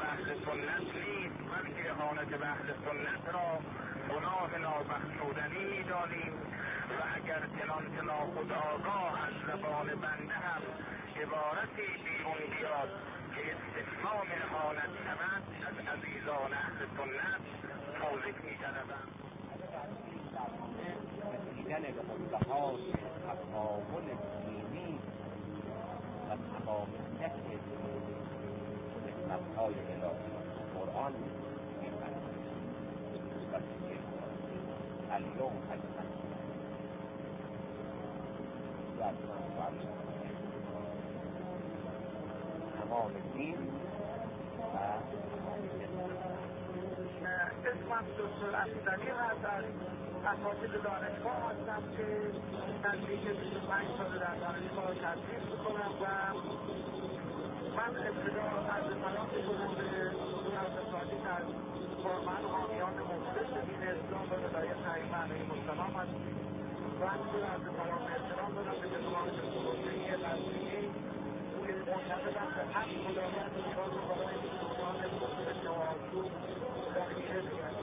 اهل سنت نیست، بلکه اهانت به اهل سنت را گناه نابخشودنی می‌دانیم و اگر چنانکه ناخودآگاه از زبان بنده هم عبارتی بیرون بیاد که استفهام اهانت شود از عزیزان اهل سنت توضیح می‌طلبم. رسیدن به منتهای تفاول دینی و تمامیت نعمت‌های الهی قرآن می‌فرماید الیوم اکملت تمام دین و اسمم دکتر افضلی هست، از اساتید دانشگاه هستم که نزدیک 25 سال در دانشگاه تدریس میکنم و من ابتدا از سلام میکنم به حضور اساتید از واقعا حامیان مخلص دین اسلام و ولایت ائمه مسلمان هستیم و همینطور از سلام احترام دارم به جناب دکتر حسینی قزوینی که معتقدم به حق خداوند میراث برای بزرگان بزرگ نوآسود ذخیره می‌گردد.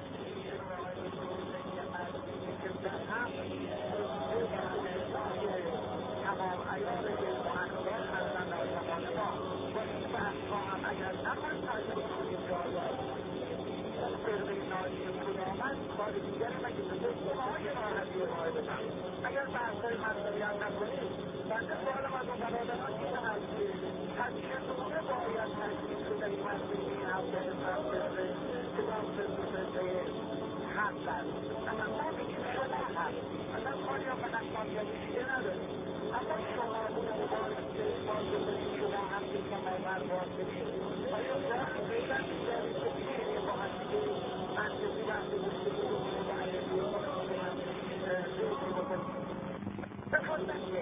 تمام عیار معنوان هستند در زمان ما و این بحث‌ها هم اگر نفس تجربه ایجاد فرقه ناجی خود آمد کار دیگری مگه به گفته‌های راحتی ارائه بدم. اگر بحث‌های مذهبیت نکنیم بنده سوالم از اون برادران این هست که از چگونه باید تشکیل شده این مسئله این هفته فرقه کدام فرقه حق است. اما ما میگیم شما هست اصلا کاری هم به نقصانیتی دیگه نداریم، اما شما اون مبارک که باز بکنید شما هم که کمر باز بدید آیا واقعی غیرت می‌دارید که می‌شینید با هم دیگه منطقی وقتی گفتگو بکنید و علیه بکنید به خاطر که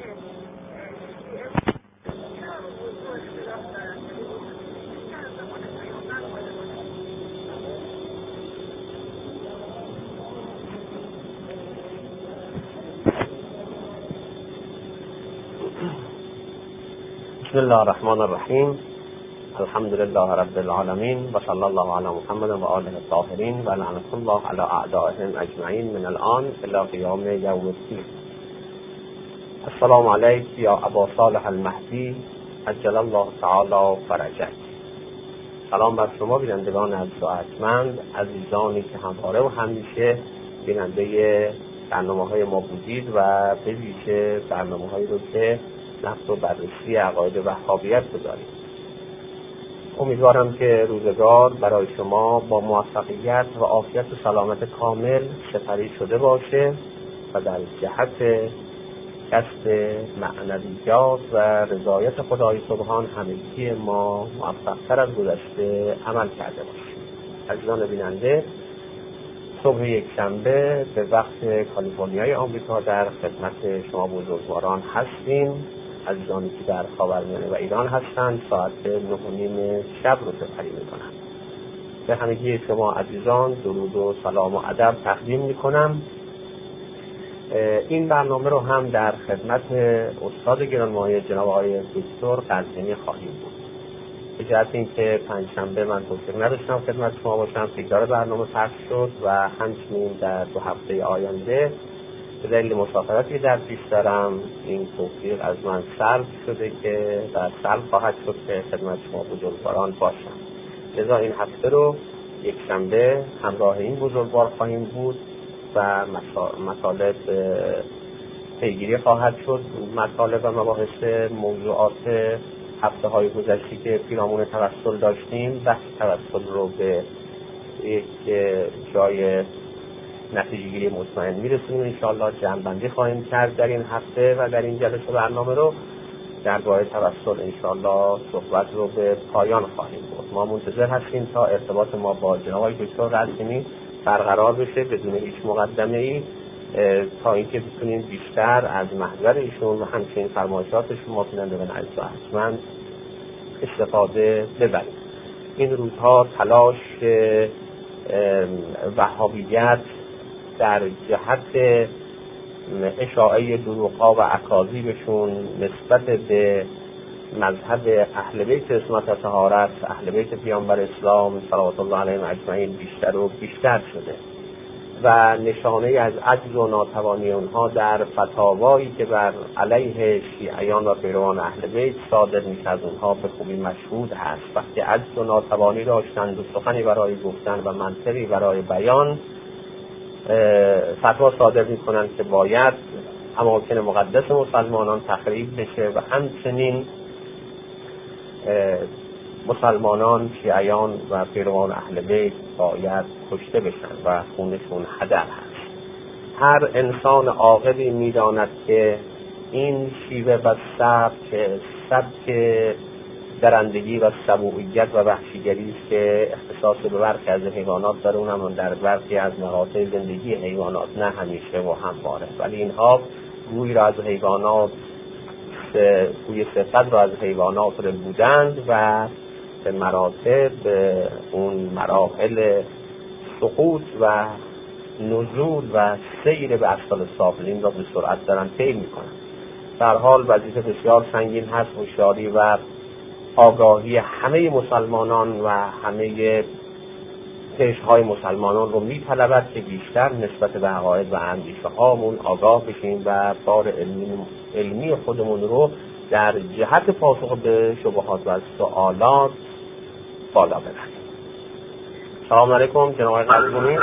چرا موضوع اختلاف دارن که از زمان پیامبر باید بسم الله الرحمن الرحیم. الحمد لله رب العالمین و صلی الله علی محمد و آله الطاهرین و لعنت الله علی اعدائهم اجمعین من الان الی قیام یوم الدین. السلام علیک یا ابا صالح المهدی عجل الله تعالی فرجک. سلام بر شما بینندگان عزیز و ارجمند، عزیزانی که همواره و همیشه بیننده برنامه‌های ما بودید و به ویژه برنامه‌هایی رو که نقد و بررسی عقاید وهابیت بذارید. امیدوارم که روزگار برای شما با موفقیت و عافیت و سلامت کامل سپری شده باشه و در جهت کسب معنویات و رضایت خدای سبحان همگی ما موفق‌تر از گذشته عمل کرده باشیم. عزیزان بیننده، صبح یکشنبه به وقت کالیفرنیای آمریکا در خدمت شما بزرگواران هستیم. عزیزانی که در خاورمیانه و ایران هستند ساعت 9:30 شب رو سپری می‌کنند. به همگی شما عزیزان درود و سلام و ادب تقدیم می‌کنم. این برنامه رو هم در خدمت استاد گرانمایه جناب آقای دکتر قزوینی خواهیم بود. به جهت اینکه پنجشنبه من توفیق نداشتم خدمت شما باشم، تکرار برنامه پخش شد و همچنین در 2 هفته آینده به دلیل مسافرتی در پیش دارم این توفیق از من سلب شده که در سلب خواهد شد که خدمت شما بزرگواران باشم. لذا این هفته رو یک شنبه همراه این بزرگوار خواهیم بود و مطالب پیگیری خواهد شد، مطالب و مباحث موضوعات هفته های گذشته که پیرامون توسل داشتیم. بحث توسل رو به یک جای نتیجه‌گیری مطمئن میرسونیم انشاءالله. جمع‌بندی خواهیم کرد در این هفته و در این جلسه برنامه رو درباره توسل انشاءالله صحبت رو به پایان خواهیم برد. ما منتظر هستیم تا ارتباط ما با جناب آقای دکتر قزوینی برقرار بشه بدون هیچ مقدمه‌ای، تا اینکه بتونیم بیشتر از محضر ایشون و همچنین فرمایشاتشون ما بینندگان عزیز و ارجمند استفاده ببریم. این روزها تلاش وهابیت در جهت اشاعه دروغ‌ها و اکاذیبشون نسبت به مذهب اهل بیت عصمت و طهارت، اهل بیت پیامبر اسلام صلوات الله علیهم اجمعین بیشتر و بیشتر شده و نشانه از عجز و ناتوانی اونها در فتاوایی که بر علیه شیعیان و پیروان اهل بیت صادر میشه از اونها به خوبی مشهود هست. وقتی عجز و ناتوانی داشتند و سخنی برای گفتن و منطقی برای بیان، فتوا صادر میکنند که باید اماکن مقدس مسلمانان تخریب بشه و همچنین مسلمانان، شیعیان و پیروان اهل بیت باید کشته بشن و خونشون هدر هست. هر انسان عاقلی میداند که این شیوه و سبک درندگی و سبوعیت و وحشیگری است که اختصاص به برخی از حیوانات داره، اونم در برخی از مقاطع زندگی حیوانات، نه همیشه و همواره، ولی اینها گوی را از حیوانات، گوی صفت را از حیوانات رو بودند و به مراتب اون مراحل سقوط و نزول و سیر به اسفل سافلین را به سرعت دارن طی میکنن. در حال وظیفه بسیار سنگین هست هوشیاری و آگاهی همه مسلمانان و همه قشرهای مسلمانان رو میطلبد که بیشتر نسبت به عقاید و اندیشه هامون آگاه بشیم و بار علمی خودمون رو در جهت پاسخ به شبهات و سوالات بالا ببریم. سلام علیکم جناب قزوینی.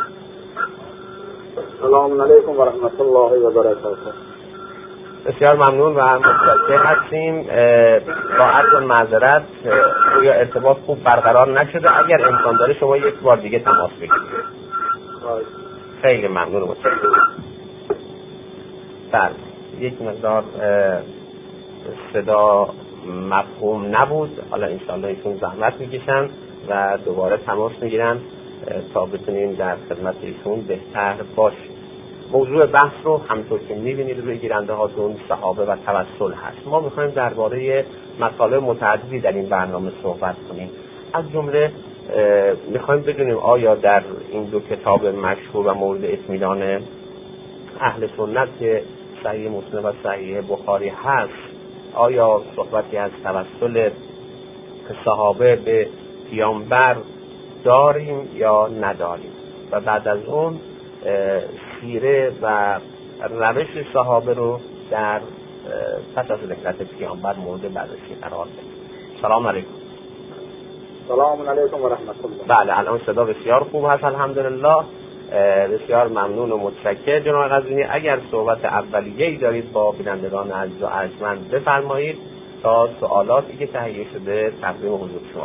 سلام علیکم و رحمت الله و برکاته. بسیار ممنون و متشکر هستیم. با عرض معذرت روی ارتباط خوب برقرار نشده، اگر امکان داره شما یک بار دیگه تماس بگیرید. خیلی ممنون و متشکر. بله، یک مقدار صدا مفهوم نبود، حالا انشاءالله ایشون زحمت میکشن و دوباره تماس میگیرن تا بتونیم در خدمت ایشون بهتر باشیم. موضوع بحث رو همونطور که می‌بینید روی گیرنده هاتون صحابه و توسل هست. ما می‌خوایم درباره مطالب متعددی در این برنامه صحبت کنیم. از جمله می‌خوایم بدونیم آیا در این دو کتاب مشهور و مورد اطمینان اهل سنت که صحیح مسلم و صحیح بخاری هست، آیا صحبتی از توسل صحابه به پیامبر داریم یا نداریم، و بعد از اون سیره و روش صحابه رو در پس از ذکرت پیامبر مورد بررسی قرار بدیم. سلام علیکم. سلام علیکم و رحمت الله. بله، الان صدا بسیار خوب هست الحمدلله. بسیار ممنون و متشکر جناب قزوینی. اگر صحبت اولیه‌ای دارید با بینندگان عزیز و ارجمند بفرمایید تا سوالاتی که تهیه شده تقدیم حضور شما.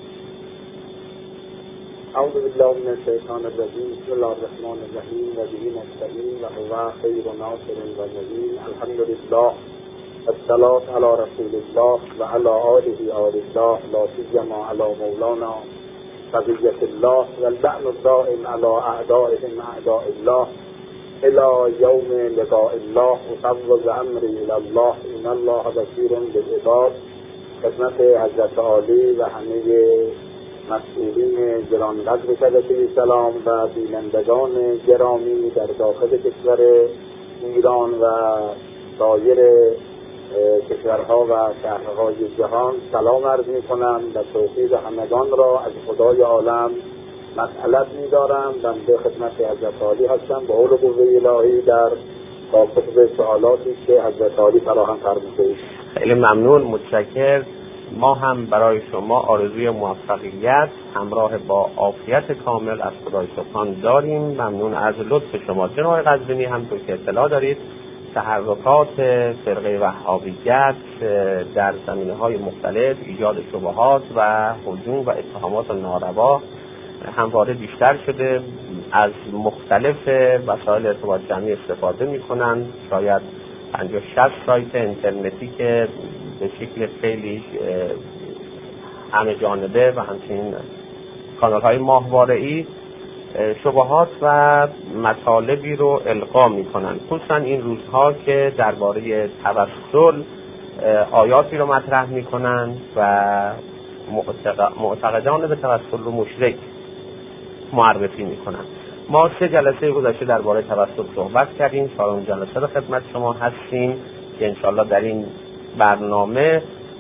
اعوذ بالله من الشیطان الرجیم. بسم الله الرحمن الرحیم و به نستعین و هو خیر ناصر و معین. الحمد لله والصلاة علی رسول الله و علی آله آل الله، لا سیما علی مولانا بقیة الله و اللعن الدائم علی اعدائهم اعداء الله الى یوم لقاء الله. افوض امری الی الله ان الله بصیر بالعباد. خدمت حضرت عالی و همه مسئولین گرانقدر شبکه سلام و بینندگان گرامی در داخل کشور ایران و سایر کشورها و شهرهای جهان سلام عرض می‌کنم و توفیق همگان را از خدای عالم مسئلت می‌دارم. بنده خدمت حضرت عالی هستم با حول قوه الهی در پاسخ به سوالاتی که حضرت عالی فراهم فرمودند. خیلی ممنون، متشکر. ما هم برای شما آرزوی موفقیت همراه با عافیت کامل از خدای سبحان داریم. ممنون از لطف شما جناب قزوینی. همونطور که اطلاع دارید تحرکات فرقه وهابیت در زمینه‌های مختلف ایجاد شبهات و هجوم و اتهامات ناروا همواره بیشتر شده. از مختلف وسایل ارتباط جمعی استفاده می‌کنند. شاید 50-60 سایت اینترنتی که به شکل خیلی همه جانبه و همچنین کانال‌های ماهواره‌ای شبهات و مطالبی رو القا می‌کنند. خصوصا این روزها که درباره توسل آیاتی رو مطرح می‌کنند و معتقدان به توسل رو مشرک معرفی می‌کنند. ما 3 جلسه گذشته درباره توسل صحبت کردیم. 4مین جلسه رو خدمت شما هستیم که انشالله در این برنامه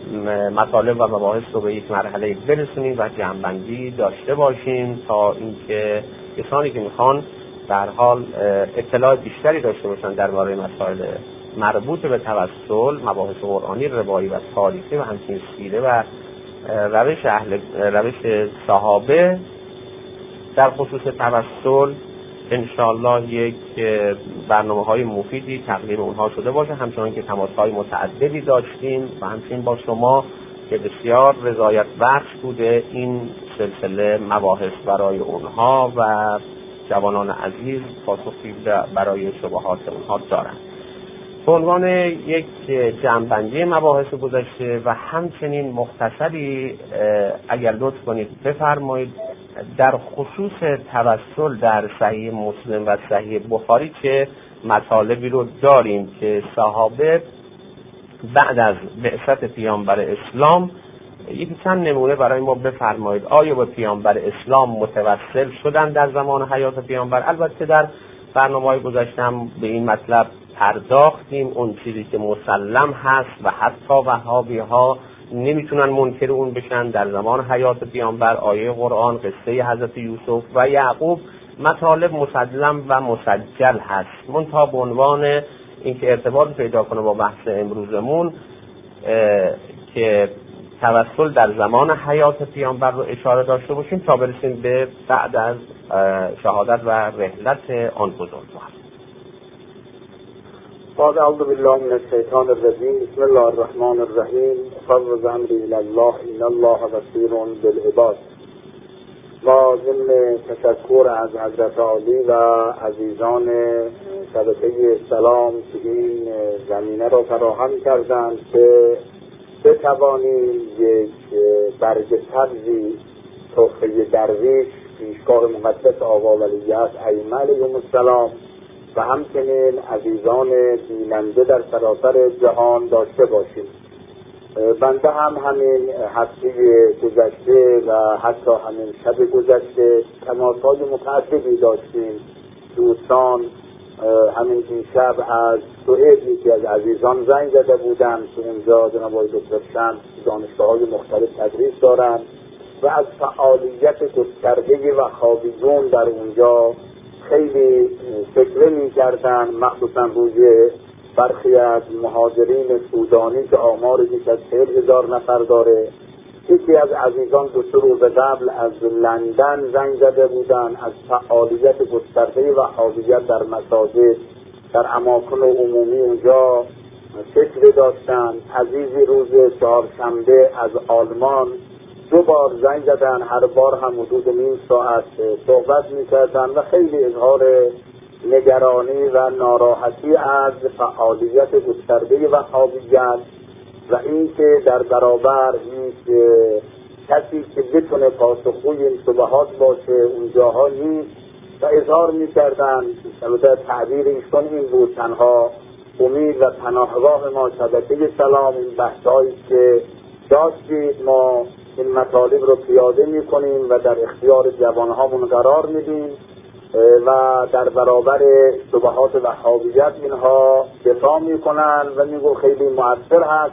مطالب و مباحث رو به یک مرحله برسونیم و جمع‌بندی داشته باشیم تا اینکه کسانی که میخوان در حال اطلاع بیشتری داشته باشن درباره مسائل مربوط به توسل، مباحث قرآنی، روایی و تاریخی و همچنین سیره و روش صحابه در خصوص توسل انشاءالله یک برنامه‌های مفیدی تقدیم اونها شده باشه، همچنان که تماس‌های متعددی داشتیم و همچنین با شما که بسیار رضایت بخش بوده این سلسله مباحث برای اونها و جوانان عزیز پاسخی برای شبهات اونها دارند. به عنوان یک جمع‌بندی مباحث گذشته و همچنین مختصری اگر لطف کنید بفرمایید در خصوص توسل در صحیح مسلم و صحیح بخاری که مطالبی رو داریم که صحابه بعد از بعثت پیامبر اسلام یکی چند نمونه برای ما بفرمایید. آیا به پیامبر اسلام متوسل شدن در زمان حیات پیامبر؟ البته در برنامه‌های گذشتم به این مطلب پرداختیم، اون چیزی که مسلم هست و حتی وهابی‌ها نمیتونن منکر اون بشن. در زمان حیات پیامبر آیه قرآن، قصه حضرت یوسف و یعقوب مطالب مسلم و مسجل هست، منتها به عنوان اینکه ارتباط پیدا کنه با بحث امروزمون که توسل در زمان حیات پیامبر رو اشاره داشته باشیم تا برسیم به بعد از شهادت و رحلت آن بزرگوار. بعد اعوذ بالله من الشیطان الرجیم بسم الله الرحمن الرحیم فوض امری الی الله ان الله بصیر بالعباد. با ضمن تشکر از حضرت عالی و عزیزان شبکه سلام که این زمینه را فراهم کردند که بتوانیم یک برگ سبزی تحفه درویش پیشگاه مقدس آقا ولیعصر ائمه علیهم السلام و همچنین عزیزان بیننده در سراسر جهان داشته باشیم. بنده هم همین هفته گذشته و حتی همین شب گذشته تماس‌های متعددی داشتیم. دوستان همین دیشب از سوئد یکی از عزیزان زنگ زده بودن که اونجا جناب آقای دکتر شمس دانشگاه‌های مختلف تدریس دارن و از فعالیت گسترده وهابیون در اونجا خیلی فکر می‌کردن، مخصوصا روی برخی از مهاجرین سودانی که آمار بیش از 40,000 نفر داره. یکی از عزیزان 2 روز قبل از لندن زنگ زده بودن از فعالیت گسترده وهابیت در مساجد در اماکن عمومی اونجا فکر داشتن. عزیزی روز چهارشنبه از آلمان 2 بار زنگ زدن، هر بار هم حدود نیم ساعت صحبت میکردن و خیلی اظهار نگرانی و ناراحتی از فعالیت گسترده وهابیت و اینکه در برابر هیچ کسی که بتونه پاسخگوی این شبهات باشه اونجاها نیست و اظهار میکردن. البته تعبیر ایشون این بود تنها امید و پناهگاه ما شبکه سلام این بحثایی که داشتید ما این مطالب رو پیاده میکنیم و در اختیار جوانهامون قرار میدیم و در برابر شبهات وهابیت اینها دفاع میکنن و میگو خیلی مؤثر هست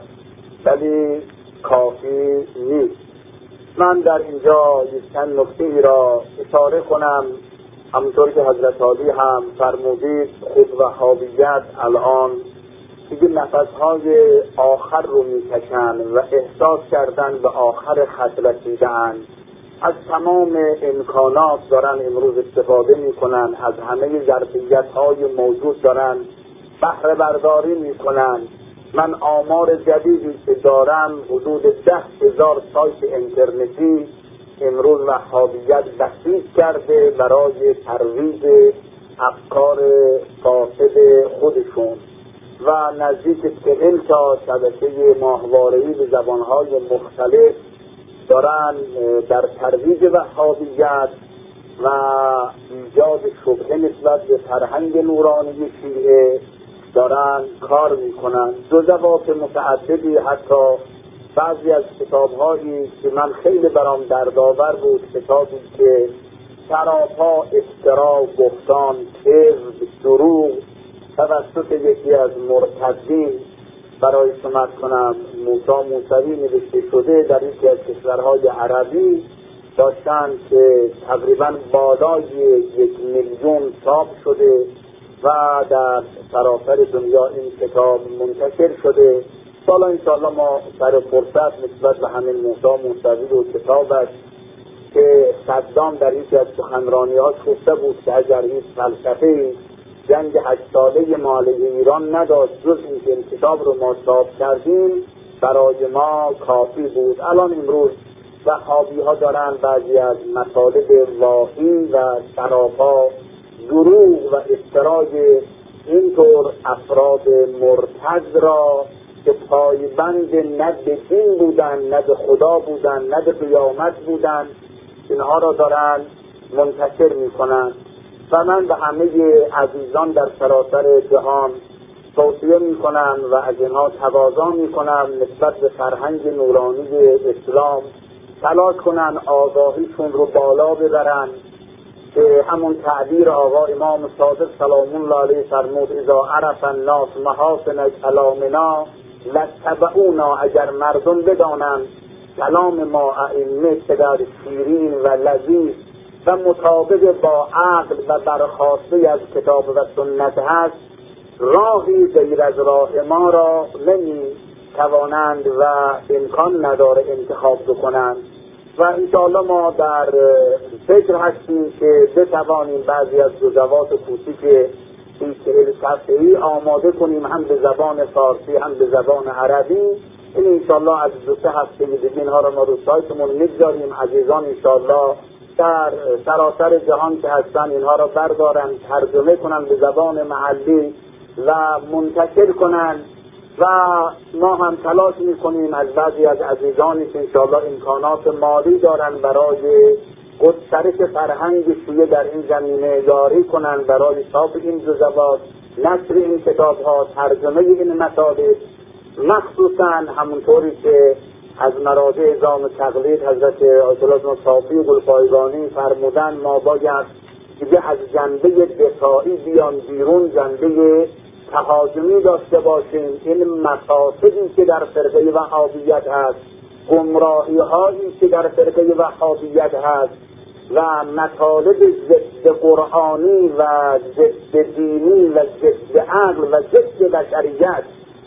ولی کافی نیست. من در اینجا چند نکته را اشاره کنم. همونطور که حضرت عالی هم فرمودید خود وهابیت الان دیگه نفسهای آخر رو میکشن و احساس کردن به آخر خط رسیدن. از تمام امکانات دارن امروز استفاده میکنن، از همه ظرفیت‌های موجود دارن بهره برداری میکنن. من آمار جدیدی که دارم حدود 10,000 سایت اینترنتی امروز وهابیت بسیج کرده برای ترویج افکار فاسد خودشون و نزدیک 40 تا شبکه ماهواره‌ای به زبانهای مختلف دارن در ترویج وهابیت و ایجاد شبهه نسبت به فرهنگ نورانی شیعه دارن کار میکنن. جزوات متعددی، حتی بعضی از کتابهایی که من خیلی برام دردآور بود، کتابی که سراپا افترا، بهتان، کذب، دروغ توسط یکی از مرتدین برای شما کنم موسی موسوی نوشته شده در یکی از کشورهای عربی داشتن که تقریبا بالای 1,000,000 چاپ شده و در سراسر دنیا این کتاب منتشر شده. حالا انشاءالله ما سر فرصت نسبت به همین موسی موسوی و کتابش که صدام در یکی از سخنرانی‌هاش گفته بود که اگر هیچ فلسفه‌ای جنگ 8 ساله ما علیه ایران نداشت جز اینکه این کتاب رو ما چاپ کردیم برای ما کافی بود. الان امروز وهابی‌ها دارن بعضی از مطالب واهی و سراپا دروغ و افترای اینطور افراد مرتد را که پایبند نه به دین بودن، نه به خدا بودن، نه به قیامت بودن، اینها را دارن منتشر میکنن. و من به همه عزیزان در سراسر جهان توصیه میکنم و از اینها تقاضا میکنم نسبت به فرهنگ نورانی اسلام تلاش کنن آگاهیشون رو بالا ببرن که همون تعبیر آقا امام صادق سلام الله علیه فرمود اذا عرف الناس محاسن کلامنا لاتبعونا، اگر مردم بدانند کلام ما ائمه چقدر شیرین و لذیذ و مطابق با عقل و برخواسته از کتاب و سنت هست، راهی غیر از راه ما را نمی توانند و امکان نداره انتخاب بکنند. و انشاءالله ما در فکر هستیم که بتوانیم بعضی از جزوات کوچیک 40 صفحه‌ای آماده کنیم، هم به زبان فارسی هم به زبان عربی. این انشاءالله از 2-3 هفته دیگه اینها را ما رو سایتمون میگذاریم. عزیزان انشاءالله در سراسر جهان که هستن اینها را بردارن، ترجمه کنن به زبان محلی و منتشر کنن. و ما هم تلاش میکنیم از بعضی از عزیزانی که انشاءالله امکانات مالی دارن برای گسترش فرهنگ شیعه در این زمینه یاری کنن برای چاپ این جزوات، نشر این کتاب ها، ترجمه این مطالب. مخصوصا همونطوری که از مراجع اعظام تقلید حضرت آیت الله صافی گلپایگانی فرمودن ما باید دیگه از جنبه دفاعی بیان بیرون، جنبه تهاجمی داشته باشیم. این مفاسدی که در فرقه وهابیت هست، گمراهی هایی که در فرقه وهابیت هست و مطالب ضد قرآنی و ضد دینی و ضد عقل و ضد بشریت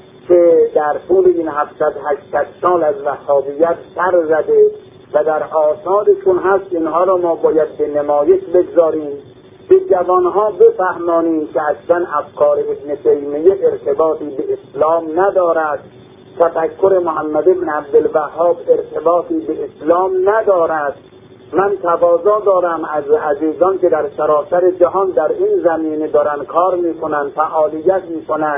که در طول این 700-800 سال از وهابیت سر زده و در آثارشون هست، اینها را ما باید به نمایش بگذاریم، به جوانها بفهمانیم که اصلا افکار ابن تیمیه ارتباطی به اسلام ندارد، تفکر محمد بن عبدالوهاب ارتباطی به اسلام ندارد. من تقاضا دارم از عزیزان که در سراسر جهان در این زمینه دارن کار میکنن، فعالیت میکنن،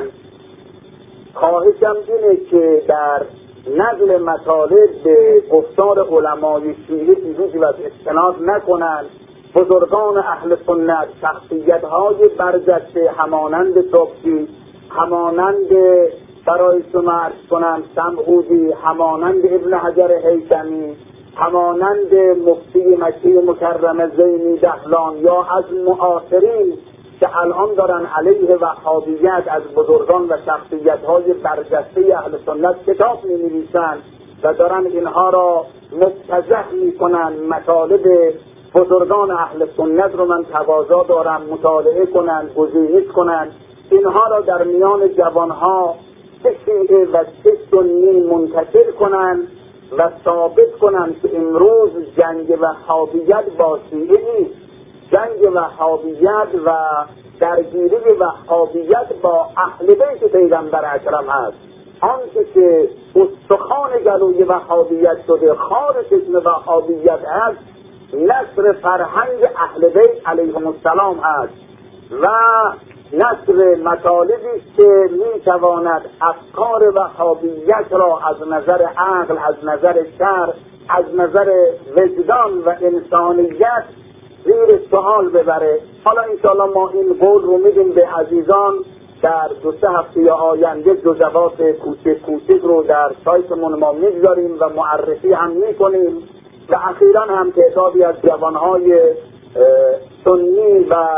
خواهشم اینه که در نقل مطالب به گفتار علمای شیعه چیزی و استناد نکنن. بزرگان اهل سنت، شخصیت‌های برجسته همانند صبحی، همانند برای شما عرض کنم سمعودی، همانند ابن حجر هیثمی، همانند مفتی مکه مکرمه زینی دهلان یا از معاصرین که الان دارن علیه وهابیت از بزرگان و شخصیت‌های برجسته اهل سنت کتاب می‌نویسن و دارن اینها را مبتذل می‌کنن. مطالب بزرگان اهل سنت رو من تقاضا دارم مطالعه کنن، گزینش کنن، اینها را در میان جوانها چه شیعه و چه سنی منتشر کنن و ثابت کنن که امروز جنگ وهابیت با شیعه نیست، جنگ وهابیت و درگیری وهابیت با اهل بیت پیغمبر اکرم هست. آنچه که استخوان گلوی وهابیت شده، خار چشم وهابیت هست، نصر فرهنگ اهل بیت علیهم السلام هست و نصر مطالبی که میتواند افکار وهابیت را از نظر عقل، از نظر شرع، از نظر وجدان و انسانیت زیر سوال ببره. حالا انشاءالله ما این قول رو میدیم به عزیزان، در 2-3 هفته آینده جزوات کوچک رو در سایتمون ما میگذاریم و معرفی هم میکنیم و اخیراً هم تعدادی از جوانهای سنی و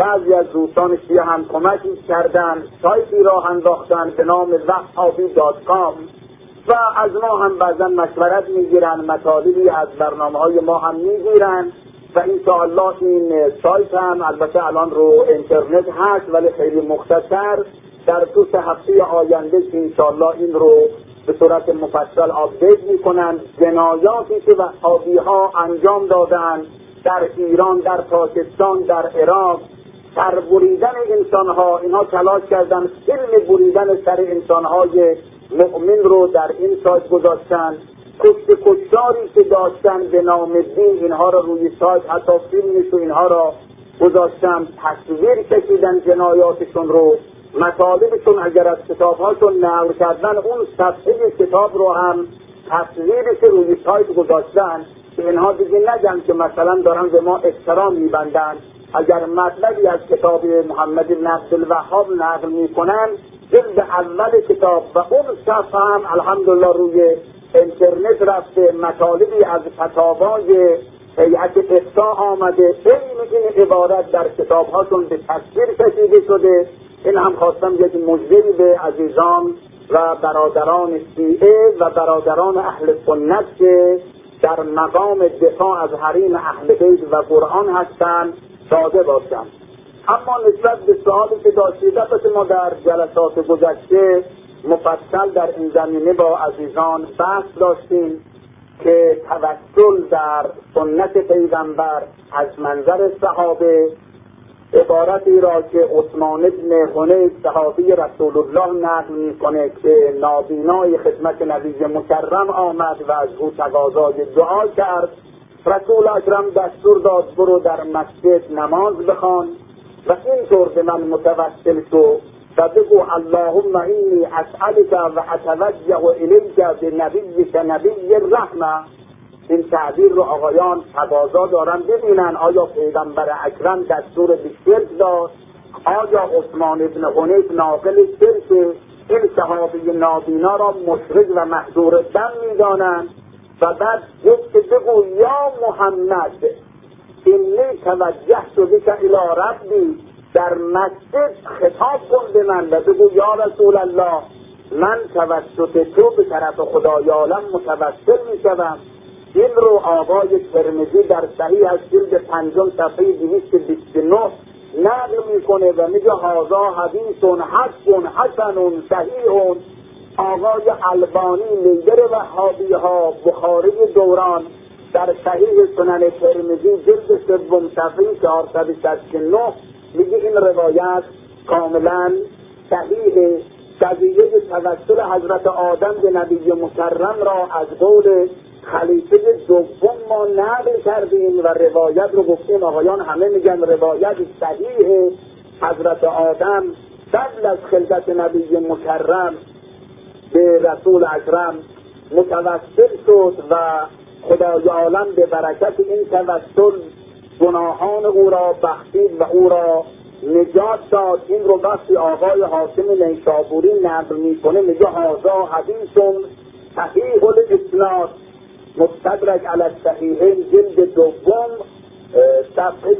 بعضی از دوستان شیعه هم کمک کردن، سایتی راه انداختن به نام wahhabi.com و از ما هم بعضا مشورت میگیرن، مطالبی از برنامه‌های ما هم میگیرن و انشاءالله این سایت هم البته الان رو اینترنت هست ولی خیلی مختصر در طول هفته آینده که انشاءالله این رو به صورت مفصل آپدیت میکنن. جنایاتی که وهابی‌ها انجام دادن در ایران، در پاکستان، در عراق، سر بریدن انسانها، اینها تلاش کردن فیلم بریدن سر انسانهای مؤمن رو در این سایت گذاشتن. کشتاری که داشتن به نام دین اینها رو روی سایت حتی فیلمش و اینها را گذاشتن، تصویر کشیدن جنایاتشون رو، مطالبشون اگر از کتابهاشون نقل کردن اون صفحه کتاب رو هم تصویرش روی سایت گذاشتن که اینها دیگه نگن که مثلا دارن به ما احترام میبندن. اگر مطلبی از کتاب محمد بن عبدالوهاب نقل میکنن جلد اول کتاب و اون صفحه هم الحمدلله روی اینترنت رفته، مطالبی از فتاوای هیئت افتاء آمده، این عبارت در کتابهاشون به تصویر کشیده شده. این هم خواستم یک مژده‌ای به عزیزان و برادران شیعه و برادران اهل سنت که در مقام دفاع از حریم اهل بیت و قرآن هستند داده باشم. اما نسبت به سوالی که داشتید، البته ما در جلسات گذشته مفصل در این زمینه با عزیزان بحث داشتیم که توسل در سنت پیغمبر از منظر صحابه، عبارتی را که عثمان بن حنیف صحابی رسول الله نقل میکنه که نابینای خدمت نبی مکرم آمد و از او تقاضای دعا کرد، رسول اکرم دستور داد برو در مسجد نماز بخوان و اینطور به من متوسل شو و بگو اللهم انی اسألک و اتوجه الیک بنبیک نبی الرحمه. این تعبیر رو آقایان تقاضا دارن ببینن آیا پیغمبر اکرم دستور به شرک داد؟ آیا عثمان بن حنیف ناقل شرک این صحابی نابینا را مشرک و محظور دم میدانند؟ و بعد گفت بگو یا محمد اینی توجهت بک الی ربی، در مسجد خطاب کن به من و بگو یا رسول الله من توسط تو به طرف خدای عالم متوسل میشوم. این رو آقای ترمذی در صحیح از جلد 5 صفحه 229 نقل میکنه و میگه هذا حدیث حسن صحیح. آقای البانی لیدر وهابی‌ها بخاری دوران در صحیح سنن ترمذی جلد 3 صفحه 469 میگه این روایت کاملا صحیح. قضیه توسل حضرت آدم به نبی مکرم را از قول خلیفه دوم ما نقل کردیم و روایت رو گفتیم آقایان همه میگن روایت صحیح. حضرت آدم قبل از خلقت نبی مکرم به رسول اکرم متوسل شد و خدای عالم به برکت این توسل گناهان او را بخشید و او را نجات داد. این رو وقتی آقای حاتم نیشابوری نقل میکنه میگه هذا حدیث صحیح الاسناد مستدرک علی الصحیحین جلد 2 صفحه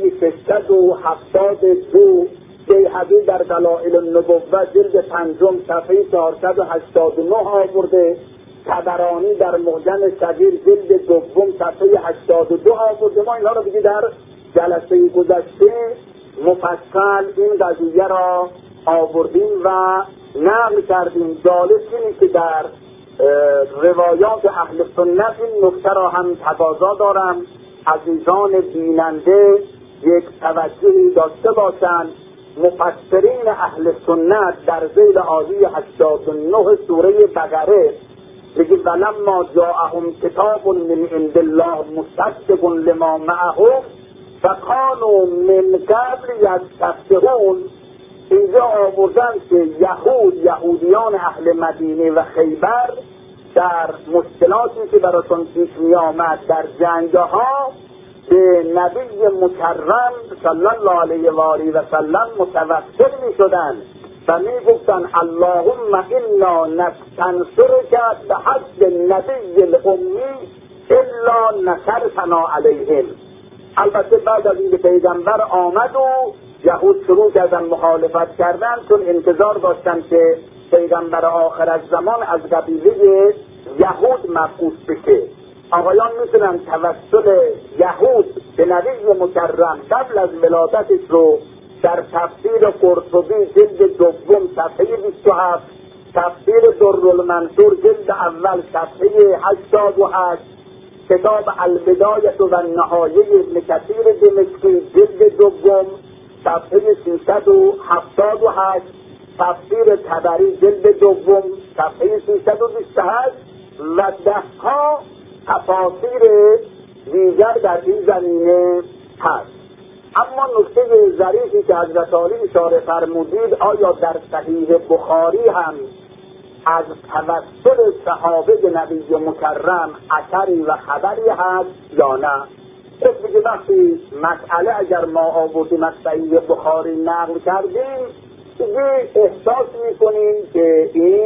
672. بیهقی در دلائل النبوة جلد 5 صفحه 489 آورده. طبرانی در معجم صغیر جلد 2 صفحه 82 آورده. ما اینها رو دیگه در جلسه گذشته مفصل این قضیه را آوردیم و نقل کردیم. جالب اینه که در روایات اهل سنت این نکته را هم تقاضا دارم عزیزان بیننده یک توجهی داشته باشند. مفسرین اهل سنت در ذیل آیه 89 سوره بقره میگه ولما جاءهم کتاب من عند الله مصدق لما معهم فکانوا من قبل یستفتحون. اینجا آوردن که یهودیان اهل مدینه و خیبر در مشکلاتی که براتون پیش می آمد در جنگها به نبی مکرم صلی الله علیه و آله و سلم متوسل می شدن و می گفتن اللهم انا نستنصرک بحسب النبی الامی الا نصرتنا علیهم. البته بعد از این پیغمبر آمد و یهود شروع کردن مخالفت کردن، چون انتظار داشتن که پیغمبر آخر از زمان از قبیله یهود مبعوث بشه. آقایان میتونن توسل یهود به نبی مکرم قبل از ولادتش رو در تفسیر قرطبی جلد دوم صفحه 27، تفسیر درالمنصور جلد اول صفحه 88، کتاب البدایة و النهایه ابن کثیر دمشقی جلد دوم صفحه 378، تفسیر طبری جلد دوم صفحه 328 و دهها تفاسیر دیگر در این زمینه هست. اما نکته ظریفی که حضرت عالی اشاره فرمودید، آیا در صحیح بخاری هم از توسل صحابه به نبی مکرم اثری و خبری هست یا نه؟ خب دیگه وقتی مسئله اگر ما آوردیم از صحیح بخاری نقل کردیم، دیگه احساس میکنیم که این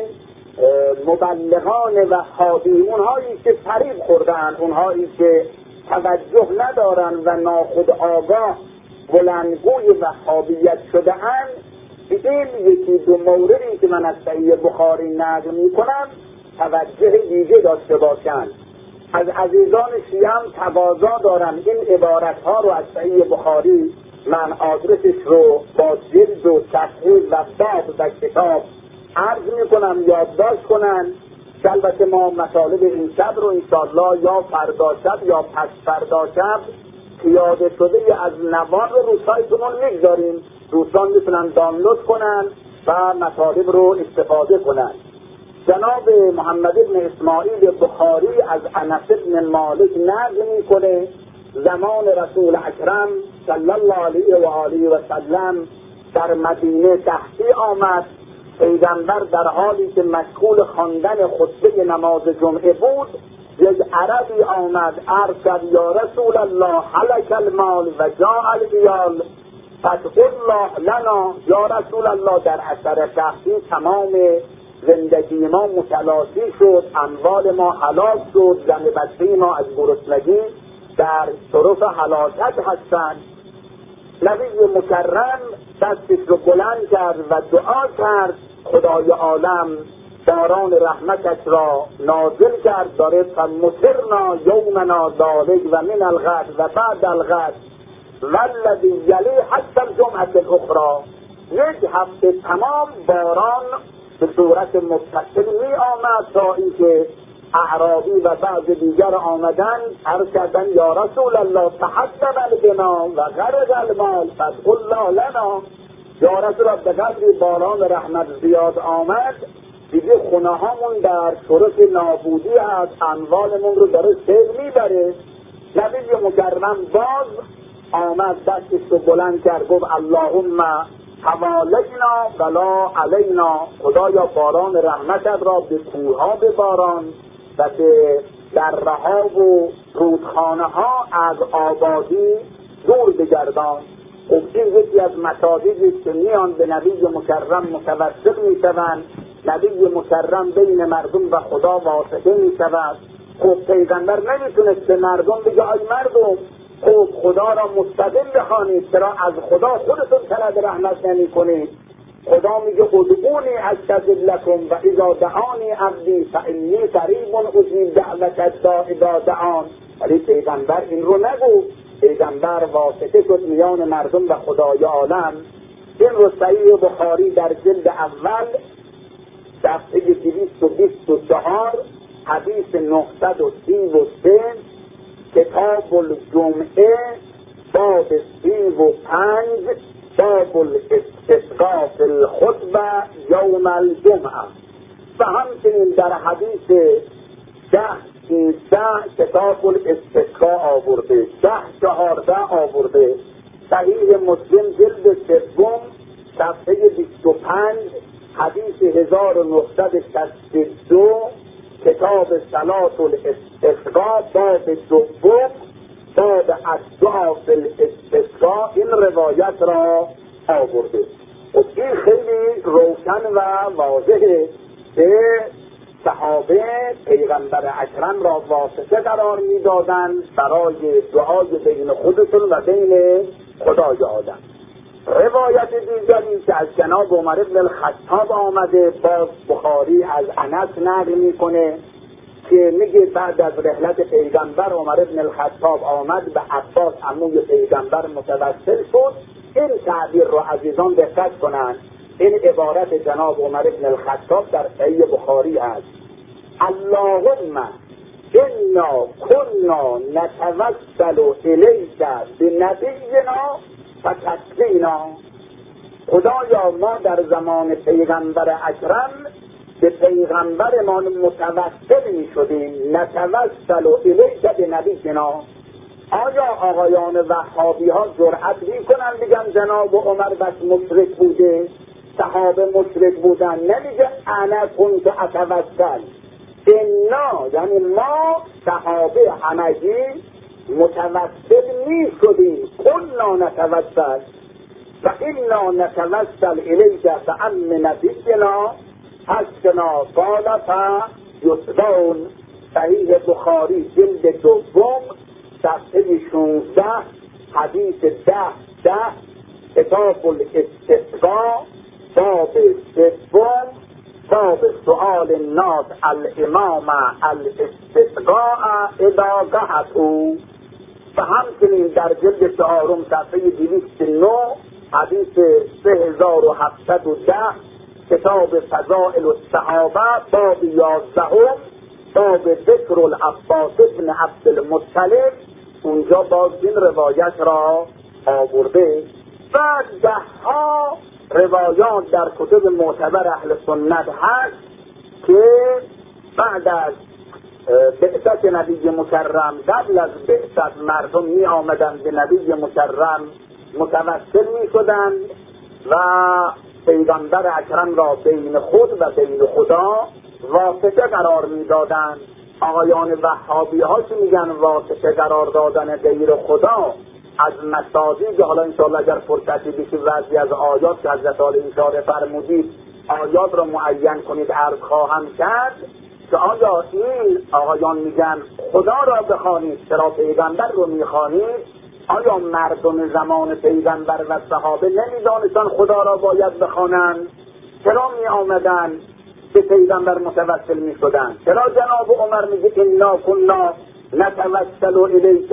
مبلغان وهابی، اونهایی که فریب خوردن، اونهایی که توجه ندارن و ناخودآگاه بلندگوی وهابیت شده اند، این یکی دو موردی که من از صحیح بخاری نقل میکنم توجه دیگه داشته باشند. از عزیزان شیعه هم تقاضا دارم این عبارت ها رو از صحیح بخاری، من آدرسش رو با جلد و صفحه و باب و کتاب عرض میکنم یادداشت کنن. البته ما مطالب این شب رو انشاءالله یا فردا شب یا پس فردا شب پیاده شده از نوار رو سایتمون میگذاریم، دوستان میتونن دانلود کنن و مطالب رو استفاده کنن. جناب محمد بن اسماعیل بخاری از انس بن مالک نقل میکنه زمان رسول اکرم صلی الله علیه و آله و سلم در مدینه تحصیل آمد. پیغمبر در حالی که مشغول خواندن خطبه نماز جمعه بود، یک عربی آمد عرض کرد یا رسول الله هلک المال و جاء العیال فادع الله لنا. یا رسول الله در اثر شخصی تمام زندگی ما متلاشی شد، اموال ما هلاک شد، زن بچه ما از گرسنگی در طرف هلاکت هستند. نبی مکرم دستش رو بلند کرد و دعا کرد خدای عالم باران رحمتش را نازل کرد، داره فمطرنا یومنا ذالک و من الغد و بعد الغد والذی یلی حتی الجمعه الاخرى. یک هفته تمام باران به صورت متصل می آمد تا اینکه اعرابی و بعض دیگر آمدن عرض کردن یا رسول الله تحدب البنا و غرق المال فادع الله لنا. یا رسول الله به قدری باران رحمت زیاد آمد دیگه خونه هامون در طرف نابودی هست، اموالمون رو داره سیل میبره. نبی مکرم باز آمد دستش رو بلند کرد گفت اللهم حوالینا ولا علینا. خدایا باران رحمتت را به کوهها بباران و به دره ها و رودخانه ها از آبادی دور بگردان. خب این یکی از مطالبی که میان به نبی مکرم متوسل میشوند، نبی مکرم بین مردم و خدا واسطه میشود. خب پیغمبر نمیتونست به مردم بگه ای مردم خب خدا را مستقل بخوانید، چرا از خدا خودتون طلب رحمت نمی کنید؟ خدا میگه ادعونی استجب لکم و اذا دعانی عبدی فانی قریب اجیب دعوت الداع اذا دعان. ولی پیغمبر این رو نگو، پیغمبر واسطه شد میان مردم و خدای عالم. این رو صحیح بخاری در جلد اول صفحه 224 حدیث 933 کتاب الجمعه باب 35 باب الاستسقاء فی الخطبه یوم الجمعه. و همچنین در حدیث 10 کتاب الاستسقاء آورده، 14 آورده. صحیح مسلم جلد سوم صفحه 25 حدیث 1962 کتاب صلاة الاستسقاء باب دوم باب الدعاء فی الاستسقاء این روایت را آورده. این خیلی روشن و واضحه که صحابه پیغمبر اکرم را واسطه قرار میدادند برای دعای بین خودشون و بین خدای عالم. روایت دیگری که از جناب عمر بن الخطاب آمده، باز بخاری از انس نقل میکنه که میگه بعد از رحلت پیغمبر عمر بن الخطاب آمد به عباس عموی پیغمبر متوسل شد. این تعبیر رو عزیزان دقت کنند، این عبارت جناب عمر بن الخطاب در صحیح بخاری است: اللهم انا كنا نتوسل الیک بنبینا فتکفینا. خدایا ما در زمان پیغمبر اکرم به پیغمبرمان متوسل می شدیم. نتوسل الیک بنبینا. آیا آقایان وهابی ها جرأت می کنن بگن جناب عمر بس مشرک بوده، صحابه مشرک بودن؟ نمیگه انا کنت اتوسل، انا یعنی ما صحابه همگی متوسل می شدیم. کنا نتوسل و انا نتوسل الیک فعم نبینا حسنا قال فیتبون. صحیح بخاری جلد دوم صفحه 16 حدیث 10 کتاب الاستسقا باب سوم باب سؤال الناس الامام الاستسقاء اذا قحطوا. و همچنین در جلد 4 صفحه 209 حدیث 3710 کتاب فضائل الصحابه باب 11 باب ذکر العباس بن عبدالمطلب، اونجا باز این روایت را آورده. و 10 روایات در کتب معتبر اهل سنت هست که بعد از بعثت نبی مکرم، قبل از بعثت مردم می آمدند به نبی مکرم متوسل می شدند و پیغمبر اکرم را بین خود و بین خدا واسطه قرار می دادند. آقایان وهابی ها که میگن واسطه قرار دادن غیر خدا از مصادیق، حالا انشاءالله اگر فرصتی بشه بعضی از آیات که حضرت عالی اشاره فرمودید آیات را معین کنید عرض خواهم کرد که آیا این آقایان میگن خدا را بخوانید چرا پیغمبر رو میخوانید؟ آیا مردم زمان پیغمبر و صحابه نمیدانستن خدا را باید بخوانند؟ چرا می آمدن به پیغمبر متوسل می شدن؟ چرا جناب عمر میگه انا کنا نتوسل الیک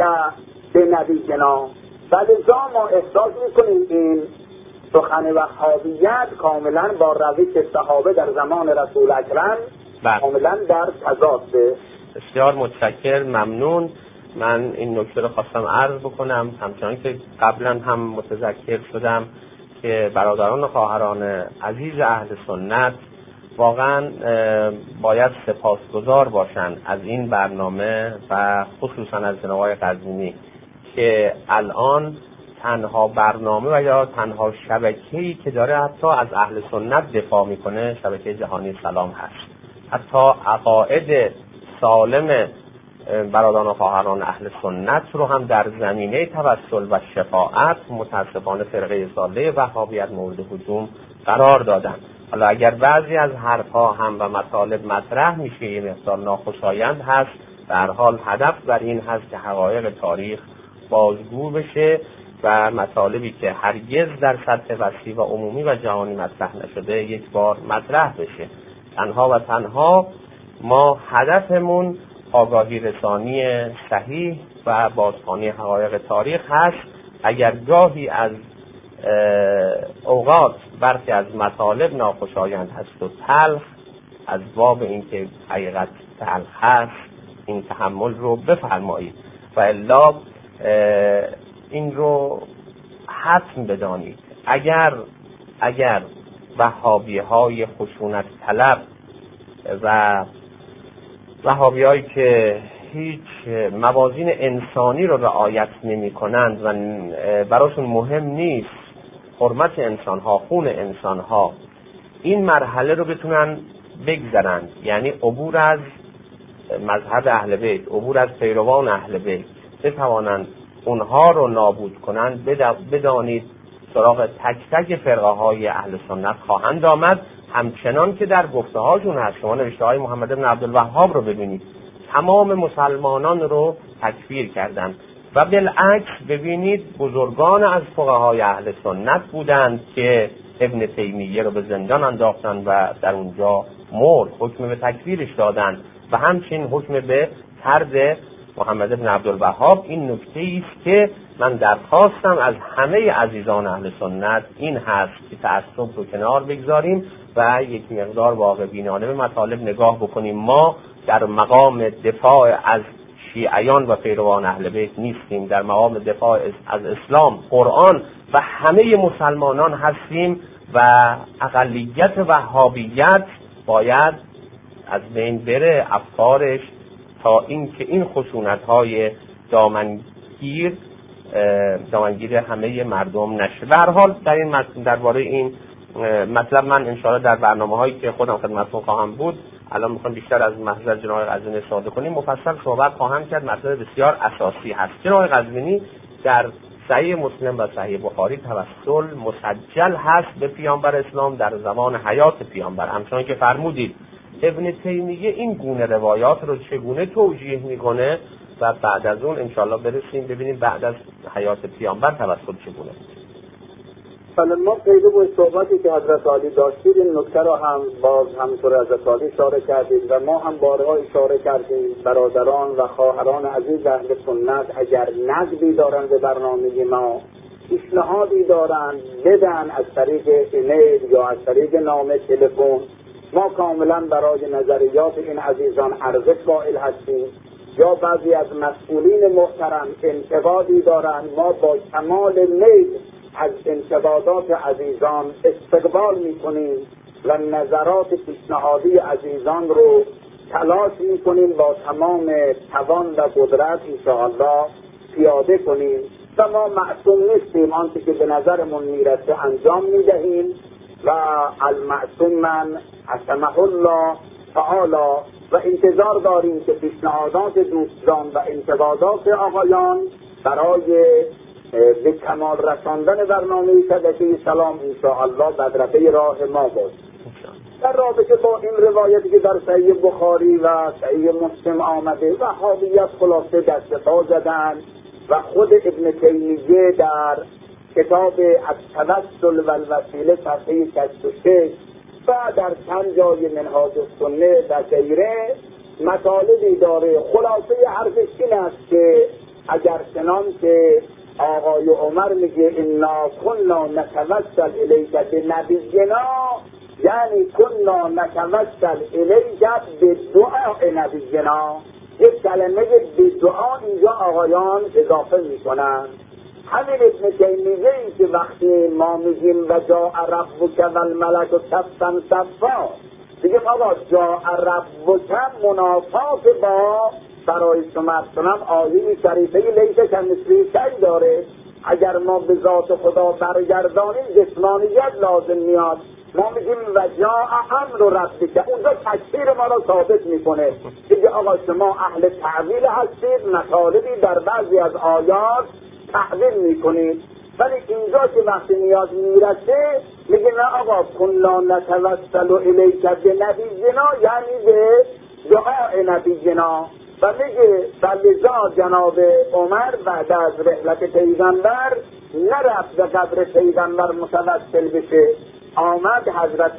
بنبینا؟ فلذا ما احساس میکنیم این سخن وهابیت کاملا با روش صحابه در زمان رسول اکرم کاملا در تضاده. بسیار متشکر، ممنون. من این نکته رو خواستم عرض بکنم، همچنان که قبلا هم متذکر شدم که برادران و خواهران عزیز اهل سنت واقعا باید سپاسگزار باشند از این برنامه و خصوصا از جناب آقای قزوینی که الان تنها برنامه و یا تنها شبکه‌ای که داره حتی از اهل سنت دفاع میکنه شبکه جهانی سلام هست. حتی عقاید سالم برادران و خواهران اهل سنت رو هم در زمینه توسل و شفاعت متاسفانه فرقه ضاله وهابیت مورد هجوم قرار دادن. حالا اگر بعضی از حرفها هم و مطالب مطرح میشه یه مقدار ناخوشایند هست، در حال هدف بر این هست که حقایق تاریخ بازگو بشه و مطالبی که هرگز در سطح وسیع و عمومی و جهانی مطرح نشده یک بار مطرح بشه. تنها و تنها ما هدفمون آگاهی رسانی صحیح و بازخوانی حقایق تاریخ هست. اگر گاهی از اوقات برخی از مطالب ناخوشایند هست و تلخ، از باب اینکه حقیقت تلخ هست این تحمل رو بفرمایید و الا این رو حتم بدانید. اگر وهابی های خشونت طلب و وهابی هایی که هیچ موازین انسانی رو رعایت نمی کنند و براشون مهم نیست حرمت انسان ها، خون انسان ها، این مرحله رو بتونن بگذرند، یعنی عبور از مذهب اهل بیت، عبور از پیروان اهل بیت، بتوانند اونها رو نابود کنند، بدانید سراغ تک تک فرقه های اهل سنت خواهند آمد. همچنان که در گفته هاشون هست، شما نوشته های محمد بن عبدالوهاب رو ببینید، تمام مسلمانان رو تکفیر کردند و بالعکس ببینید بزرگان از فقهای اهل سنت بودند که ابن تیمیه رو به زندان انداختن و در اونجا مرد، حکم به تکفیرش دادن و همچنین حکم به طرد محمد بن عبدالوهاب. این نکته است که من درخواستم از همه عزیزان اهل سنت این هست که تعصب رو کنار بگذاریم و یک مقدار واقع بینانه به مطالب نگاه بکنیم. ما در مقام دفاع از شیعیان و پیروان اهل بیت نیستیم، در مقام دفاع از اسلام، قرآن و همه مسلمانان هستیم و اقلیت وهابیت باید از بین بره افکارش تا اینکه این خشونت‌های دامنگیر همه مردم نشه. به هر حال در این درباره این مطلب من انشاءالله در برنامه‌هایی که خودم خدمتتون خواهم بود، الان میخوام بیشتر از محضر جناب قزوینی استفاده کنیم، مفصل صحبت خواهم کرد. مطلب بسیار اساسی هست. جناب قزوینی در صحیح مسلم و صحیح بخاری توسل مسجل هست به پیامبر اسلام در زمان حیات پیامبر، همچنان که فرمودید. ابن تیمیه این گونه روایات رو چگونه توجیه میکنه و بعد از اون انشاءالله برسیم ببینیم بعد از حیات پیامبر توسل چگونه. حالا ما پیدا به صحبتی که حضرت علی داشتید این نکته را هم باز همطور حضرت علی اشاره کردید و ما هم بارها اشاره کردیم. برادران و خواهران عزیز اهل سنت اگر نقدی دارند به برنامه ما، پیشنهادی دارند بدن از طریق ایمیل یا از طریق نامه تلفن، ما کاملا برای نظریات این عزیزان ارزش قائل هستیم. یا بعضی از مسئولین محترم انتقادی دارند، ما با کمال میل از انتقادات عزیزان استقبال میکنیم و نظرات پیشنهادی عزیزان رو تلاش میکنیم با تمام توان و قدرت انشاءالله پیاده کنیم و ما معصوم نیستیم. آنچه که به نظرمون میرسه انجام میدهیم و المعصوم من عصمه الله تعالی و انتظار داریم که پیشنهادات دوستان و انتقادات آقایان برای به کمال رساندن برنامه صدقه سلام انشاءالله بدرقه راه ما باشد. در رابطه با این روایتی که در صحیح بخاری و صحیح مسلم آمده، وهابیت خلاصه دست پا زدن و خود ابن تیمیه در کتاب التوسل و الوسیله صفحه 66 و در چند جای منهاج السنه و غیره مطالبی داره. خلاصه حرفش این است که اگر چنان که آقای عمر میگه انا کنا نتوسل الیک بنبینا، یعنی کنا نتوسل الیک بدعاء نبینا، یک کلمه بدعا اینجا آقایان اضافه میکنن. همین ابن تیمیه ای که وقتی ما میگیم و جاء ربک والملک صفا صفا، بگیم آقا جاء ربک منافات با برای شما کنم آیه شریفه لیس کمثله شیء داره. اگر ما به ذات خدا برگردانیم جسمانیت لازم میاد. ما میگیم و جاء امر ربک، اونجا تکفیر ما رو ثابت میکنه. دیگه آقا شما اهل تعویل هستید، مطالبی در بعضی از آیات تعویل میکنید، ولی اینجا که وقتی نیاز میرسه میگه نه آقا کنا نتوسل الیک بنبینا، یعنی به دعای نبینا. و میگه فلذا جناب عمر بعد از رحلت پیغمبر نرفت به قبر پیغمبر متوسل بشه، آمد حضرت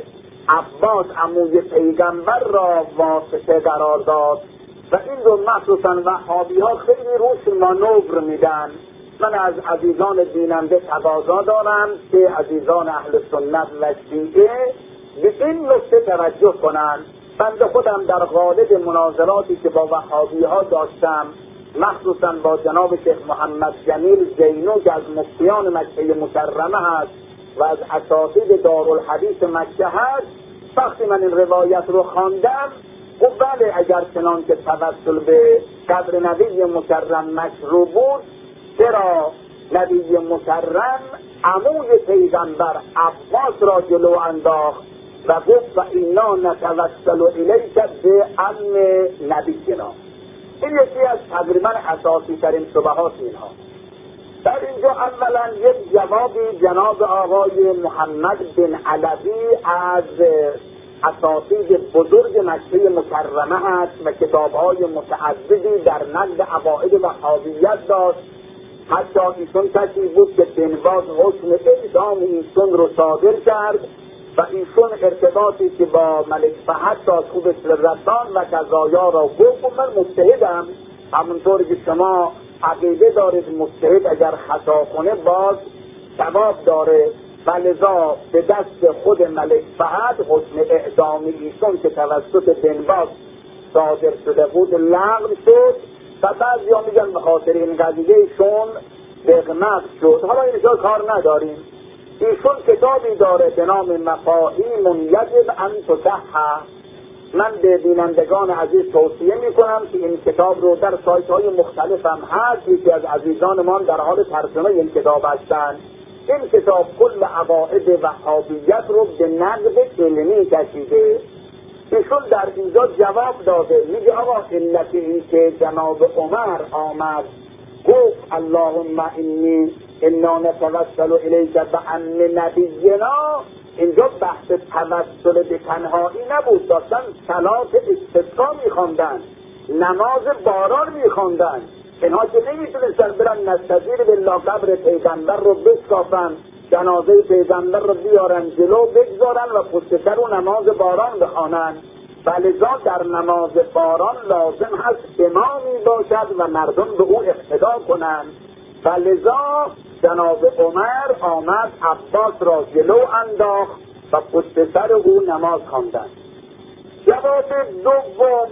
عباس عموی پیغمبر را واسطه قرار داد و این رو مخصوصا وهابی ها خیلی روش مانور میدن. من از عزیزان بیننده تقاضا دارم که عزیزان اهل سنت و شیعه به این نکته توجه کنند. بنده خودم در قالب مناظراتی که با وهابی ها داشتم، مخصوصا با جناب شیخ محمد جمیل زینو که از مفتیان مکه مکرمه هست و از اساتید دارالحدیث مکه هست، وقتی من این روایت رو خواندم و بله اگر چنان که توسل به قبر نبی مکرم مشروع بود، چرا نبی مکرم عموی پیغمبر عباس را جلو انداخت و گفت و اینا نتوسل الیک به عم نبینا. این یکی از تقریبا اساسی ترین شبهات اینها. در اینجا اولا یک جوابی جناب آقای محمد بن علوی از اساتید بزرگ مکه مکرمه است و کتاب‌های متعددی در نقد عقاید وهابیت داشت. حتی ایشون کسی بود که بنواز حکم اعدام ایشون رو صادر کرد و ایشون ارتباطی که با ملک فهد داشت خوب رسان و قضایا را گفت من مجتهدم، همونطور که شما عقیده دارید مجتهد اگر خطا کنه باز ثواب داره، و لذا به دست خود ملک فهد حکم اعدام ایشون که توسط بنواز صادر شده بود لغو شد و بعضیا میگن به خاطر این قضیه ایشون دغمق شد. حالا اینجا کار نداریم. ایشون کتابی داره به نام مفاهیم یجب ان تصحح. من به بینندگان عزیز توصیه میکنم که این کتاب رو در سایت‌های مختلف هم هست، یکی از عزیزانمان در حال ترجمه این کتاب هستند. این کتاب کل عقاید وهابیت رو به نقد علمی کشیده. ایشون در اینجا جواب داده، میگه آقا علت این که جناب عمر آمد گفت اللهم انا نتوسل الیک بأن نبینا، اینجا بحث توسل به تنهایی نبود، داشتن صلات استسقا میخواندن، نماز باران میخواندن. اینها که نمیتونستن برن نستجیر بالله قبر پیغمبر رو بشکافن، جنازه پیغمبر رو بیارن جلو بگذارن و پشت سر و نماز باران بخوانن. ولذا در نماز باران لازم هست امامی باشد و مردم به او اقتدا کنند. ولذا جناب عمر آمد عباس را جلو انداخت و پشت سر او نماز خواندند. جواب دوم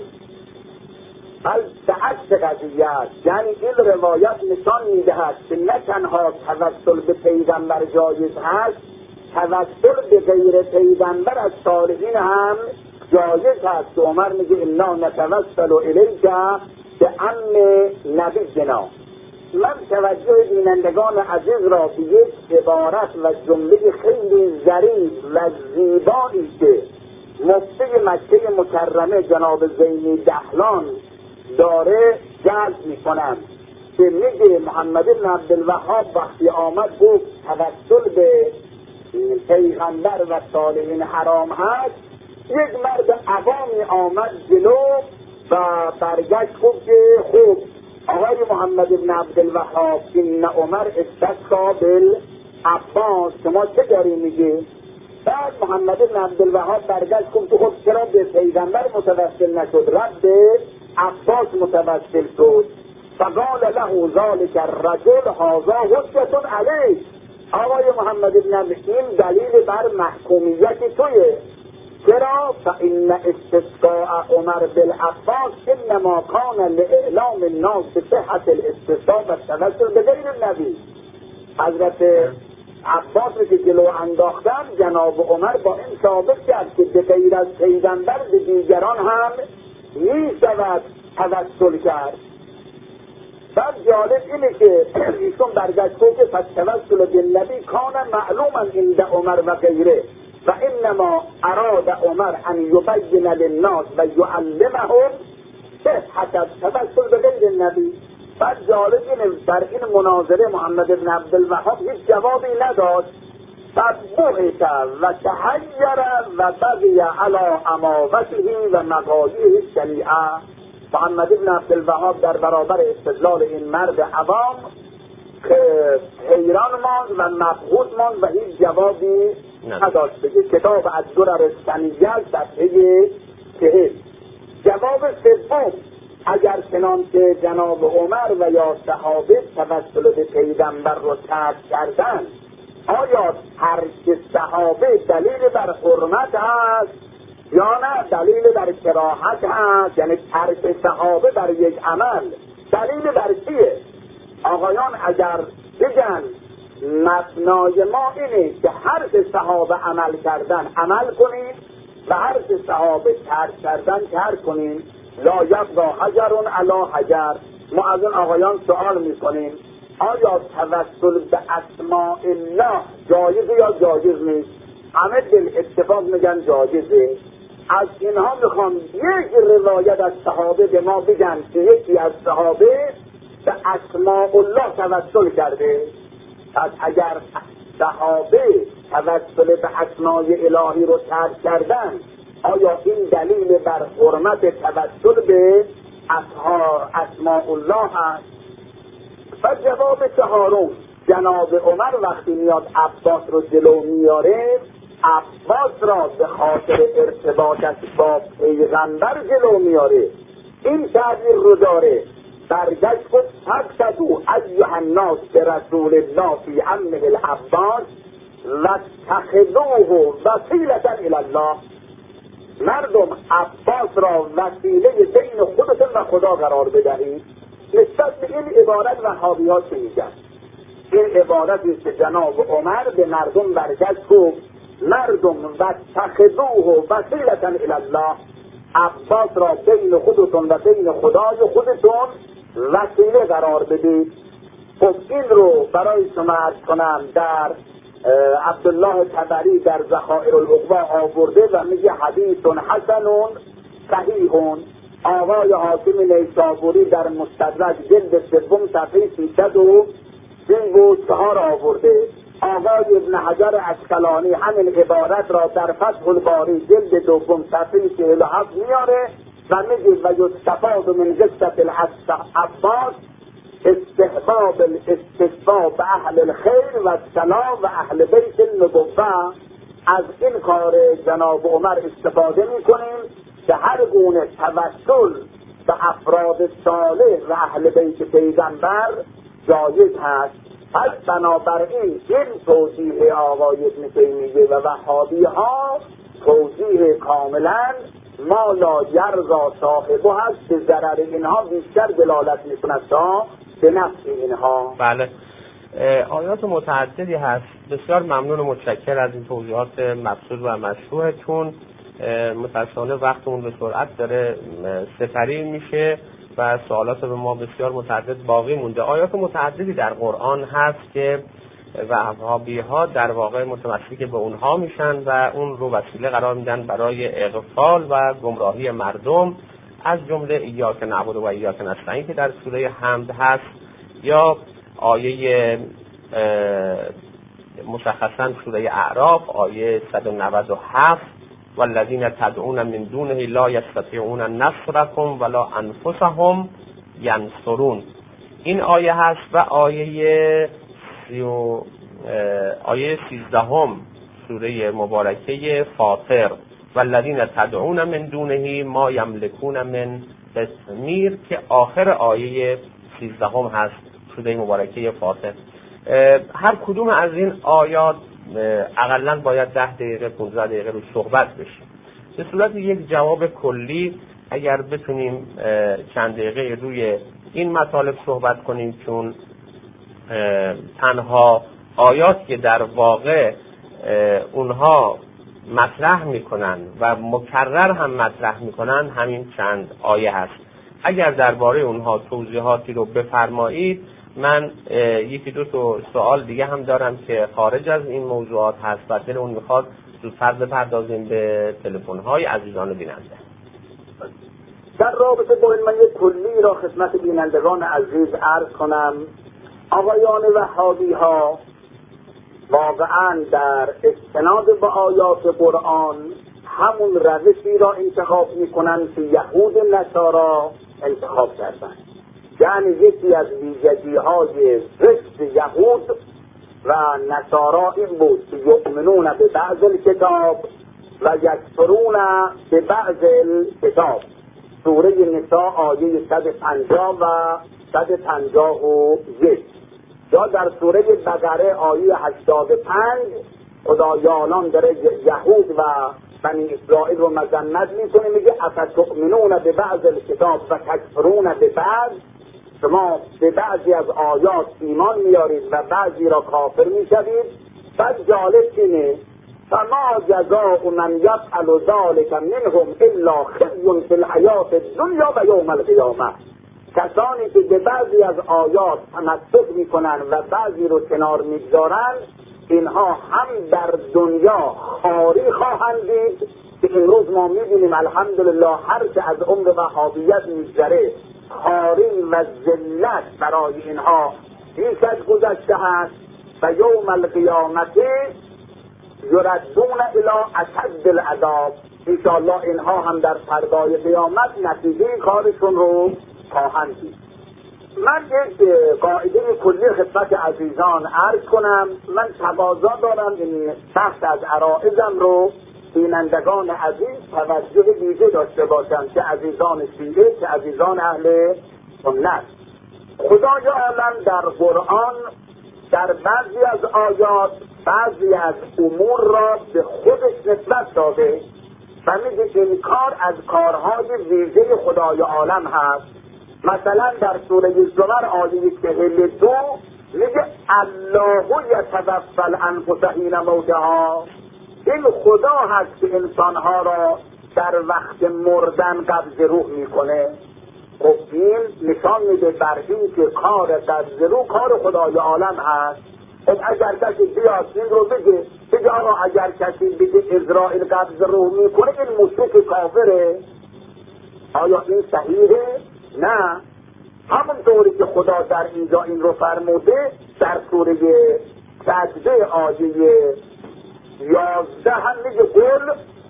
عکس قضیه است، یعنی این روایت نشان میدهد که نه تنها توسل به پیغمبر جایز هست، توسل به غیر پیغمبر از صالحین هم جایز هست. عمر میگه انا نتوسل الیک بأن نبینا. من توجه بینندگان عزیز را به یک عبارت و جمله خیلی ظریف و زیبایی که مفتی مکه مکرمه جناب زینی دهلان داره جلب میکنم که میگه محمد بن عبدالوهاب وقتی آمد گفت توسل به پیغمبر و صالحین حرام هست، یک مرد عوامی آمد جلو و برگشت گفت که خوب آقای محمد بن عبدالوهاب این عمر استسقا بالعباس، شما چه داری میگی؟ بعد محمد بن عبدالوهاب برگشت گفت خب چرا به پیغمبر متوسل نشد، رد عباس متوسل شد. فقال له ذلك الرجل هذا حجة علیه، آقای محمد بن این دلیل بر محکومیت تویه. چرا؟ فإن استسقاء عمر بالعباس انما كان لإعلام الناس بصحة الاستسقاء والتوسل بغیر النبی. حضرت عباس که جلو انداختن جناب عمر با این ثابت کرد که به غیر از پیغمبر به دیگران هم میشود توسل کرد. بعد جالب اینه که ایشون برگشت که پس توسل بالنبی کان معلوما عند عمر و غیره و انما اراد عمر ان یبین للناس و یعلمهم صحت التوسل بغیر النبی. بعد جالب اینه در این مناظره محمد بن عبدالوهاب هیچ جوابی نداشت. بعد بعث و تحیر و بقی علی امامته و مقالیه الشریعه. محمد بن عبدالوهاب در برابر استدلال این مرد عوام حیران ماند و مبهوت ماند و هیچ جوابی نداشت. بگه کتاب الدرر الثنیه صفحه 40. جواب سوم، اگر چنانکه جناب عمر و یا صحابه توسل به پیغمبر رو ترک کردن، آیا ترک صحابه دلیل بر حرمت هست یا نه دلیل بر کراهت هست؟ یعنی ترک صحابه بر یک عمل دلیل بر چیه؟ آقایان اگر بگن مبنای ما اینه که هر که صحابه عمل کردن عمل کنیم و هر که صحابه ترک کردن ترک کنیم، لا یبقی حجر علی حجر. ما از اون آقایان سوال میکنیم آیا توسل به اسماء الله جایزه یا جایز نیست؟ همه دل اتفاق میگن جایزه. از اینها میخوام یک روایت از صحابه به ما بگن که یکی از صحابه به اسماء الله توسل کرده. پس اگر صحابه توسل به اسماء الهی رو ترک کردن آیا این دلیل بر حرمت توسل به اسماء الله هست؟ و جواب چهارم، جناب عمر وقتی میاد عباس رو جلو میاره، عباس را به خاطر ارتباطش با پیغمبر جلو میاره، این تعبیر رو داره. برگشت گفت فقصدوا ایها الناس برسول الله فی عمه العباس واتخذوه وسیلة الی الله. مردم عباس را وسیله بین خودتون و خدا قرار بدهید. نسبت به این عبارت وهابی ها چه میگن؟ این عبارتی که جناب عمر به مردم برگشت گفت مردم واتخذوه وسیلة الی الله، عباس را بین خودتون و بین خدای خودتون وسیله قرار بدید. خب این رو برای شما عرض کنم در عبدالله طبری در ذخائر العقبا آورده و میگه حدیث حسن صحیح. آقای حاکم نیسابوری در مستدرک جلد سوم صفحه 334 آورده. آقای ابن حجر عسقلانی همین عبارت را در فتح الباری جلد دوم صفحه 47 میاره و میگه و یستفاد من قصة العباس استحباب الاستحباب به اهل الخیر و السلام و اهل بیت النبوة. از این کار جناب عمر استفاده میکنیم که هر گونه توسل به افراد صالح و اهل بیت پیغمبر جایز هست. پس بنابراین این توضیح آقای ابن تیمیه و وهابی ها توضیح کاملا ما لا یرضا صاحبه هست که ضرر اینها بیشتر دلالت میکند تا به نفع اینها. بله، آیات متعددی هست. بسیار ممنون و متشکر از این توضیحات مبسوط و مشروحتون. متاسفانه وقتمون به سرعت داره سپری میشه و سوالات به ما بسیار متعدد باقی مونده. آیات متعددی در قرآن هست که وهابی ها در واقع متمسک به اونها میشن و اون رو وسیله قرار میدن برای اغفال و گمراهی مردم، از جمله ایاک نعبد و ایاک نستعین که در سوره حمد هست، یا آیه مشخصا سوره اعراف آیه 197 والذین تدعون من دونه لا یستطیعون نصرکم ولا انفسهم ینصرون. این آیه هست و آیه 13 سوره مبارکه فاطر والذین تدعون من دونه ما یملکون من قطمیر که آخر آیه 13 هست سوره مبارکه فاطر. هر کدوم از این آیات اقلن باید 10 دقیقه 15 دقیقه رو صحبت بشه. به صورت یک جواب کلی اگر بتونیم چند دقیقه روی این مطالب صحبت کنیم، چون تنها آیات که در واقع اونها مطرح میکنن و مکرر هم مطرح میکنن همین چند آیه هست. اگر درباره اونها توضیحاتی رو بفرمایید، من یکی دو تا سوال دیگه هم دارم که خارج از این موضوعات هست و دل اون میخواد زودتر بپردازیم به تلفن‌های عزیزان بیننده. در رابطه با این من یک کلی را خدمت بینندگان عزیز عرض کنم. آقایان وهابی ها واقعا در استناد به آیات قرآن همون روشی را انتخاب میکنن که یهود نصارا انتخاب کردن. یعنی یکی از ویژگی های زشت یهود و نصارا این بود که یؤمنون به بعض الکتاب و یکفرون به بعض الکتاب. سوره نساء آیه 150 و 151. یا در سوره بقره آیه 85 خدایالان داره یهود و بنی اسرائیل رو مذمت میکنه، میگه افتؤمنون به بعض الکتاب و تکفرون به بعض. شما به بعضی از آیات ایمان میارید و بعضی را کافر میشوید. بعد جالب اینه فما جزاء من یفعل ذلک منهم الا خزی فی الحیات الدنیا و یوم القیامه. کسانی که به بعضی از آیات تمسک میکنن و بعضی رو کنار میگذارن، اینها هم در دنیا خاری خواهند دید که امروز ما میبینیم الحمدلله هر که از عمر وهابیت میگذره خاری و ذلت برای اینها پیشش گذشته است و یوم القیامت یردون الی اشد العذاب. انشاءالله اینها هم در فردای قیامت نتیجه کارشون رو خواهند دید. من یک قاعده کلی خدمت عزیزان عرض کنم. من تقاضا دارم این بخش از عرائضم رو بینندگان عزیز توجه ویژه داشته باشم، که عزیزان شیعه که عزیزان اهل سنت. خدای عالم در قرآن در بعضی از آیات بعضی از امور را به خودش نسبت داده و میگه این کار از کارهای ویژه خدای عالم هست. مثلا در سوره زمر آیه 42 میگه الله یتوفی الانفس حین موتها. این خدا هست که انسانها را در وقت مردن قبض روح میکنه. خب این نشان میده بر این که کار قبض روح کار خدای عالم هست. خب اگر کسی بیاد این رو بگه آقا اگر کسی بگه اسرائیل قبض روح میکنه این مشرک کافره، آیا این صحیحه؟ نه. همونطوری که خدا در اینجا این رو فرموده در سوره سجده آیه 11 هم میگه قل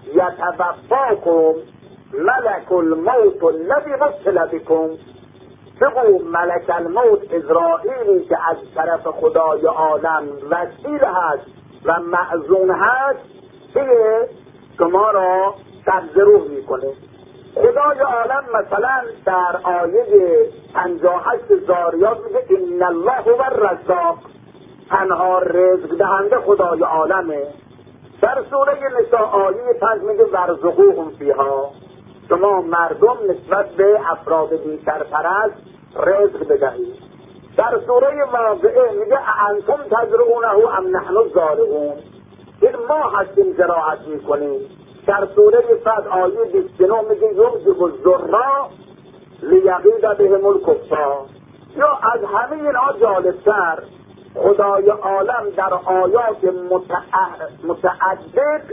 یتوفاکم ملک الموت الذی وکل بکم. بگو ملک الموت اسرائیلی که از طرف خدای عالم وکیل هست و معزون هست که شما را قبض روح میکنه. خدای عالم مثلا در آیه 58 زاریات میگه ان الله هو الرزاق، تنها رزق دهنده خدای عالمه. در سوره نساء آیه 5 میگه ورزقوهم فیها، شما مردم نسبت به افراد بی‌سرپرست رزق بدهید. در سوره واقعه میگه انتم تزرعونه ام نحن الزارعون، این ما هستیم زراعت میکنیم. در سوره صد آیه 29 میگه یوجب الذرا لیغیظ بهم الکفار. یا از همه اینها جالبتر خدای عالم در آیات متعدد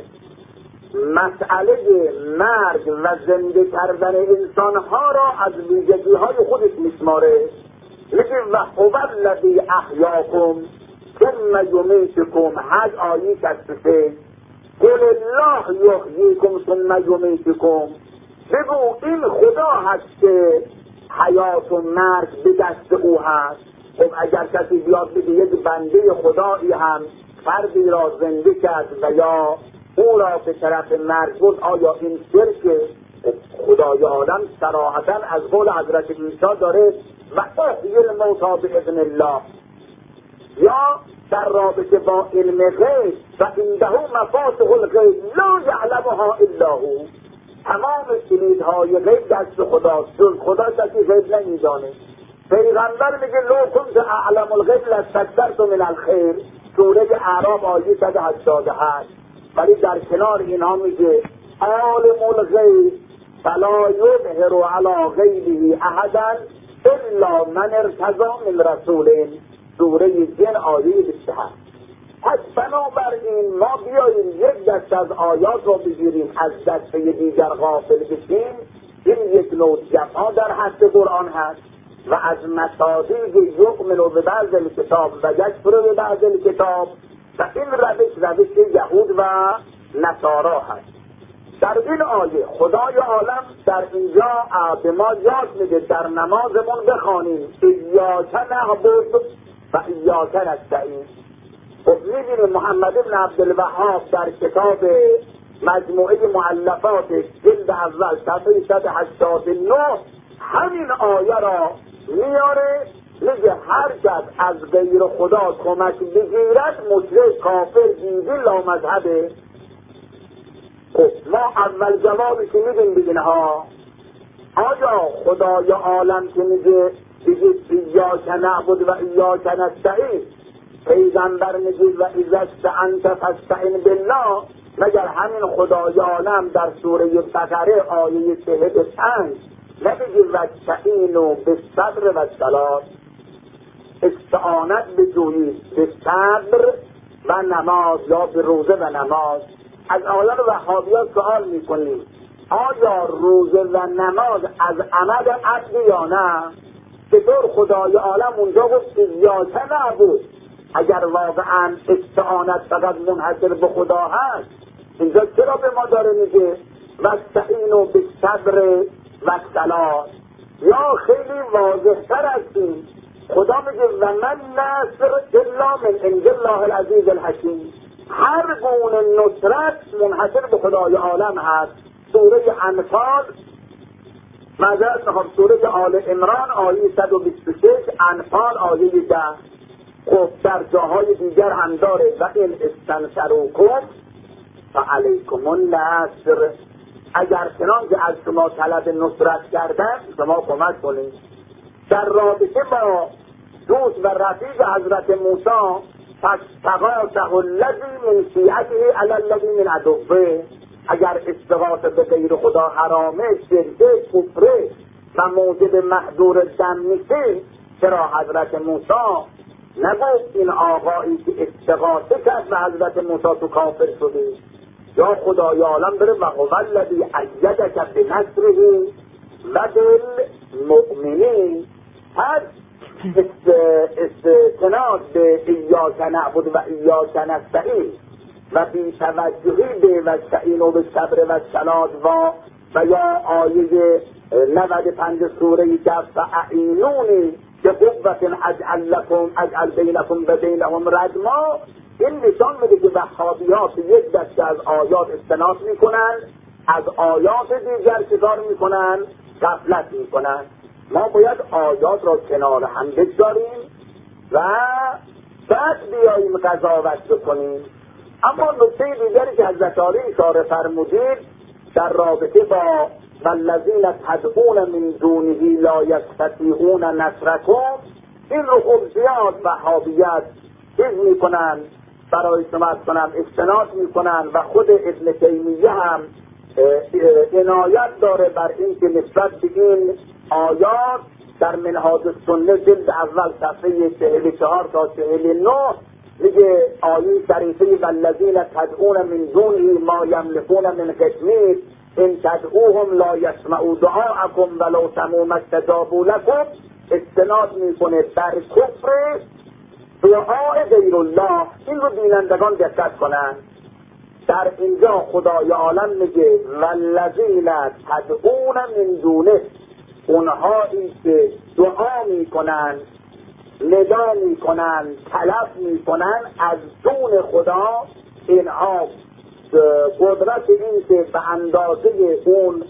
مسئله مرگ و زنده کردن انسانها را از ویژگی‌های خودش میشماره. میگه و هو الذی احیاکم ثم یمیتکم. حج آیه 63 قل الله یحییکم ثم یمیتکم. بگو این خدا هست که حیات و مرگ به دست او هست. خب اگر کسی بیاد بگه یک بنده خدایی هم فردی را زنده کرد و یا او را به طرف مرگ برد، آیا این شرکه؟ خدای عالم صراحتا از قول حضرت عیسی داره و احیی الموتی باذن الله. یا در رابطه با علم غیب و عنده مفاتح الغیب لا یعلمها الا هو. تمام کلیدهای غیب دست خداست، جز خدا کسی غیب نمیدانه. پیغمبر میگه لو کنت اعلم الغیب لاستكثرت من الخیر، سوره اعراف آیه 188. ولی در کنار اینها میگه عالم الغیب فلا یظهر علی غیبه احدا الا من ارتضی من رسول، سوره جن آیه 27. پس بنابراین ما بیاییم یک دست از آیات رو بگیریم از دسته دیگر غافل بشیم، این یک نوع جفا در حد قرآن هست و از مصادیق یؤمن ببعض الکتاب و یکفر ببعض الکتاب و این روش یهود و نصارا هست. در این آیه خدای عالم در اینجا به ما یاد میده در نمازمون بخوانیم ایاک نعبد و ایاک نستعین. خب میبینیم محمد بن عبدالوهاب در کتاب مجموعه مؤلفاتش جلد اول صفحه 189 همین آیه را میاره، میگه هر کس از غیر خدا کمک بگیرد مشرک کافر دیوی لامذهبه. خب ما اول جوابش میدیم به اینها. آیا خدای عالم که میگه ایاک نعبد و ایاک نستعین، پیغمبر میگه و اذا استعنت فاستعن بالله، مگر همین خدای عالم در سوره بقره آیه 45 نمیگه واستعینوا بالصبر والصلاة، استعانت بجویید به صبر و نماز یا به روزه و نماز. از آیان وهابیان سوال میکنیم آیا روزه و نماز از عمد عبد یا نه؟ چطور خدای عالم اونجا گفت ایاک نعبد اگر واقعا استعانت فقط منحصر به خدا هست؟ اینجا چرا به ما داره میگه و استعینوا بالصبر و الصلاة. یا خیلی واضح‌تر از این خدا میگه و من نصر الا من عند الله العزیز الحکیم. هر گونه نصرت منحصر به خدای عالم هست. سوره انفال معذرت میخوام سوره آل عمران آیه 126، انفال آیه 10. خب در جاهای دیگر هم داره و این استنصروکم فعلیکم النصر. اگر چنانکه از شما طلب نصرت کردن شما کمک کنید. در رابطه با دوست و رفیق حضرت موسی فاستغاثه الذی من شیعته علی الذی من عدوه. اگر استغاثه به غیر خدا حرامه، شرکه، کفره و موجب محظور دم میشه، چرا حضرت موسی نگفت این آقایی که استغاثه کرد و حضرت موسی تو کافر شده؟ یا خدای عالم بره و هو الذی ایدک بنصره و بالمؤمنین. پس استناد به ایاک نعبد و ایاک نستعین و بی توجهی به و استعینوا بالصبر و الصلاة و یا آیه 95 سوره کهف فاعینونی بقوة اجعل بینکم و بینهم ردما. این نشان میده که وهابی‌ها به یک دسته از آیات استناد میکنن، از آیات دیگر چیکار میکنن؟ غفلت میکنن. ما باید آیات را کنار هم بگذاریم و بعد بیاییم قضاوت بکنیم. اما نکته دیگری که حضرت عالی اشاره فرمودید در رابطه با والذین تدعون من دونه لا یستطیعون نصرکم، این رو خب زیاد وهابیت چیز میکنن، برای شما کنم استناد میکنن و خود ابن تیمیه هم عنایت داره بر این که نسبت به این آیات در منهاج السنه جلد اول صفحه 44 تا 49 میگه آیه شریفه والذین تدعون من دونه ما یملکون من قطمیر ان تدعوهم لا یسمعوا دعاءکم ولو سمعوا ما استجابوا لکم. استناد میکنه بر کفر دعای غیر الله. این رو بینندگان دقت کنن. در اینجا خدای عالم میگه والذین تدعون من دونه، اونهایی که دعا میکنن، ندا میکنن، طلب میکنن از دون خدا، اینها قدرت این که به اندازه اون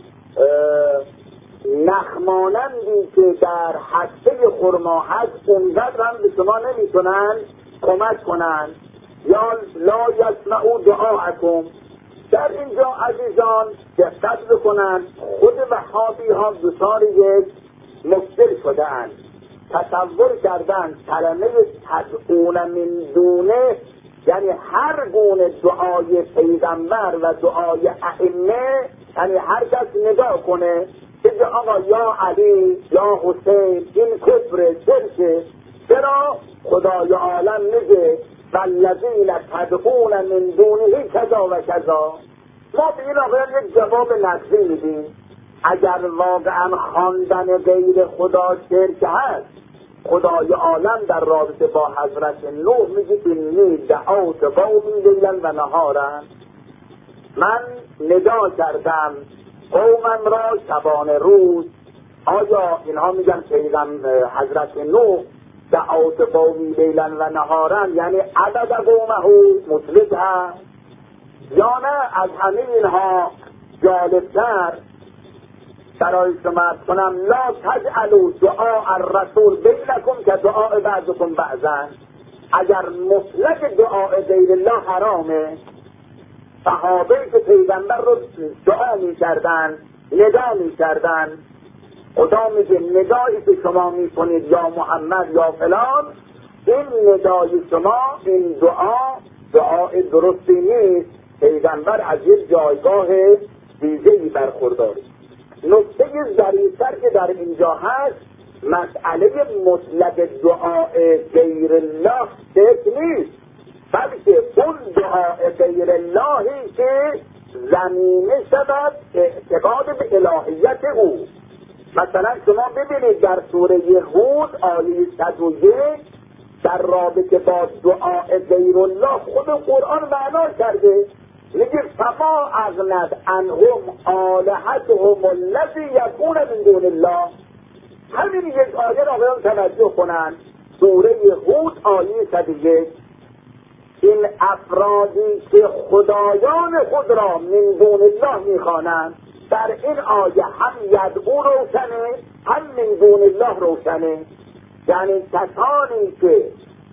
نخمانندی که در حسه خرما هست اونقدر هم به شما نمیتونن کمک کنن. یا لا یسمعوا دعاءکم. در اینجا عزیزان دقت بکنن، خود وهابی ها دچار یک مشکل شدن. تصور کردن کلمه تدعون من دونه یعنی هر گونه دعای پیغمبر و دعای ائمه، یعنی هر کس ندا کنه بگه آقا یا علی یا حسین این کفر شرکه. چرا؟ خدای عالم میگه والذین تدعون من دونه کذا و کذا. ما به این آقایان یک جواب نقضی میدیم. اگر واقعا خواندن غیر خدا شرک هست، خدای عالم در رابطه با حضرت نوح میگه اینی دعوت قومی لیلا و نهارا، من ندا کردم قومم را شبانه روز. آیا اینها میگن پیغمبر حضرت نوح دعوت قومی لیلا و نهارا یعنی عدد قومه مطلق هست، یا نه از همه اینها جالبتر برای شما کنم لا تجعلوا دعاء الرسول بینکم که دعاء بعضکم بعضا. اگر مطلق دعاء غیر الله حرامه، صحابه که پیغمبر رو دعا می کردن، ندا می کردن، خدا میگه ندایی که شما می کنید یا محمد یا فلان، این ندای شما، این دعای درستی نیست. پیغمبر از یک جایگاه دیگه‌ای برخورداره. نکته ظریف‌تر که در اینجا هست، مسئله مطلق دعای غیر الله شرک نیست، بلکه اون دعای غیر اللهی که زمینه شود اعتقاد به الهیت او. مثلا شما ببینید در سوره هود آیه 101 در رابطه با دعای غیر الله خود قرآن معنا کرده. میگه فما اغنت عنهم آلهتهم الذی یکون من دون الله. همین یک آیه را باید توجه کنند. سوره هود آیه 101. این افرادی که خدایان خود را من دون الله میخوانند، در این آیه هم یدعو روشنه هم من دون الله روشنه. یعنی کسانی که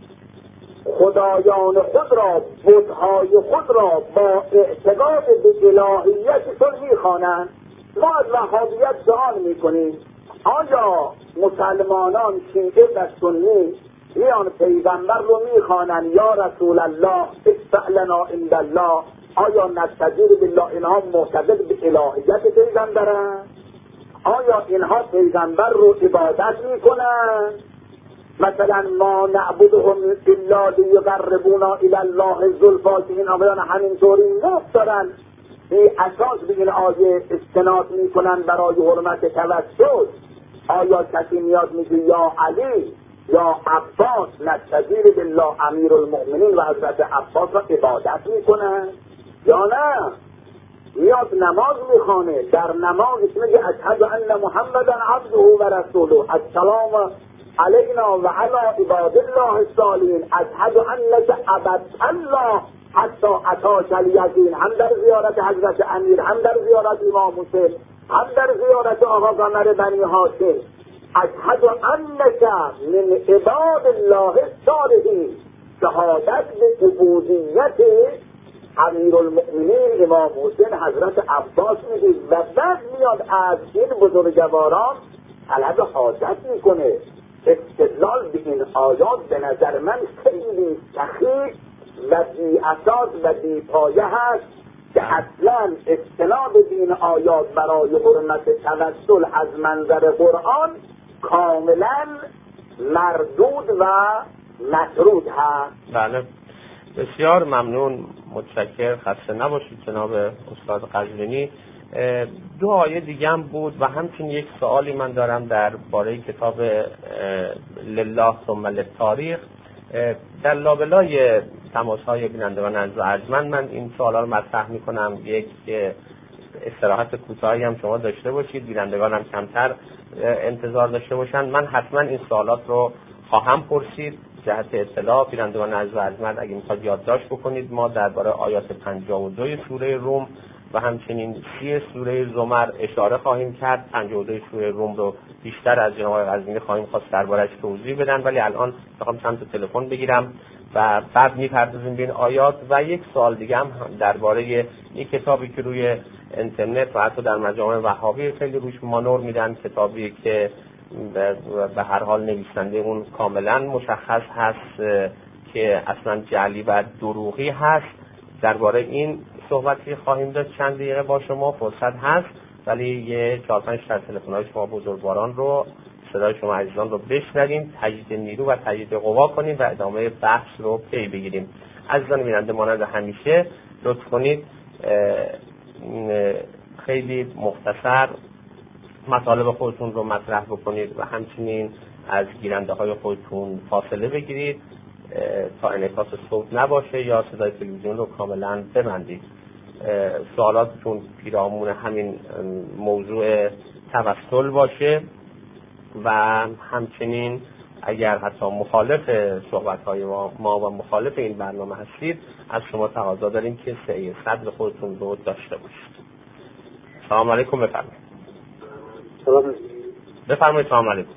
خدایان خود را، بت‌های خود را با اعتقاد به الهیتشون میخوانند. ما از وهابیت سوال میکنیم آیا مسلمانان شیعه و سنی میان پیغمبر رو میخوانن یا رسول الله اشفع لنا عند الله، آیا نستجیر بالله اینها معتقد به الهیت پیغمبرن؟ آیا اینها پیغمبر رو عبادت میکنن؟ مثلا ما نعبدهم الا لیقربونا الی الله زلفا، که این آقایان همینطوری نفت دارن به اساس به این آیه استناد میکنن برای حرمت توسل. آیا کسی میاد میگه یا علی یا عباس نستجیر بالله امیر المؤمنین و حضرت عباس را عبادت میکنن یا نه؟ میاد نماز میخوانه، در نمازش میگه اشهد ان محمدا عبده و رسوله، السلام علینا و علی عباد الله الصالحین، اشهد انک عبدت الله حتی اتاک الیقین. هم در زیارت حضرت امیر، هم در زیارت امام حسین، هم در زیارت آقا قمر بنی هاشم. اشهد انک من عباد الله الصالحین، شهادت به عبودیت امیر المؤمنین امام حسین حضرت عباس میگه و بعد میاد از این بزرگواران طلب حاجت میکنه. استدلال به این آیات به نظر من خیلی سخیف و بی اساس و بی پایه هست که اصلا استناد به این آیات برای حرمت توسل از منظر قرآن کاملا مردود و مطرود هست. بله، بسیار ممنون، متشکر، خسته نباشید جناب استاد قزوینی. دو آیه دیگه هم بود و همچنین یک سوالی من دارم در باره کتاب لله ثم للتاریخ. در لابلای تماس‌های بینندگان عزیز و ارجمند من این سوالا رو مطرح می‌کنم. یک استراحت کوتاهی هم شما داشته باشید، بینندگان هم کمتر انتظار داشته باشن. من حتما این سوالات رو خواهم پرسید جهت اطلاع. بینندگان عزیز و ارجمند اگه میخواد یادداشت بکنید، ما درباره آیات 52 سوره روم و همچنین 30 سوره زمر اشاره خواهیم کرد. 52 سوره روم رو بیشتر از جناب قزوینی خواهیم خواست درباره‌اش توضیح بدن، ولی الان میخوام چند تا تلفن بگیرم و بعد میپردازیم به این آیات. و یک سوال دیگه هم درباره یک کتابی که روی اینترنت و حتی در مجامع وهابی خیلی روش مانور میدن، کتابی که به هر حال نویسنده اون کاملا مشخص هست که اصلا جعلی و دروغی هست. درباره این صحبتی خواهیم داشت چند دقیقه با شما، فرصت هست، ولی یه 4-5 تا تلفن‌های شما بزرگواران رو، صدای شما عزیزان رو بشنویم، تجدید نیرو و تجدید قوا کنیم و ادامه بحث رو پی بگیریم. عزیزان بیننده، مانند همیشه لطف کنید خیلی مختصر مطالب خودتون رو مطرح بکنید و همچنین از گیرنده های خودتون فاصله بگیرید تا انعکاس صوت نباشه یا صدای تلویزیون رو کاملا ببندید. سوالاتتون پیرامون همین موضوع توسل باشه و همچنین اگر حتی مخالف صحبت‌های ما و مخالف این برنامه هستید، از شما تقاضا داریم که سعی صدر خودتون رو داشته باشید. سلام علیکم. بفرمایید. بفرمایید. سلام علیکم.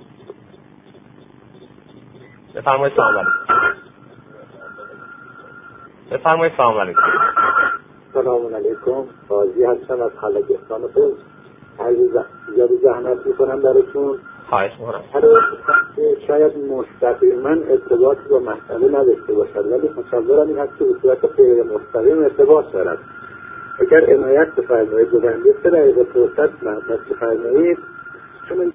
بفرمایید. سلام علیکم. بفرمایید. سلام علیکم. سلام علیکم. قاضی هستم از خلقستان خود. زیادی زحمت میکنم براتون. خواهش میکنم. شاید مستقیما ارتباط با مسئله نداشته باشد، ولی مصورم این هست که به صورت غیر مستقیم ارتباط دارد. اگر عنایت بفرمایید و بنده 3 دقیقه فرصت محبت بفرمایید، چون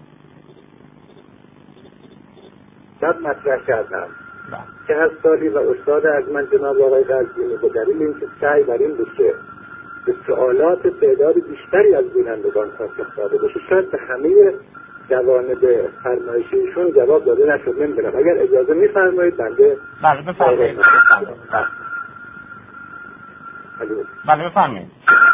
شب مطرح کردم که 7 سالی و استاد از من جناب آقای قزوینی به دلیل اینکه سعی بر این بشه به سوالات تعداد بیشتری از بینندگان پاسخ داده بشه، شاید به همه جوانب فرمایشیشون جواب داده نشد. نمیدونم، اگر اجازه میفرمایید بنده. بله بفرمایید. بله بفرمایید.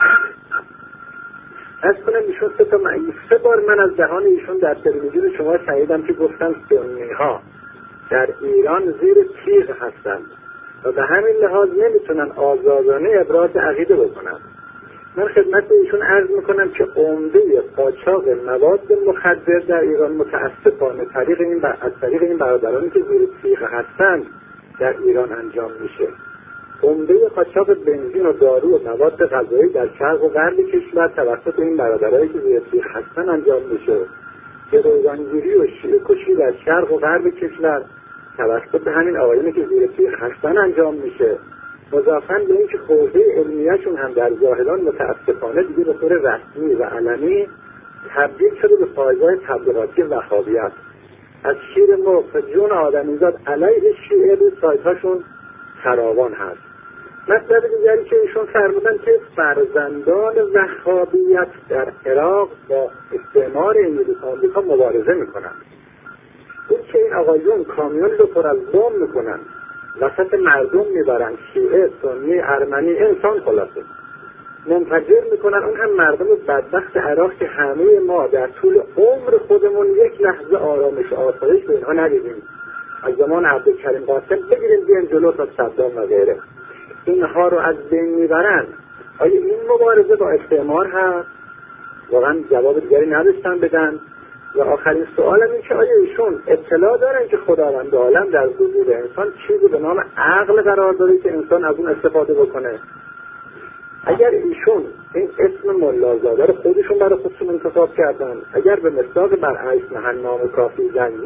از کنم ایشون سه بار من از دهان ایشون در تلویزیون شما شنیدم که گفتن سنی ها در ایران زیر تیغ هستند و به همین لحاظ نمیتونن آزادانه ابراز عقیده بکنن. من خدمت ایشون عرض میکنم که عمده قاچاق مواد مخدر در ایران متاسفانه از طریق این برادرانی که زیر تیغ هستند در ایران انجام میشه. عمده قاچاق بنزین و دارو و مواد غذایی در شرق و غرب کشور توسط این برادرایی که زیر تیغ هستن انجام میشه. گروگانگیری و شیعه‌کشی در شرق و غرب کشور توسط همین آقایانی که زیر تیغ هستن انجام میشه. مضافاً به اینکه حوزه علمیه‌شون هم در زاهدان متاسفانه دیگه به طور رسمی و علنی تبدیل شده به پایگاه تبلیغاتی وهابیت. از شیر مرغ تا جون آدمیزاد علیه شیعه روی سایت‌هاشون فراوان هست. مطلب دیگری که ایشون فرمودن که فرزندان وهابیت در عراق با استعمار انگلیس و آمریکا مبارزه میکنن. اون که این آقایون کامیون رو پر از بم میکنن، وسط مردم میبرن، شیعه، سنی، ارمنی، انسان خلاصه منفجر میکنن. اون هم مردم بدبخت عراق که همه ما در طول عمر خودمون یک لحظه آرامش و آسایش به اینها ندیدیم. از زمان عبدالکریم قاسم بگیریم بیان جلو تا صدام و غیره، اینها رو از بین میبرن. آیا این مبارزه با استعمار هست؟ واقعا جواب دیگری نداشتن بدن. و آخرین سوالم این که آیا ایشون اطلاع دارن که خداوند عالم در وجود انسان چیزی به نام عقل قرار داره که انسان از اون استفاده بکنه؟ اگر ایشون این اسم ملازاده رو خودشون برای خودشون انتخاب کردن، اگر به مصداق برعکس نهن نام کافی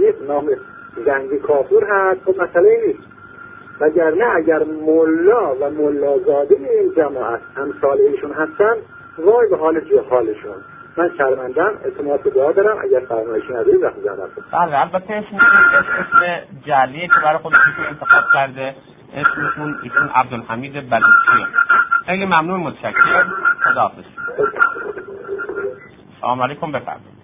زنگی کافور هست، خب مسئله نیست. وگرنه اگر ملا و ملازاده این جماعت همسال ایشون هستن، وای به حالشون. من شرمندم، اعتماد به دعا دارم. اگر فرمایشی نداری وقت زحمت کنید. بله، البته اسم جعلیه که برای خودشون انتخاب کرده، اسمشون ایشون عبدالحمید بلوچیه. خیلی ممنون، متشکرم. خداحافظ. سلام علیکم، بفرمایید.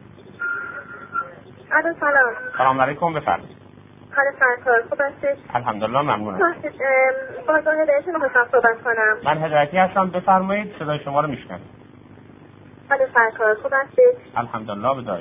سلام علیکم، بفرمایید. حال سرکار خوب هستید؟ الحمدلله، ممنونم. بازار هدایتی می‌خواستم صحبت کنم. من هدایتی هستم، بفرمایید، صدای شما رو میشنوم. حال سرکار خوب هستید؟ الحمدلله، بدایید.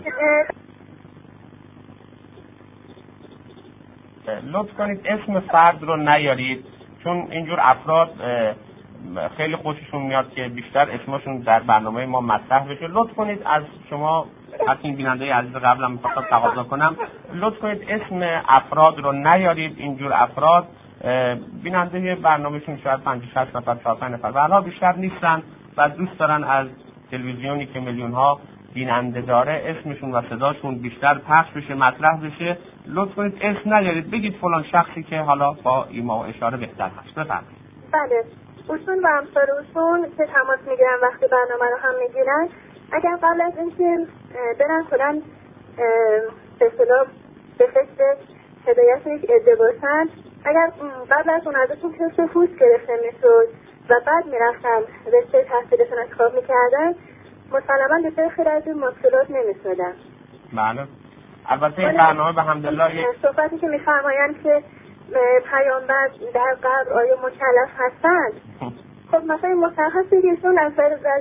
لطف کنید اسم فرد رو نیارید، چون اینجور افراد خیلی خوششون میاد که بیشتر اسمشون در برنامه ما مطرح بشه. لطف کنید از شما، حتی این بیننده عزیز قبلم میخواستم تقاضا کنم، لطف کنید اسم افراد رو نیارید. اینجور افراد بیننده برنامهشون شاید 50-60 نفر، 4-5 نفر، بعدا بیشتر نیستن و دوست دارن از تلویزیونی که میلیون ها بیننده داره اسمشون و صداشون بیشتر پخش بشه، مطرح بشه. لطف کنید اسم نیارید، بگید فلان شخصی که حالا با ایما و اشاره بهتر هست. بفرمایید. بله، اصول و امثال اصول که تماس میگیرن وقتی برنامه رو هم میگیرن، اگر قبل از اینکه برن کنن به اصطلاح به فکر هدایت یک عده باشن، اگر قبل از اون ازشون کسی فوش گرفته میشد و بعد میرفتن رشته تحصیلشون انتخاب میکردن، مسلما به طور خیلی از این مشکلات نمیشدن. بله، البته این برنامه به حمدالله صحبتی که میفرمایند که پیامبر در قبر آیا مکلف هستند، خب مثلا این مشخصه که ایشون از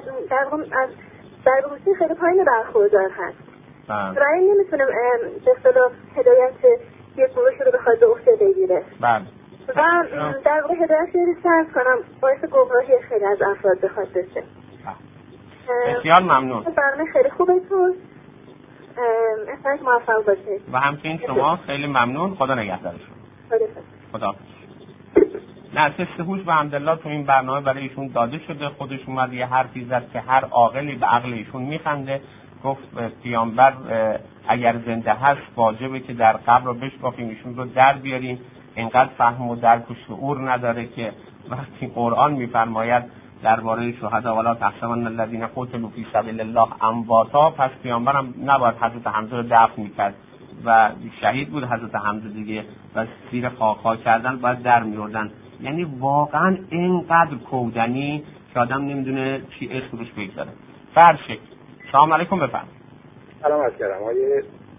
درگوشی خیلی پایین برخوردار هست و این نمیتونه به اصطلاح هدایت یک گروهی رو بخواد به عهده بگیره. بله. و در واقع هدایت رو سرز کنم باعث گمراهی خیلی از افراد بخواد بشه. بسیار ممنون. برنامه خیلی خوبتون، اصلا موفق باشید. و همچنین شما خیلی ممنون. خدا نگهدارشون. خدا. نه، تست هوش به حمدالله تو این برنامه برای ایشون داده شده. خودش اومد یه حرفی زد که هر عاقلی به عقل ایشون میخنده. گفت پیامبر اگر زنده هست واجبه که در قبر رو بشکافیم، ایشون رو در بیاریم. اینقدر فهم و درک و شعور نداره که وقتی قرآن میفرماید درباره شهدا ولا تحسبن الذین قتلوا فی سبیل الله امواتا، پس پیامبرم نباید حضرت حمزه رو دفن میکرد و شهید بود حضرت حمزه دیگه و زیر خاک کردن باید در میوردن. یعنی واقعا اینقدر کودنی که آدم نمیدونه چی اسم روش بگذاره. فرشک. سلام علیکم، بفرمایید. سلام عرض کردم. آقای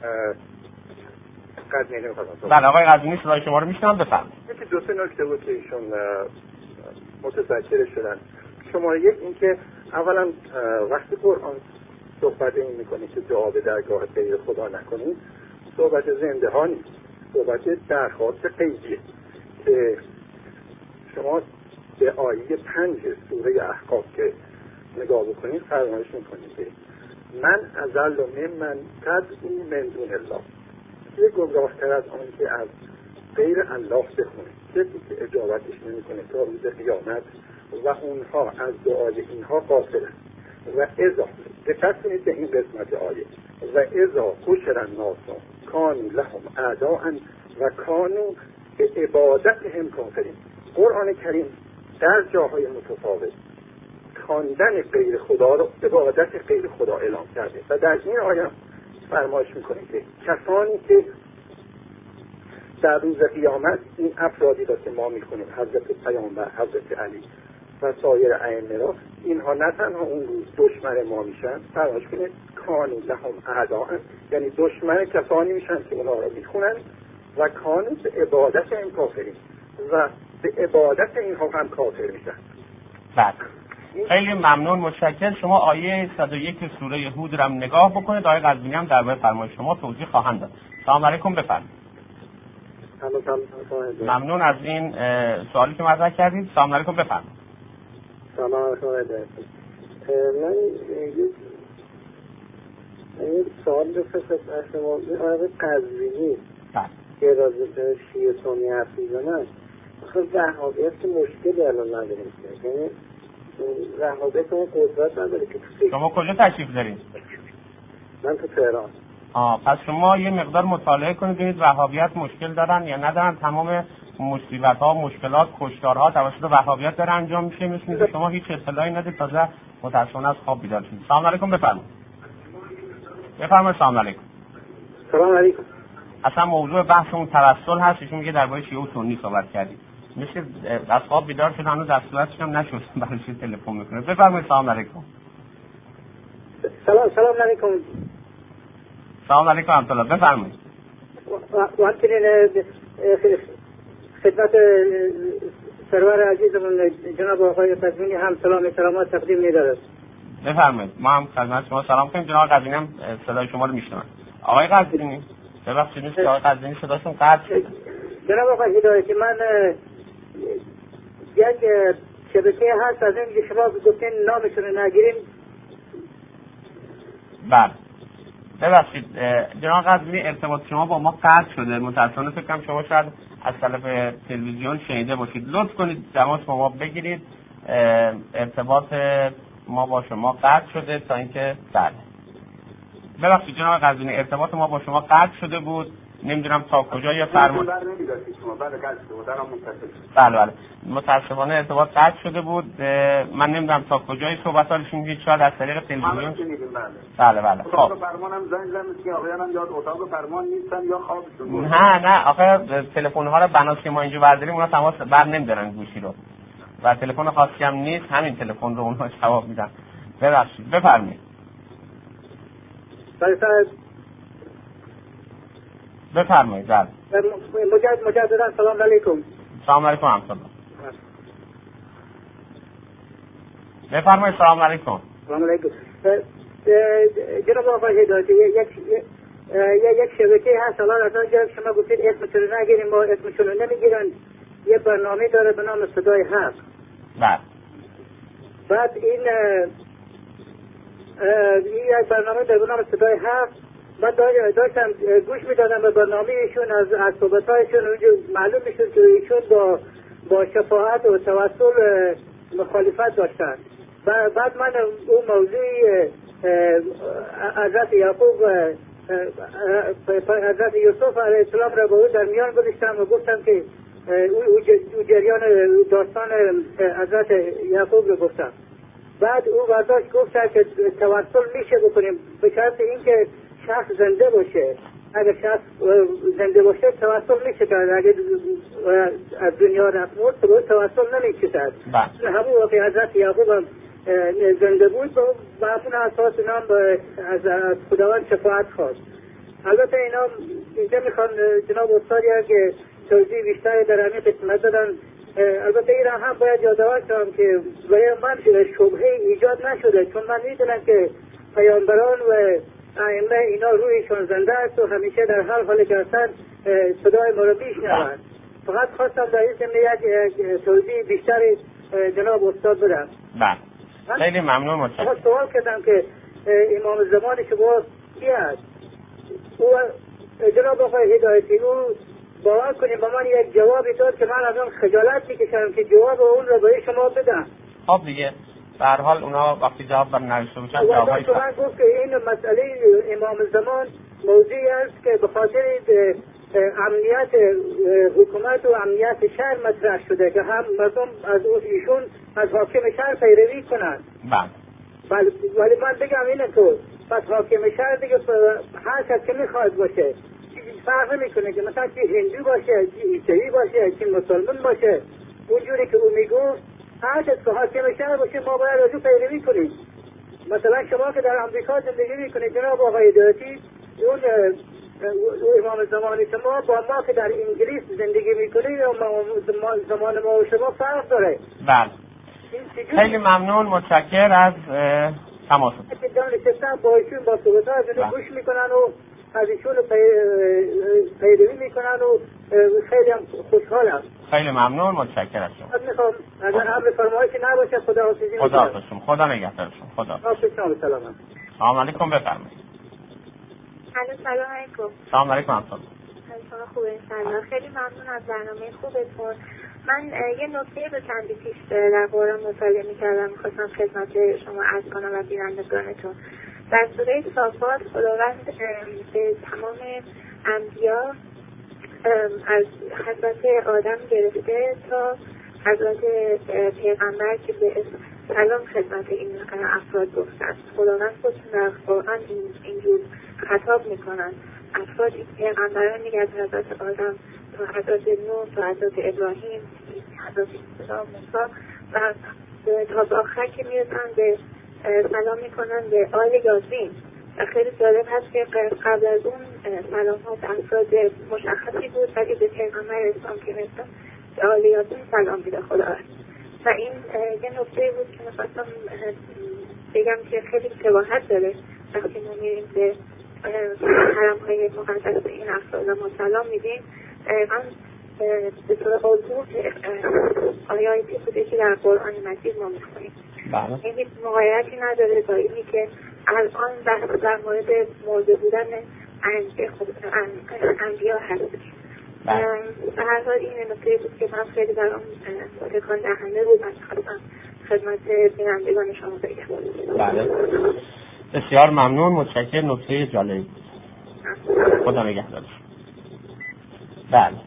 قزوینی می‌خواستم. بله آقای قزوینی صدای شما رو میشنوم، بفرمایید. یکی دو سه نکته بود که ایشون متذکر شدن. شماره یک اینکه اولا وقتی قرآن صحبت این میکنه که دعا به درگاه غیر خدا نکنید، صحبت زنده ها نیست، صحبت درخواست غیبیه که شما به آیه 5 سوره احقاف که نگاه بکنید فرمایش میکنید که من اضل ممن تدعو من دون الله، یه گمراه‌تر از آن که از غیر الله بخونه، کسی که اجابتش نمیکنه تا روز قیامت و اونها از دعای اینها غافلند. و اذا دقت کنید به این قسمت آیه، و اذا حشر الناس کانوا لهم اعداء و کانوا به عبادتهم کافرین. قرآن کریم در جاهای متفاوت خواندن غیر خدا رو عبادت غیر خدا اعلام کرده و در این آیه فرمایش میکنه که کسانی که در روز قیامت این افرادی را که ما میکنیم حضرت پیامبر، حضرت علی و سایر ائمه را، اینها نه تنها اون روز دشمن ما میشن، فرمایش کنه کانوا لهم اعداء، یعنی دشمن کسانی میشن که اونها را میخونن و کانوا به عبادت این کافرین و به عبادت اینها هم کافر میشن. بله خیلی ممنون، متشکرم. شما آیه 101 سوره هود را نگاه بکنید، آیه قزوینی هم درباره فرمایش شما توضیح خواهند داد. سلام علیکم، بفرمایید. ممنون از این سوالی که مطرح کردید. سلام علیکم، بفرمایید. سلام علیکم. من یک سوال بپرسم از شما. آیه قزوینی که راجع به شیعه سنی حرف میزنن، خب وهابیت که مشکلی الان نداریم، یعنی وهابیت اون قدرت نداره که شما کجا تشریف دارید؟ من تو تهران. پس شما یه مقدار مطالعه کنید ببینید وهابیت مشکل دارن یا ندارن. تمام مصیبت ها، مشکلات، کشتارها توسط وهابیت داره انجام میشه. مثل که شما هیچ اطلاعی ندید، تازه متأسفانه از خواب بیدار شدید. سلام علیکم، بفرمایید. سلام علیکم. سلام علیکم. اصلا موضوع بحثمون توسل هست. ایشون میگه درباره شیعه و سنی صحبت کردید. مثل از خواب بیدار شد، هنوز دستوراتش هم نشد برای چی تلفن میکنه. بفرمایید. سلام علیکم. سلام علیکم. سلام علیکم ورحمة الله. بفرمایید. و همچنین خدمت سرور عزیزمون جناب آقای قزوینی هم سلامات تقدیم می‌دارم. بفرمایید. ما هم خدمت شما سلام کنیم. جناب قزوینی هم صدای شما رو میشنون. آقای قزوینی ببخشید نیست که آقای قزوینی صداشون قطع شد. جناب آقای هدایتی، من یک شبکه هست از این که شما گفتین نامشون نگیریم. بله ببخشید جناب قزوینی ارتباط شما با ما قطع شده. متأسفانه فکر کنم شما شاید از طرف تلویزیون شنیده باشید. لطف کنید تماس با ما بگیرید. ارتباط ما با شما قطع شده تا اینکه بله. ببخشید جناب قزوینی ارتباط ما با شما قطع شده بود. نمیدونم تا کجا یا فرمود. بله متاسفانه ارتباط قطع شده بود. من نمیدونم تا کجای صحبت‌ها رو شنیدید، شاید از طریق تلویزیون. بله خب فرمانم زنگ زدم که آقایانم یاد اتاق فرمان نیستن یا خوابشون. نه آخه تلفن‌ها رو بناس که ما اینجا برداریم اونا تماس بر نمیدارن گوشی رو و تلفن خاصی هم نیست، همین تلفن رو اونها جواب میدن. ببخشید بفرمایید. بفرمایید. مجددا سلام علیکم. سلام علیکم ورحمة الله. بفرمایید. سلام علیکم. سلام علیکم. جناب آقای هدایتی، یک شبکه هست الان از آنجا شما گفتید اسمشون رو نگیریم، ما اسمشون رو نمیگیرن. یه برنامه داره به نام صدای حق. بله. بعد این یک برنامه داره به نام صدای حق. من داشتم گوش میدادم به برنامه ایشون، از صحبتایشون معلوم میشد که ایشون با شفاعت و توسل مخالفت داشتن. بعد من اون موضوع حضرت یعقوب حضرت یوسف علیه السلام را با او در میان گذاشتم و گفتم که او جریان داستان حضرت یعقوب رو گفتم. بعد او برداشت گفتن که توسل میشه بکنیم به شرط اینکه شخص زنده باشه. اگر شخص زنده باشه توسل میشه کرد، اگر از دنیا رفت مرد توسل نمیشه کرد. همون واقع حضرت یعقوب هم زنده بود و همون اساس نام از خداوند شفاعت خواست. البته اینا اینجا میخوان جناب استاد که توضیح بیشتری در همین قسمت دادن البته این هم باید یادآور شدم که برای من شبهه ایجاد نشده، چون من میدونم که پیامبران و ائمه اینا رویشون زنده است و همیشه در هر حالی که هستند صدای ما رو میشنوند. فقط خواستم در این زمینه یک توضیح بیشتری جناب استاد بدم. بله خیلی ممنون. متشکرم. سوال کردم که امام زمان شما کی است؟ او جناب آقای هدایتی او باور کنیم با من یک جوابی داد که من از اون خجالت میکشم که جواب اون رو برای شما بدم. خب دیگه به هر حال اونا وقتی جواب برنوشته میشن جوابای من گفت که این مسئله امام زمان موضوعی است که به خاطر امنیت حکومت و امنیت شهر مطرح شده که هم مردم از ایشون از حاکم شهر پیروی کنند. بله. ولی من بگم اینه تو پس حاکم شهر دیگه هر کس که میخواد باشه فرق نمیکنه که مثلا چی هندو باشه، چی عیسوی باشه، چی مسلمان باشه، اونجوری که او میگفت هر کس که حاکم شهر باشه ما باید از او پیروی کنیم. مثلا شما که در امریکا زندگی میکنید جناب آقای هدایتی، اون امام زمان شما با ما که در انگلیس زندگی میکنید زمان ما و شما فرق داره. بله خیلی ممنون. متشکر از تماستون. نشستن با ایشون با صحبت ها از گوش میکنن و از ایشون پیروی میکنن و خیلی هم خوشحالم. خیلی ممنون. متشکر از شما. میخوام اگر امر فرمایشی نباشه خداحافظی میکنم. خداحافظ. خدا نگهدارتون. خدا. سلام. سلام علیکم. بفرمایید. سلام علیکم. سلام علیکم. شما خوبه انشالله. خیلی ممنون از برنامه خوبتون. من یه نکته به چندی پیش در قرآن مطالعه میکردم، میخواستم خدمت شما عرض کنم و بینندگانتون. در سوره صافات خداوند به تمام انبیا از حضرت آدم گرفته تا حضرت پیغمبر که به سلام خدمت این افراد گفتند. خداوند خودشون در قرآن اینجور خطاب میکنن افرادی پیغمبرانی که از حضرت آدم تا حضرت نوح تا حضرت ابراهیم حضرت عیسی موسی و تا به آخر که میرسن به سلام میکنن به آل یاسین. و خیلی جالب هست که قبل از اون سلام ها به افراد مشخصی بود ولی به پیغمبر اسلام که میرسن به آل یاسین سلام میده خداوند. و این یه نکته بود که میخواستم بگم که خیلی شباهت داره وقتی ما میریم به حرم های مقدس به این افراد ما سلام میدیم. دقیقا به طور آزمون آیاتی بوده که در قرآن مجید ما میخونیم. این مغایرتی نداره با اینی که الان بحث در مورد مرده بودن انبیا هست. به هر حال این نکته بود که من خیلی در آن تکان دهنده بود و خواستم خدمت بینندگان شما بگم. بله بسیار ممنون. متشکر. نکته جالبی بود. خدا نگهدارش. بله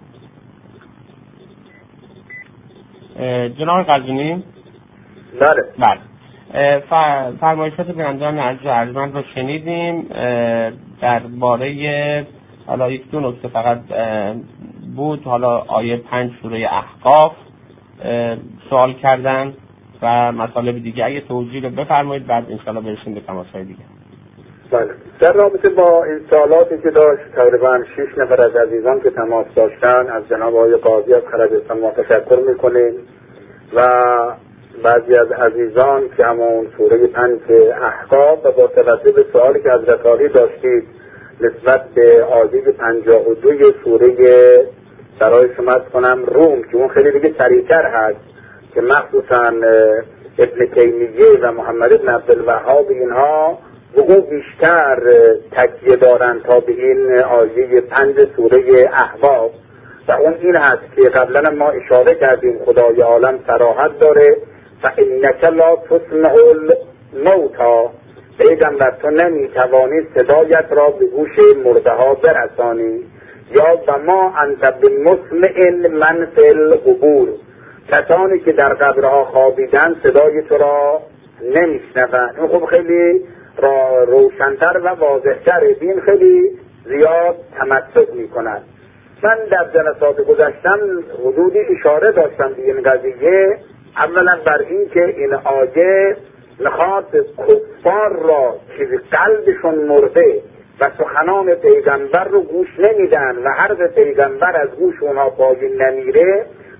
جناب قزوینی. بله فرمایشات بینندگان عزیز و ارجمند رو شنیدیم. درباره حالا یک دو نکته فقط بود. حالا آیه 5 سوره احقاف سوال کردن و مطالب دیگه اگه توضیح رو بفرمایید بعد انشاءالله برسیم به تماس‌های دیگه. بله در رابطه با این سوالاتی که داشت تقریبا 6 نفر از عزیزان که تماس داشتن از جناب آقای قاضی از خرجستان ما تشکر میکنیم و بعضی از عزیزان که همون سوره 5 احقاف و با توجه به سوالی که حضرت عالی داشتید نسبت به آیه 52 سوره برای شما کنم روم که اون خیلی دیگه سریعتر هست که مخصوصا ابن تیمیه و محمد بن عبدالوهاب اینها وقوع بیشتر تکیه دارن تا به این آیه 5 سوره احقاف و اون این هست که قبلا ما اشاره کردیم خدای عالم صراحت داره فإنک لا تسمع الموتی پیغمبر تو نمیتوانی صدایت را به گوش مرده ها برسانی یا و ما انت بمسمع من فی القبور کسانی که در قبرها خوابیدن صدای تو را نمیشنوند. این خب خیلی روشن‌تر و واضح‌تره. این خیلی زیاد تمسک میکنند. من در جلسات گذشتم حدودی اشاره داشتم به این قضیه. اولا بر این که این آیه میخواد کفار را که قلبشون مرده و سخنان پیغمبر رو گوش نمیدن و حرف پیغمبر از گوش اونها پایین نمیره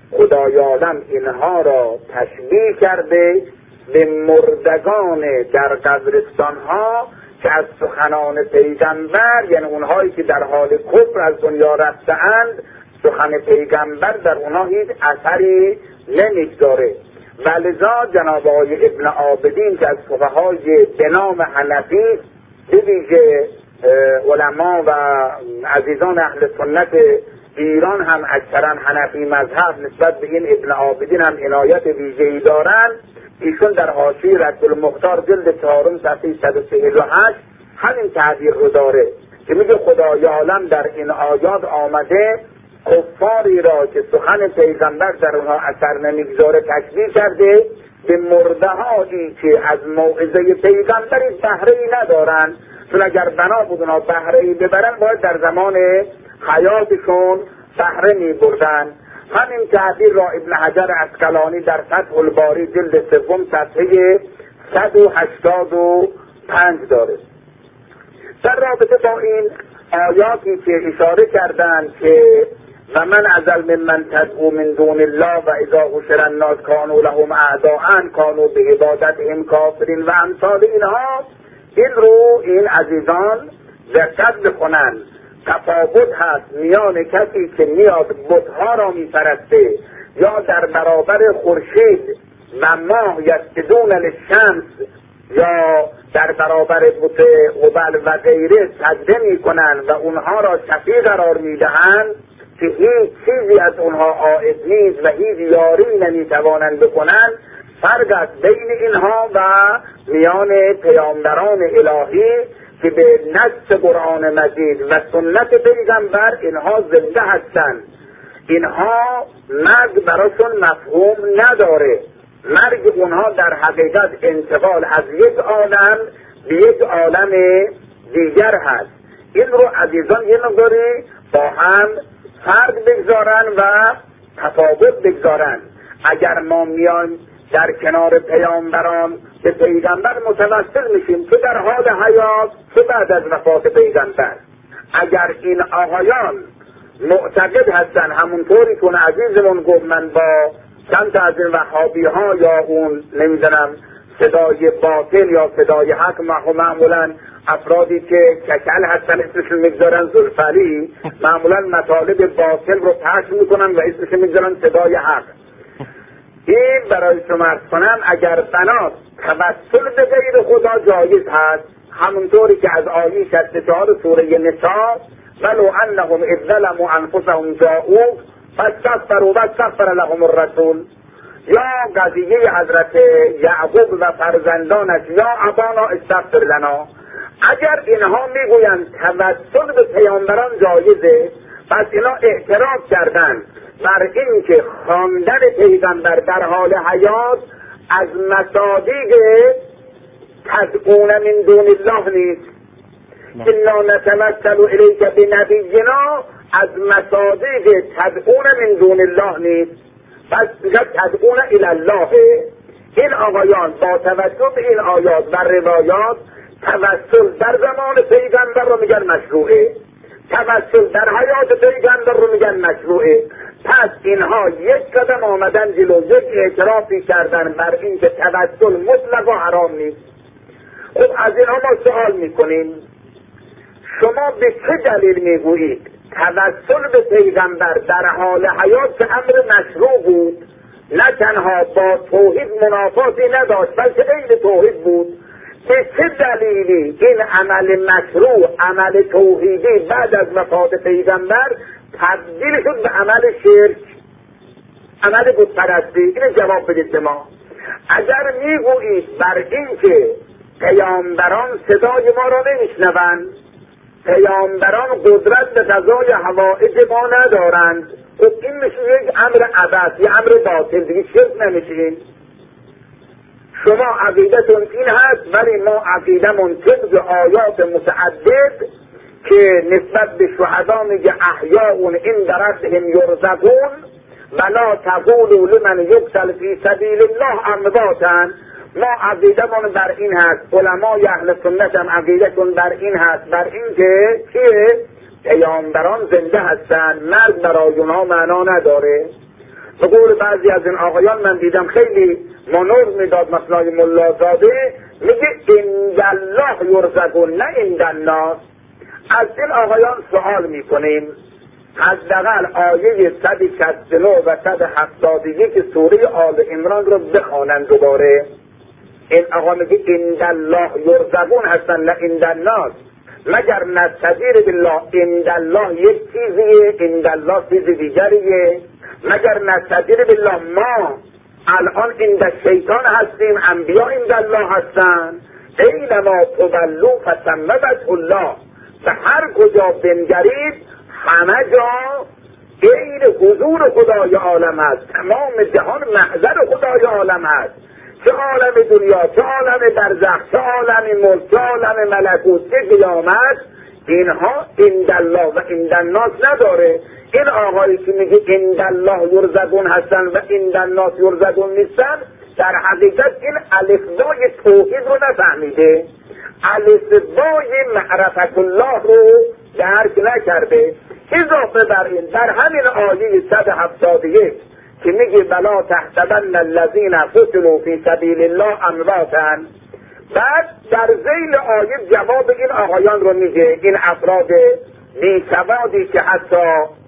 خدایالم اینها را تشبیه کرده به مردگان در قبرستان ها که از سخنان پیغمبر، یعنی اونهایی که در حال کفر از دنیا رفته‌اند، سخن پیغمبر در اونها هیچ اثری نمیگذاره. ولذا جناب آقای ابن عابدین که از فقهای به نام حنفی، به ویژه علما و عزیزان اهل سنت ایران هم اکثرا حنفی مذهب نسبت به این ابن عابدین هم عنایت ویژه‌ای دارند. ایشون در حاشیه رد المختار جلد 4 صفحه 148 همین تعبیر رو داره که میگه خدای عالم در این آیات آمده کفاری را که سخن پیغمبر در اونها اثر نمیگذاره تشبیه کرده به مردهایی که از موعظه پیغمبری بهره‌ای ندارن، چون اگر بنا بود اونها بهره‌ای ببرن باید در زمان حیاتشون بهره میبردن. همین تعبیر را ابن حجر عسقلانی در فتح الباری جلد 3 صفحه 185 داره. در رابطه با این آیاتی که اشاره کردند که و من ازل من تدعو من دون الله و اذا حشر الناس کانوا لهم اعداء کانوا به عبادتهم کافرین و امثال اینها، این عزیزان دقت بکنن. تفاوت هست میان کسی که میاد بتها را میپرسته یا در برابر خورشید و ماه یسجدون للشمس یا در برابر بت هبل و غیره سجده میکنن و اونها را شفیع قرار میدهند که هیچ چیزی از اونها عائد نیست و هیچ یاری نمیتوانند بکنند. فرق است بین اینها و میان پیامبران الهی که به نص قرآن مجید و سنت پیغمبر اینها زنده هستند. اینها مرگ براشون مفهوم نداره. مرگ اونها در حقیقت انتقال از یک عالم به یک عالم دیگر هست. این رو عزیزان یه مقداری با هم فرق بگذارن و تفاوت بگذارن. اگر ما میان در کنار پیامبران به پیغمبر متوسل میشیم که در حال حیات چه بعد از وفات پیغمبر، اگر این آقایان معتقد هستن همونطوری که عزیزمون گفت من با چند تا از این وهابی ها یا اون نمیدونم صدای باطل یا صدای حق معمولا افرادی که کچل هستن اسمشون میگذارن زلفلی، معمولا مطالب باطل رو پخش میکنن و اسمشون میگذارن صدای حق. این برای شما عرض کنم اگر بناست توسل به غیر خدا جایز هست، همونطوری که از آیه 64 سوره نساء ولو انهم اذ ظلموا انفسهم جاءوک فاستغفروا واستغفر لهم الرسول، یا قضیه حضرت یعقوب و فرزندانش یا ابانا استغفر لنا، اگر اینها میگویند توسل به پیامبران جایزه، پس اینا اعتراف کردن بر این که خواندن پیغمبر در حال حیات از مصادیق تدعون من دون الله نیست. انا نتوسل الیک بنبینا از مصادیق تدعون من دون الله نیست، پس تدعون الی الله. این آقایان با توسل به این آیات و روایات توسل در زمان پیغمبر رو میگن مشروعه، توسل در حیات پیغمبر رو میگن مشروعه. پس اینها یک قدم آمدن جلو، یک اعترافی کردن بر این که توسل مطلق و حرام نیست. خب از اینها ما سوال میکنیم شما به چه دلیل میگویید توسل به پیغمبر در حال حیات که امر مشروع بود، نه تنها با توحید منافاتی نداشت بلکه عین توحید بود، به چه دلیلی این عمل مشروع، عمل توحیدی بعد از وفات پیغمبر تبدیل شد به عمل شرک، عمل بتپرستی؟ اینو جواب بدید به ما. اگر میگویید بر این که پیامبران صدای ما را نمیشنوند، پیامبران قدرت به قضای حوائج ما ندارند، خب این میشه یک امر عبث، یک امر باطل، دیگه شرک نمیشین. شما عقیدتون این هست، ولی ما عقیدمون طبق آیات متعدد که نسبت به شهدا میگه احیاء عند ربهم یرزقون ولا تقولوا لمن یقتل فی سبیل الله امواتا. ما عقیدمون بر این هست، علمای اهل سنت هم عقیدتون بر این هست، بر این که پیامبران زنده هستن، مرگ برای اونها معنا نداره. به قول بعضی از این آقایان من دیدم خیلی منور میداد مثنای ملازاده، میگه عند الله یرزقون نه عند الناس. از این آقایان سوال میکنیم حداقل آیه 169 و 171 سوره آل عمران رو بخوانن دوباره. این آقا میگه عند الله یرزقون هستن نه عند الناس. مگر نستجیر بالله عند الله یک چیزیه، عند الله چیز دیگریه؟ مگر نستجیر بالله ما الان عند شیطان هستیم، انبیا عند الله هستن؟ اینما تولوا فثم وجه الله. به هر کجا بنگرید همه جا غیر حضور خدای عالم هست، تمام جهان محضر خدای عالم هست، چه عالم دنیا، چه عالم برزخ، چه عالم ملک، چه عالم ملکوت، چه قیامت، اینها عند الله و عند الناس نداره. این آقایی که میگه عند الله یرزقون هستن و عند الناس یرزقون نیستن، در حقیقت این الفبای توحید رو نفهمیده، الفبای معرفت الله رو درک نکرده. اضافه بر این در همین آیه 171 که میگه بلا تحسبن الذین قتلوا فی سبیل الله امواتا، بعد در ذیل آیه جواب این آقایان رو میگه، این افراد بیسوادی که حتی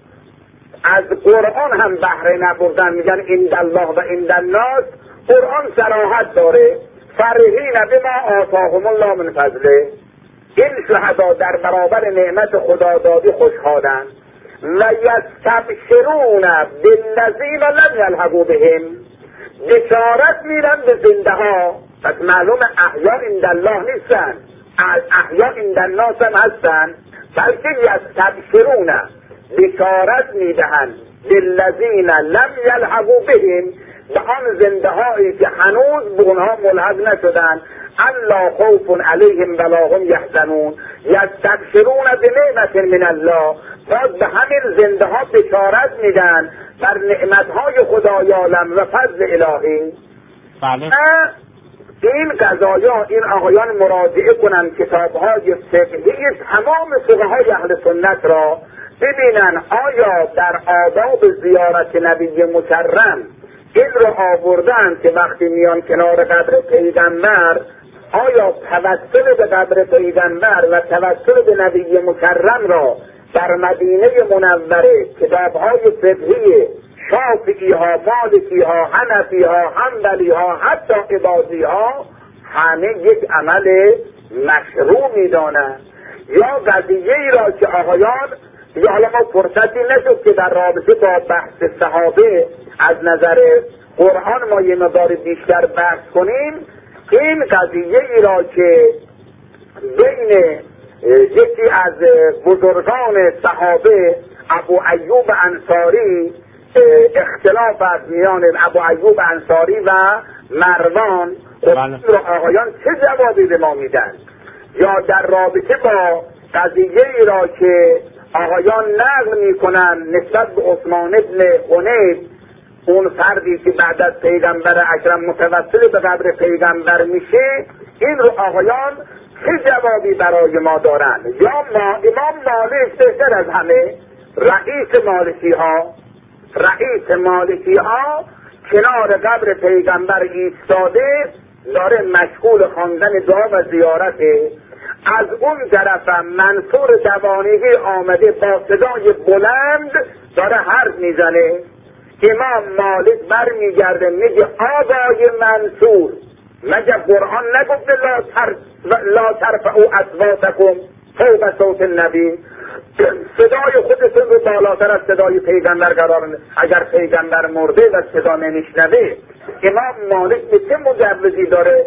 از قرآن هم بهره نبردن، میگن عند الله و عند الناس. قرآن صراحت داره فرحین بما آتاهم الله من فضله. این شهدا در برابر نعمت خدا دادی خوشحالن. و یستبشرون بالذین لم یلحقوا بهم، بشارت میرن به زنده ها. پس معلوم احیا عند الله نیستن، احیا عند الناس هم هستن، بلکه یستبشرون بشارت میدهن بالذین لم یلحقوا بهم، به آن زنده هایی که هنوز به اونها ملحق نشدن. الا خوف علیهم ولا هم یحزنون، یستبشرون بنعمت من الله. باز به همین زنده ها بشارت میدن بر نعمتهای خدای عالم و فضل الهی. بله. این قضایا این آقایان مراجعه کنن کتابهای فقهی تمام فقهای اهل سنت را، ببینن آیا در آداب زیارت نبی مکرم این رو آوردن که وقتی میان کنار قبر پیغمبر آیا توسل به قبر پیغمبر و توسل به نبی مکرم را در مدینه منوره کتابهای فقهی شافعی ها، مالکی ها، حنفی ها، حنبلی ها، حتی عبادی ها همه یک عمل مشروع میدانند؟ یا قضیه ای را که آقایان یا حالا ما فرصتی نشد که در رابطه با بحث صحابه از نظر قرآن ما یه مقدار بیشتر بحث کنیم، این قضیه ای را که بین یکی از بزرگان صحابه ابو ایوب انصاری اختلاف از میان ابو ایوب انصاری و مروان، این را آقایان چه جوابی به ما میدن؟ یا در رابطه با قضیه ای را که آقایان نقل میکنن نسبت به عثمان ابن حنیف، اون فردی که بعد از پیغمبر اکرم متوسل به قبر پیغمبر میشه، این رو آقایان چه جوابی برای ما دارن؟ یا ما امام مالک بهتر از همه رئیس مالکی ها کنار قبر پیغمبر ایستاده داره مشغول خواندن دعا و زیارته. از اون طرف منصور دوانیگی آمده با صدای بلند داره حرف میزنه. امام مالک بر میگرده میگه آقای منصور، مگه قرآن نگفته لا ترفعوا اصواتکم فوق صوت النبی؟ صدای خودتون رو بالاتر از صدای پیغمبر قرار، اگر پیغمبر مرده و صدا نمیشنوه. امام مالک به چه مجوزی داره؟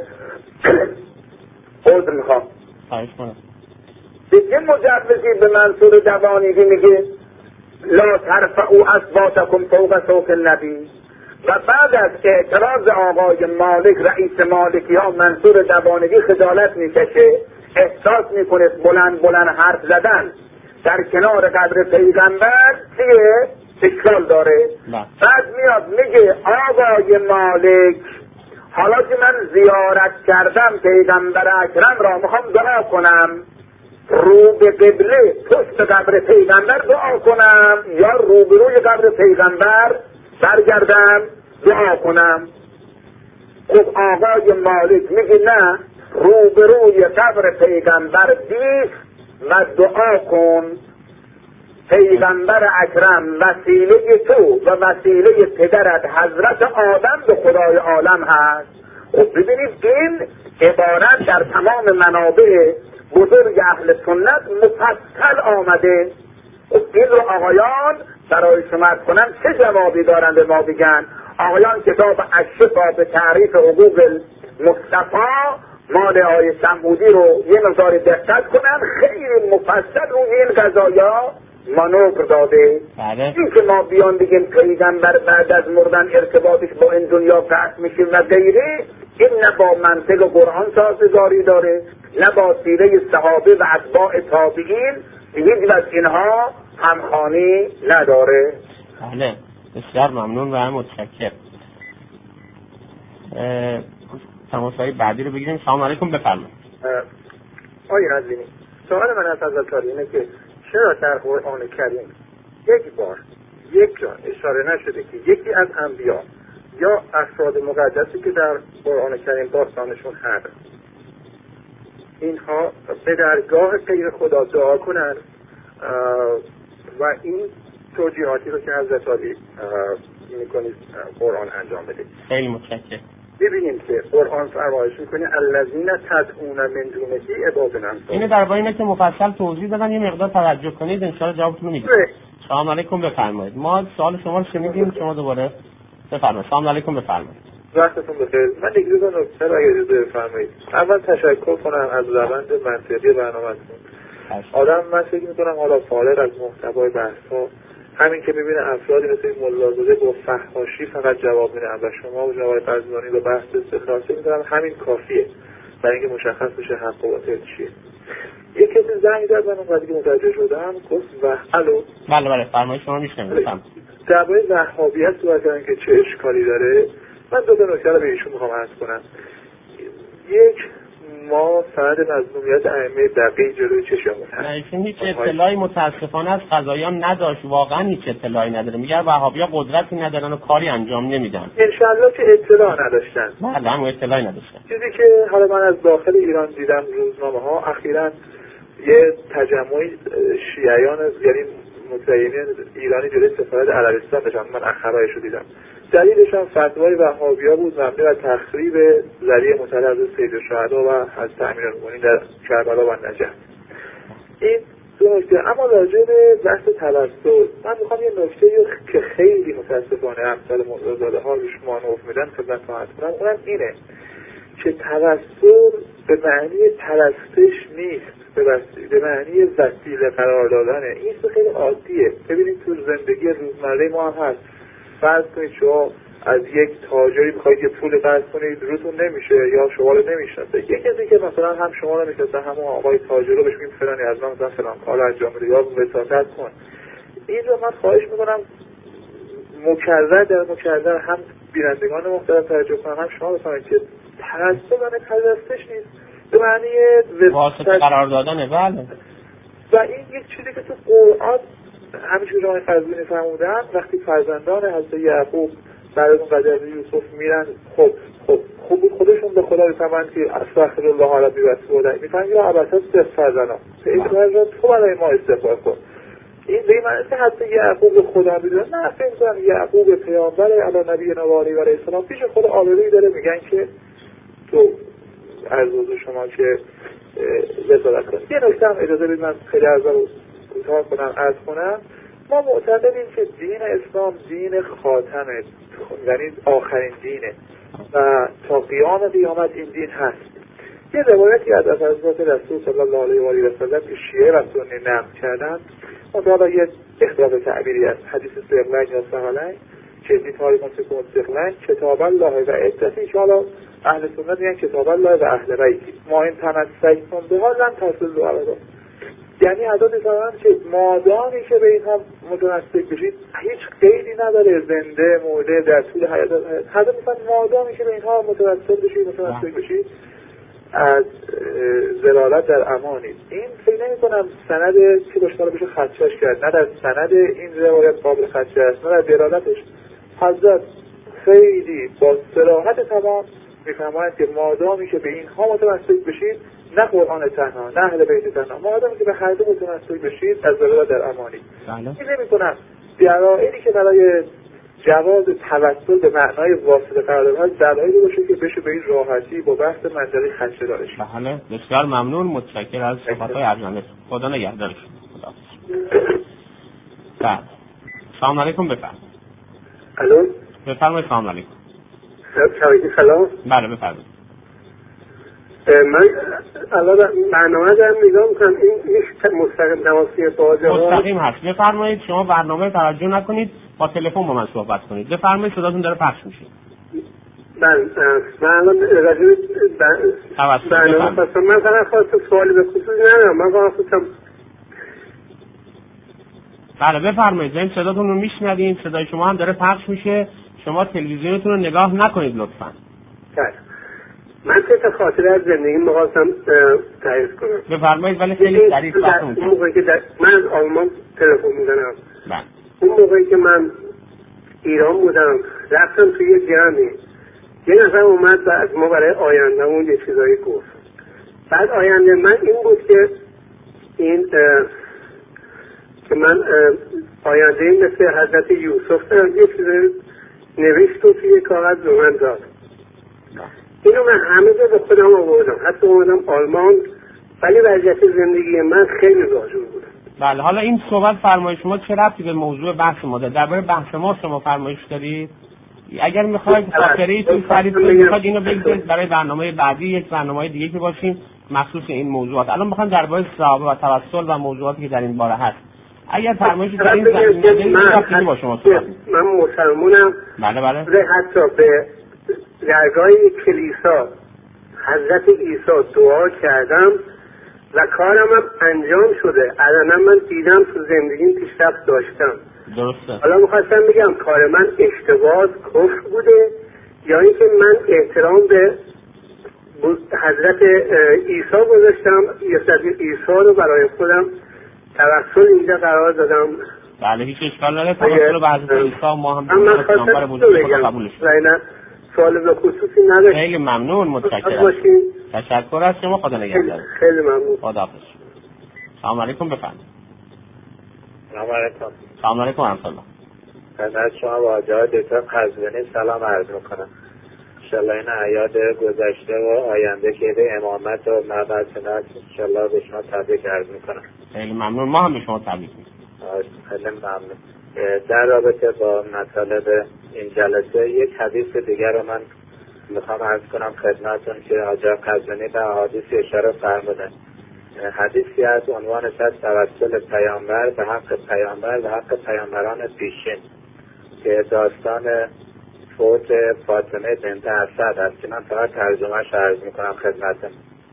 عذر میخوام، به چه مجوزی به منصور دوانیگی میگه لا ترفعوا اصواتکم فوق صوت النبی؟ و بعد از اعتراض آقای مالک رئیس مالکی ها منصور دوانیگی خجالت میکشه، احساس میکنه بلند حرف زدن در کنار قبر پیغمبر چیه؟ اشکال داره. بعد میاد میگه آقای مالک حالا که من زیارت کردم پیغمبر اکرم را، میخوام دعا کنم، رو به قبله پشت قبر پیغمبر دعا کنم یا روبروی قبر پیغمبر برگردم دعا کنم. خب آقای مالک میگه نه، روبروی قبر پیغمبر بیست و دعا کن. پیغمبر اکرم وسیله تو و وسیله پدرت حضرت آدم به خدای عالم هست. خب ببینید این عبارت در تمام منابع بزرگ اهل سنت مفصل آمده. خب این رو آقایان برای شما کنم چه جوابی دارند به ما بگن؟ آقایان کتاب الشفا به تعریف حقوق مصطفی مال آقای شمهودی رو یه مقدار دقت کنن، خیلی مفصل روی این قضایا مانور داده. این که ما بیان بگیم پیغمبر بعد از مردن ارتباطش با این دنیا قطع میشه و غیره، این نه با منطق قرآن سازگاری داره، نه با سیره صحابه و اتباع تابعین، هیچ از اینها همخوانی نداره. بله، بسیار ممنون و متشکرم. تماسهای بعدی رو بگیریم. سلام علیکم، بفرمایید. آقای نظیمی، سوال من از حضرت عالی اینه که چرا در قرآن کریم یک بار یک جا اشاره نشده که یکی از انبیا یا افراد مقدسی که در قرآن کریم داستانشون هست اینها به درگاه غیر خدا دعا کنن و این توجیهاتی رو که حضرت عالی میکنید قرآن انجام بده؟ خیلی متشکرم. ببینیم که قرآن فرمایش میکنه الذین تدعون من دونه عبادنا. اینو درباره اینه که مفصل توضیح دادن، یه مقدار توجه کنید ان شاءالله جوابتون رو میدیم. سلام علیکم، بفرمایید. ما سوال شما رو شنیدیم، شما دوباره بفرمایید. سلام علیکم، بفرمایید. وقتتون بخیر. من یک دو نکته رو اگه اجازه بفرمایید. اول تشکر کنم از روند منطقی برنامه‌تون. آدم من فکر می‌کنم حالا فارغ از محتوای بحث‌ها همین که می‌بینه افرادی مثل ملازمه با فحاشی فقط جواب میدن و شما و جواب قضایی با بحث استخلاص می‌کنم، همین کافیه برای اینکه مشخص بشه حق و باطل چیه. یک کسی زنگ زد من اون که متوجه شدم گفت الو. بله فرمایید، شما میشنوید. درباره وهابیت صحبت کردن که چه اشکالی داره. من دو تا نکته رو به ایشون می‌خوام عرض کنم. یک، ما سند مظلومیت ائمه دقیق جلوی چشممون هست. ایشون هیچ اطلاعی متاسفانه از قضایان نداشت، واقعا هیچ اطلاعی نداره. میگه وهابی‌ها قدرتی ندارن و کاری انجام نمیدن. انشالله که اطلاع نداشتن. بله، هم اطلاعی نداشتن. چیزی که حالا من از داخل ایران دیدم روزنامه‌ها اخیراً یه تجمع شیعیان یعنی متدینین ایرانی جلوی سفارت عربستان داشتن، من اخبارش رو دیدم. دلیلش هم فتوای وهابی‌ها بود مبنی بر تخریب ذریعه مطلع سید الشهدا و حضرت امیرالمومنین در کربلا و نجف. این دو نکته. اما راجع به بحث توسل من میخوام یه نکته که خیلی متاسفانه امثال مرتضی‌ها روش مانور میدن خدمتتون عرض کنم، اونم اینه که توسل به معنی پرستش نیست، به معنی وسیله قرار دادنه. این خیلی عادیه. ببینید تو زندگی روزمره ما هم هست. فرض کنید شما از یک تاجری بخواید یه پول قرض کنید، روتون نمیشه یا شما رو نمیشناسه. یه کسی که مثلا هم شما رو نمیشناسه هم آقای تاجر رو بهش میگیم فلانی از من مثلا فلان کار انجام بده یا وساطت کن. این رو من خواهش میکنم مکرر هم بینندگان مختلف توجه کنن هم شما بفهمید که توسل پرستش نیست، به معنی واسطه قرار دادنه. بله. و این یک چیزی که تو قرآن همینجور جای قزوینی فرمودن وقتی فرزندان حضرت یعقوب بعد از اون قضیه یوسف میرن خب خودشون به خدا بفهمند که استغفر الله ربی و اتوب میفهمن یا ابدا استغفر لنا پیغمبر تو برای ما استغفار کن. این به معنی که حضرت یعقوب به خدا میدونن نه فکر کنم یعقوب پیامبر علی نبی نوالی و علیه السلام پیش خدا آبرویی داره، میگن که تو عرض شما که وسالت کنید. یه نکته هم اجازه بدید من خیلی کوتاه کنم. ما معتقدیم که دین اسلام دین خاتمه، یعنی آخرین دینه و تا قیامت این دین هست. یه روایتی از حضرت رسول صلی الله علیه و سلم که شیعه و سنی نقل کردن، حالا یه اختلاف تعبیری است. حدیث استقلال یا سهلین که دیتاری کنسکون استقلال کتاب الله و عدتی که حالا اهل سنت میگن کتاب الله و اهل بیتی ما این تمسکتون به ها لن تصلوا علیه، یعنی حضرت فرمودن که مادامی که به اینها متمسک بشید هیچ قیدی نداره زنده مرده در طول حیات. حضرت فرمودن مادامی که به اینها متمسک بشید از ضلالت در امانید. این فکر نمی‌کنم سند که باشتاله بشه خدشه‌اش کرد، نه در سند این روایت قابل خدشه است نه در دلالتش. حضرت خیلی با صراحت تمام میفهمند که مادامی که به اینها متمسک بشید، نه قرآن تنها نه اهل بیت تنها، مادامی که به هر دو متمسک بشید از ضلال در امانی. این نمی‌کنم دلایلی که برای جواز توسل به معنای واسطه قرار داد دلایلی باشه که بشه به این راحتی با بحث منطقی خدشه دارش. بله بسیار ممنون، متشکرم از صحبت‌های ارجمند. خدا نگهدارش. خدا. بله. سلام علیکم بفرمایید. الو. بفرمایید. سلام علیکم. سلام. بله بفرمایید. من الان برنامه دارم نگاه میکنم، این مستقیم تماسی باجه مستقیم هست. بفرمایید شما برنامه توجه نکنید، با تلفن با من صحبت کنید. بفرمایید صداتون داره پخش میشه. من الان راجع برنامه خواستم، من فقط خواستم سوالی به خصوص ندارم، من فقط خواستم. بله بفرمایید، این صداتون رو میشنویم، صدای شما هم داره پخش میشه، شما تلویزیونتون رو نگاه نکنید لطفاً. بله. من سه خاطره از زندگی می‌خواستم تعریف کنم. بفرمایید ولی خیلی سریع بحث اون موقعی که من از آلمان تلفن می‌زنم. بله. اون موقعی که من ایران بودم، رفتم توی یه جمعی. یه نفر اومد و از ما برای آینده‌مون یه چیزایی گفت. بعد آینده من این بود که من آینده مثل حضرت یوسف دارم، یه چیزایی نوشت و توی کاغذ به من داد. اینو من همه جا به خودم آوردم، حتی اومدم آلمان، ولی وضعیت زندگی من خیلی راجور بود. بله حالا این صحبت فرمایش شما چه ربطی به موضوع بحث ما داره؟ درباره بحث ما شما فرمایش دارید؟ اگر میخواید خاطره‌ای توی تعریف کنید، میخواید اینو بگید برای برنامه بعدی، یک برنامه دیگه که باشیم مخصوص این موضوعات. الان میخوام درباره صحابه و توسل و موضوعاتی که در این باره هست اگر فرمایشی در این زمینه با شما صحبت کنم. من مسلمانم. بله. حتی به درگاه کلیسا حضرت عیسی دعا کردم و کارم هم انجام شده. الان من دیدم تو زندگیم پیشرفت داشتم. درسته. حالا میخواستم بگم کار من اشتباه کفر بوده یا اینکه من احترام به حضرت عیسی گذاشتم یا حضرت عیسی رو برای خودم توسل اینجا قرار دادم. بله هیچ اشکال نداره، توسل به حضرت عیسی ما هم پیامبر بزرگ خدا قبولش کنیم. سوال به خصوصی نداشت. خیلی ممنون، متشکرم. تشکر از شما، خدا نگهدار. خیلی ممنون. خداحافظ. سلام علیکم بفرمایید. سلام علیکم. سلام علیکم ورحمت الله. خدمت شما با جای دکتر قزوینی سلام عرض میکنم. انشالله این اعیاد گذشته و آینده که به امامت و مبعث نصر انشالله به شما تبریک عرض میکنم. خیلی ممنون، ما هم به شما تبریک میگیم. خیلی ممنون. در رابطه با مطالب این جلسه یک حدیث دیگر رو من میخوام عرض کنم خدمتتون که آقا قزوینی به احادیثی اشاره فرمودن. حدیثی از عنوانش از توسل پیامبر به حق پیامبر و حق پیامبران پیشین که داستان فوت فاطمه بنت اسد است که من فقط ترجمهش عرض میکنم خدمتتون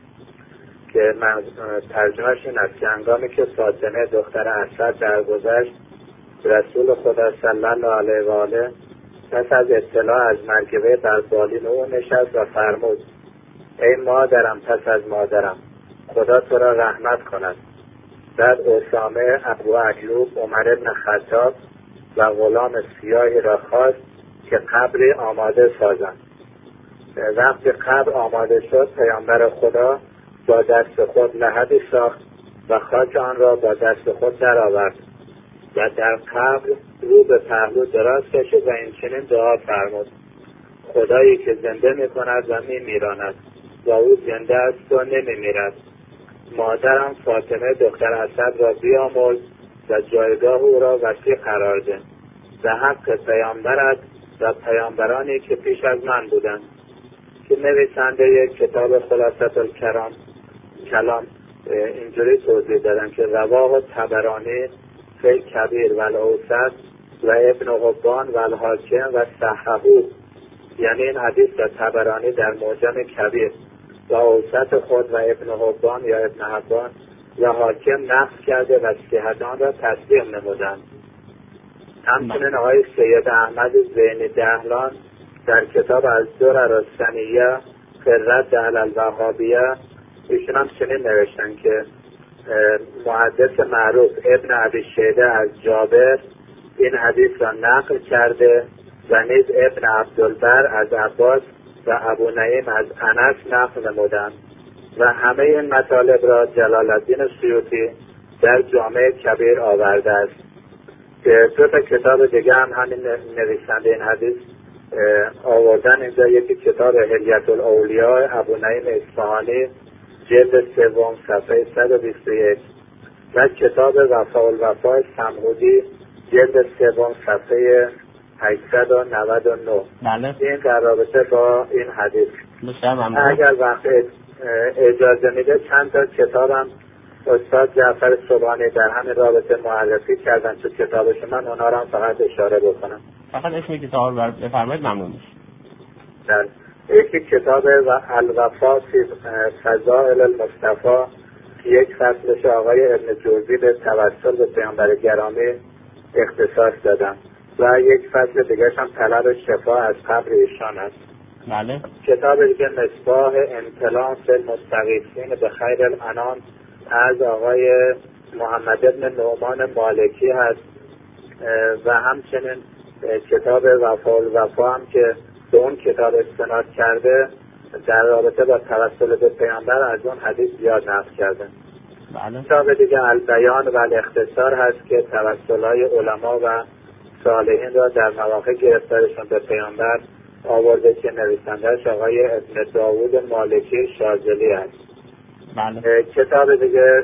که من ترجمهش این است که هنگامی که فاطمه دختر اسد درگذشت رسول خدا صلی الله علیه و آله پس از اطلاع از مرکبه بر بالین او نشست و فرمود ای مادرم پس از مادرم خدا تو را رحمت کند. بعد اسامه، ابو ایوب، عمر بن خطاب و غلام سیاهی را خواست که قبری آماده سازند. وقتی قبر آماده شد پیامبر خدا با دست خود لحدی ساخت و خاک آن را با دست خود درآورد و در قبر رو به پهلو دراز کشید و این چنین دعا فرمود خدایی که زنده می‌کند و می‌میراند و او زنده است و نمی‌میرد. مادرم فاطمه دختر اسد را بیامرز و جایگاه او را وسیع قرار ده و حق پیامبرت و پیامبرانی که پیش از من بودند که نویسنده کتاب خلاصة الکلام اینجوری توضیح دادن که رواه طبرانی فی کبیر و الاوسط و ابن حبان و الحاکم و صححه، یعنی این حدیث در طبرانی در معجم کبیر و اوسط خود و ابن حبان یا ابن حبان و حاکم نقل کرده و صحتان را تصدیق نمودند. همچنین آقای سید احمد زینی دهلان در کتاب از درر الثنیه فی الرد علی الوهابیه ایشون هم چنین نوشتن که محدث معروف ابن ابی شیبه از جابر این حدیث را نقل کرده و نیز ابن عبدالبر از عباس و ابو نعیم از انس نقل نمودند و همه این مطالب را جلال الدین سیوطی در جامع کبیر آورده است که دو تا کتاب دیگه هم همین نویسنده این حدیث آوردن اینجا. یکی کتاب حلیة الاولیاء ابو نعیم اصفهانی جلد 3 صفحه 121 و کتاب وفاء الوفاء سمهودی جلد 3 صفحه 899. بله. این در رابطه با این حدیث. بسیار اگر وقت اجازه میده چند تا کتابم استاد جعفر صبحانی در همین رابطه معرفی کردن تو کتابش، من اونا رو هم فقط اشاره بکنم. فقط اسم کتاب رو بفرمایید ممنون میشم. در یکی کتاب الوفا فی فضائل المصطفی که یک فصلش آقای ابن جوزی به توسل به پیامبر گرامی اختصاص دادم و یک فصل دیگه هم طلب شفا از قبر ایشان است. بله. کتاب دیگه مصباح امتلاء المستغیثین به خیر الانام از آقای محمد ابن نعمان مالکی هست و همچنین کتاب وفاء الوفا هم که به اون کتاب استناد کرده در رابطه با توسل به پیامبر از اون حدیث زیاد نقل کرده. بله. کتاب دیگه البیان و الاختصار هست که توسل‌های علما و صالحین را در مواقع گرفتارشون به پیامبر آورده که نویسنده‌اش آقای ابن داوود مالکی شاذلی است. بله. کتاب دیگه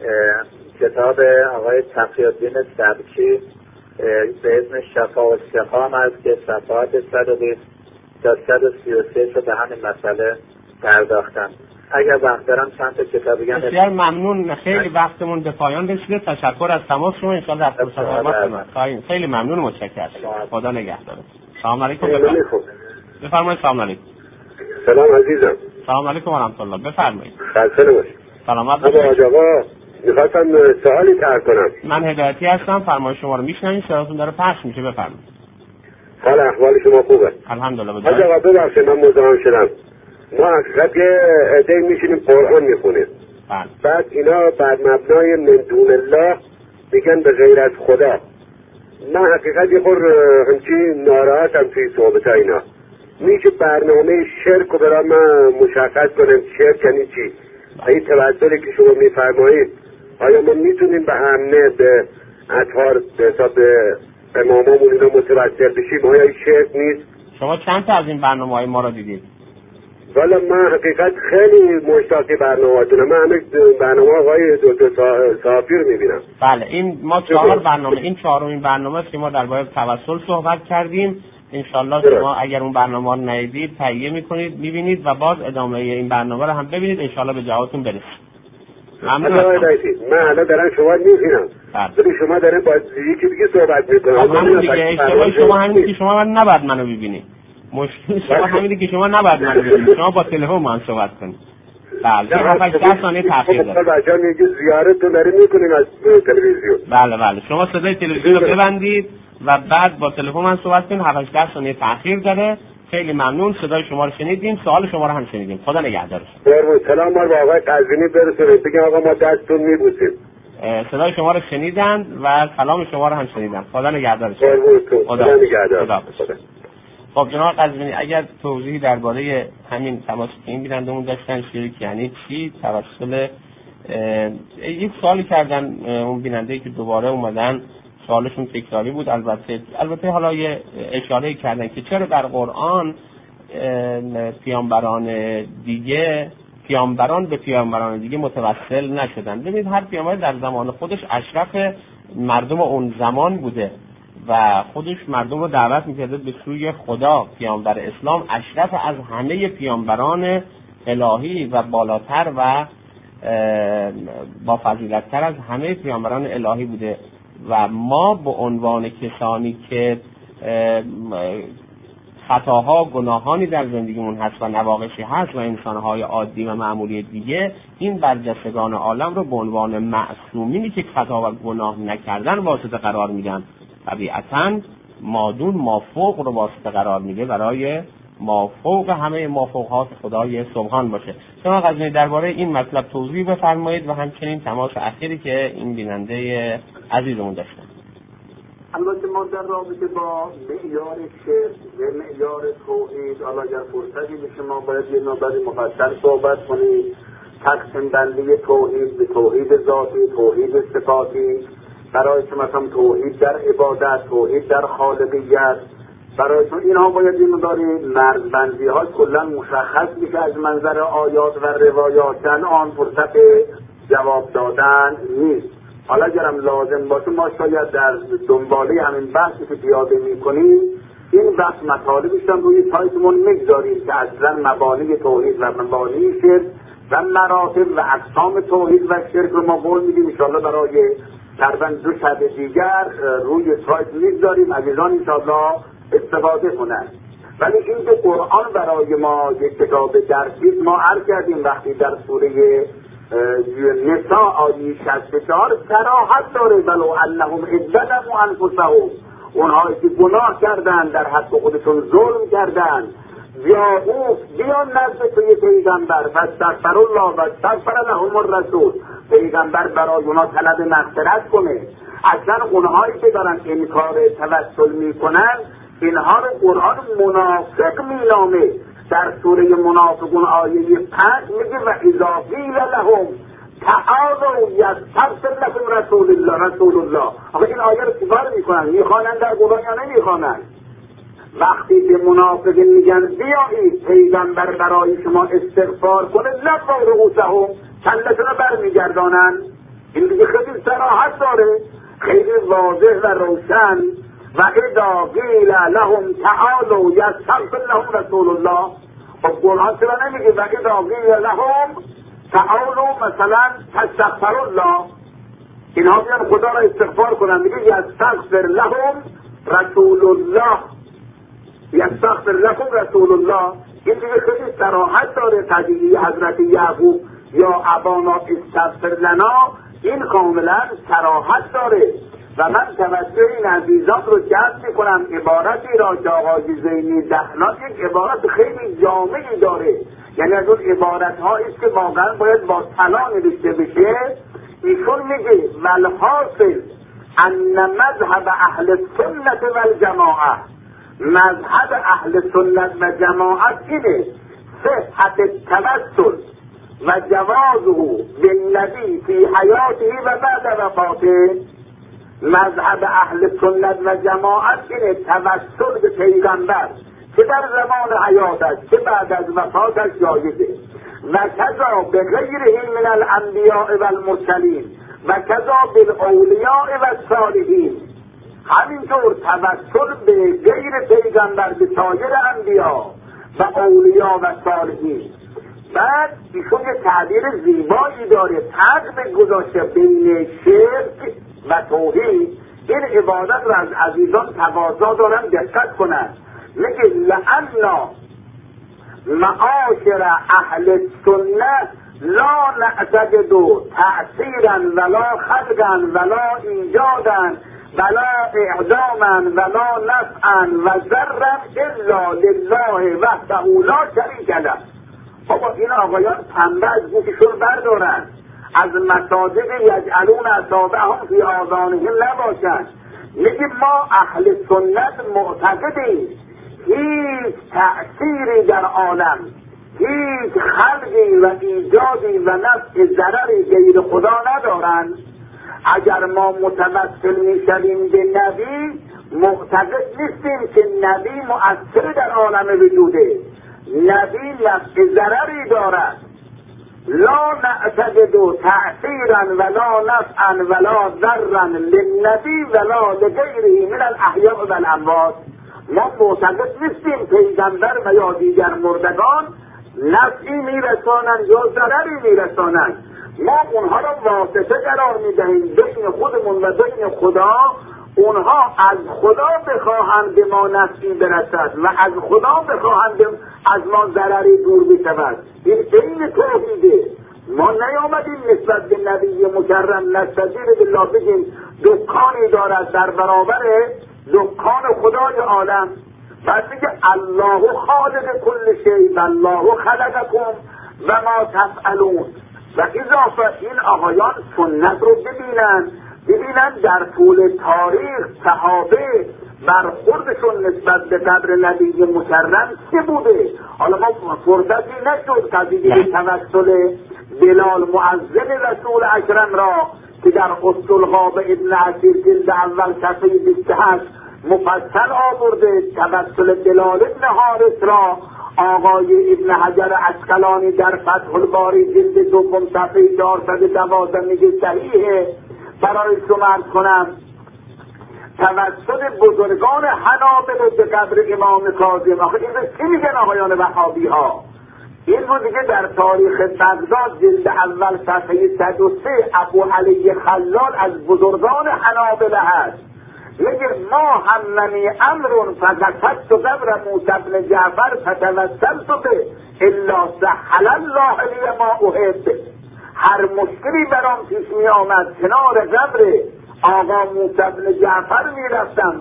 کتاب آقای تقی‌الدین سبکی به اسم شفا و سقام است که صفحات 120 تا 133 رو به همین مسئله پرداختم. اگر وقت دارم چند تا کتاب دیگه. بسیار ممنون. خیلی وقتمون به پایان رسیده. تشکر از تماس شما. ان شاء الله در فرصت آینده خیلی ممنون و متشکرم. خدا نگهدار. سلام علیکم. بفرمایید. سلام علیکم. سلام عزیزم. سلام علیکم و رحمت الله. بفرمایید. خیلی باشید. سلامت باشید. آقا می‌خواستم سوالی طرح کنم. من هدایتی هستم. فرمایش شما رو میشنویم. صداتون داره پخش میشه. بفرمایید. حال احوال شما خوبه؟ الحمدلله. آقا ببخشید من مزاحم شدم. ما حقیقت یه عده‌ای میشینیم قرآن میخونیم. بعد اینا بر مبنای من دون الله میگن به غیر از خدا. من حقیقت یه خور همچی ناراحتم توی صحبت اینا. میشه برنامه شرک رو برای من مشخص کنم شرک یعنی چی؟ این توسلی که شما میفرمایید آیا ما میتونیم به همه به اطهار به حساب امامامون اینا متوسل بشیم؟ آیا این شرک نیست؟ شما چند تا از این برنامه‌های ما رو دیدید؟ والا من حقیقت خیلی مشتاق برنامه‌هاتونم. من همه برنامه آقای دکتر صافی رو میبینم. بله این ما 4 برنامه، این 4مین برنامه است که ما درباره توسل صحبت کردیم. انشالله شما اگر اون برنامه رو ندیدید تهیه میکنید میبینید و باز ادامه این برنامه رو هم ببینید. انشالله به جوابتون برسید. ممنون. من الان دارم شما میبینم ولی شما دارین با یکی دیگه صحبت میکنم. همین دیگه اشتباه شما همینه که شما نباید منو ببینید. مشکل شما همینه که شما نباید منو ببینید. شما با تلفن من صحبت کنید. بله 10 ثانیه تاخیر داره. بچه‌ها میگه زیارت رو داریم میکنیم از تلویزیون. بله شما صدای تلویزیون رو ببندید و بعد با تلفن من صحبت کنید. 10 ثانیه تاخیر داره. خیلی ممنون. صدای شما رو شنیدیم. سوال شما رو هم شنیدیم. خدا نگهدارتون. سلام ما به آقای قزوینی برسونید. بگید آقا ما دستتون میبوسیم. صدای شما رو شنیدن و سلام شما رو هم شنیدن. خدا نگهدارتون. خدا نگهدار. خب جناب قزوینی اگر توضیحی درباره همین تماس که این بینندمون داشتن شریک یعنی چی توسل یک سوالی کردن اون بیننده‌ای که دوباره اومدن سوالشون تکراری بود. البته حالا یه اشاره کردن که چرا در قرآن پیامبران به پیامبران دیگه متوسل نشدن. ببینید هر پیامبر در زمان خودش اشرف مردم اون زمان بوده و خودش مردم رو دعوت میکرده به سوی خدا. پیامبر اسلام اشرف از همه پیامبران الهی و بالاتر و با فضیلت‌تر از همه پیامبران الهی بوده و ما به عنوان کسانی که خطاها گناهانی در زندگیمون هست و نواقصی هست و انسانهای عادی و معمولی دیگه این برجستگان عالم رو به عنوان معصومینی که خطا و گناه نکردن واسطه قرار میدن. طبیعتاً مادون مافوق رو واسطه قرار میده برای مافوق همه مافوقات خدای سبحان باشه. شما قضیه درباره این مطلب توضیح بفرمایید و همچنین تماس اخیری که این بیننده عزیزمون داشتن. البته ما در رابطه با معیار شرک و معیار توحید، حالا اگر فرصتی بشه ما باید یه مقداری مفصل صحبت کنیم. تقسیم بندی توحید به توحید ذاتی، توحید صفاتی، برای که مثلا توحید در عبادت، توحید در خالقیت، برایشون اینها باید این مقداری مرزبندی ها کلا مشخص میشه از منظر آیات و روایات. آن فرصت جواب دادن نیست. حالا اگرم لازم باشه ما شاید در دنباله همین بحثی که پیاده میکنیم این بحث مطالبشتن روی سایتمون میگذاریم که اصلا مبانی توحید و مبانی شرک و مراتب و اقسام توحید و شرک رو ما قول میدیم انشاءالله برای تقریبا 2 شب دیگر روی سایت میگذاریم، عزیزان انشاءالله استفاده کنند. ولی این که قرآن برای ما یک کتاب درسی ما عرض کردیم وقتی در سوره نساء آیه 64 صراحت داره ولو انهم ظلموا انفسهم، اونهایی که گناه کردن در حق خودشون ظلم کردن بیان نزد توی پیغمبر فاستغفر الله و استغفر لهم الرسول، پیغمبر برای اونها طلب مغفرت کنه. اصلا اونهایی که دارن انکار توسل میکنن اینها رو قرآن منافق مینامه. در سوره منافقون آیه 5 میگه و اذا قیل لهم تعالوا یستغفر لكم رسول الله. آخه این آیه رو چیکار میکنن؟ میخوانن در قرآن یا نمیخوانن؟ وقتی به منافقین میگن بیایید پیغمبر برای شما استغفار کنه لبوا رؤوسهم، کلتون رو برمیگردانن. این دیگه خیلی صراحت داره، خیلی واضح و روشن. و اذا قیل لهم تعالوا یستغفر لهم رسول الله، خب قرآن چرا نمیگه و اذا قیل لهم تعالوا مثلا تستغفر الله، اینها بیان خدا را استغفار کنن، میگه یستغفر لهم رسول الله، یستغفر لكم رسول الله. این دیگه خیلی صراحت داره. تجلیل حضرت یعقوب یا ابانا استغفر لنا این کاملا صراحت داره. و من توجه این عزیزان رو جلب میکنم عبارتی را که آقای زینی دهنان یک عبارت خیلی جامعی داره، یعنی از اون عبارت هایی است که واقعا باید با طلا نوشته بشه. ایشون میگه والحاصل ان مذهب اهل سنت و الجماعه، مذهب اهل سنت و جماعت اینه صحت توسل و جوازه بالنبی فی حیاته و بعد وفاته. مذهب اهل سنت و جماعت اینه توسل به پیغمبر که در زمان حیاتش که بعد از وفاتش جایزه، و کذا به غیره من الانبیاء و المرسلین و کذا بالاولیاء و الصالحین. همینطور توسل به غیر پیغمبر به سایر انبیا و اولیاء و صالحین. بعد ایشون یه تعبیر زیبایی داره، فرق گذاشته بین شرک و توحید. این عبادت را از عزیزان تقاضا دارن دقت کنن. میگه لعنا معاشر اهل سنت لا نعتقد تأثیرا ولا خلقا ولا ایجادا ولا اعداما ولا نفعا و ضرا الا لله وحده لا شریک له. بابا این آقایان پنبه از گوششون بردارن، از مصادق یجعلون اصابعهم فی آذانهم نباشن. میگیم ما اهل سنت معتقدیم هیچ تأثیری در عالم، هیچ خلقی و ایجادی و نفع ضرری غیر خدا ندارن. اگر ما متوسل میشویم به نبی معتقد نیستیم که نبی مؤثر در عالم وجوده، نبی نفع ضرری دارد. لا نعتقد تأثیرا ولا نفعا ولا ضرا للنبی ولا لغیره من الاحیاء و الاموات. ما معتقد نیستیم پیغمبر و یا دیگر مردگان نفعی میرسانند یا ضرری میرسانند. ما اونها را واسطه قرار میدهیم بین خودمون و بین خدا. اونها از خدا بخواهند به ما نفعی برسد و از خدا بخواهند از ما ضرری دور بشود. این عین توحیده. ما نیامدیم نسبت به نبی مکرم نستجیر بالله بگیم دکانی دارد در برابر دکان خدای عالم. بعد میگه الله خالق کل شیء و الله خلقکم و ما تفعلون. و اضافه این آقایان سنت رو ببینن ببینن در طول تاریخ صحابه برخوردشون نسبت به قبر نبی مکرم چه بوده. حالا ما فرصتی نشد قضیه توسل بلال مؤذن رسول اکرم را که در اسطلغاب ابن عسیر جلد اول صفحه 28 مفصل آورده، توسل بلال ابن حارث را آقای ابن حجر عسقلانی در فتح الباری جلد دوم صفحه 412 میگه صحیحه. برای شما عرض کنم توسل بزرگان حنابل به قبر امام کاظم، آخه این چی میگن آقایان وهابی ها؟ این رو دیگه در تاریخ بغداد جلد اول صفحه 103 ابو علی خلال از بزرگان حنابل هست، میگه ما همنی امرون فقط تو قبر موسی بن جعفر فتوسلت به الا سهل الله لی ما احب. هر مشکلی برام پیش می آمد کنار قبر آقا موسی بن جعفر می رفتم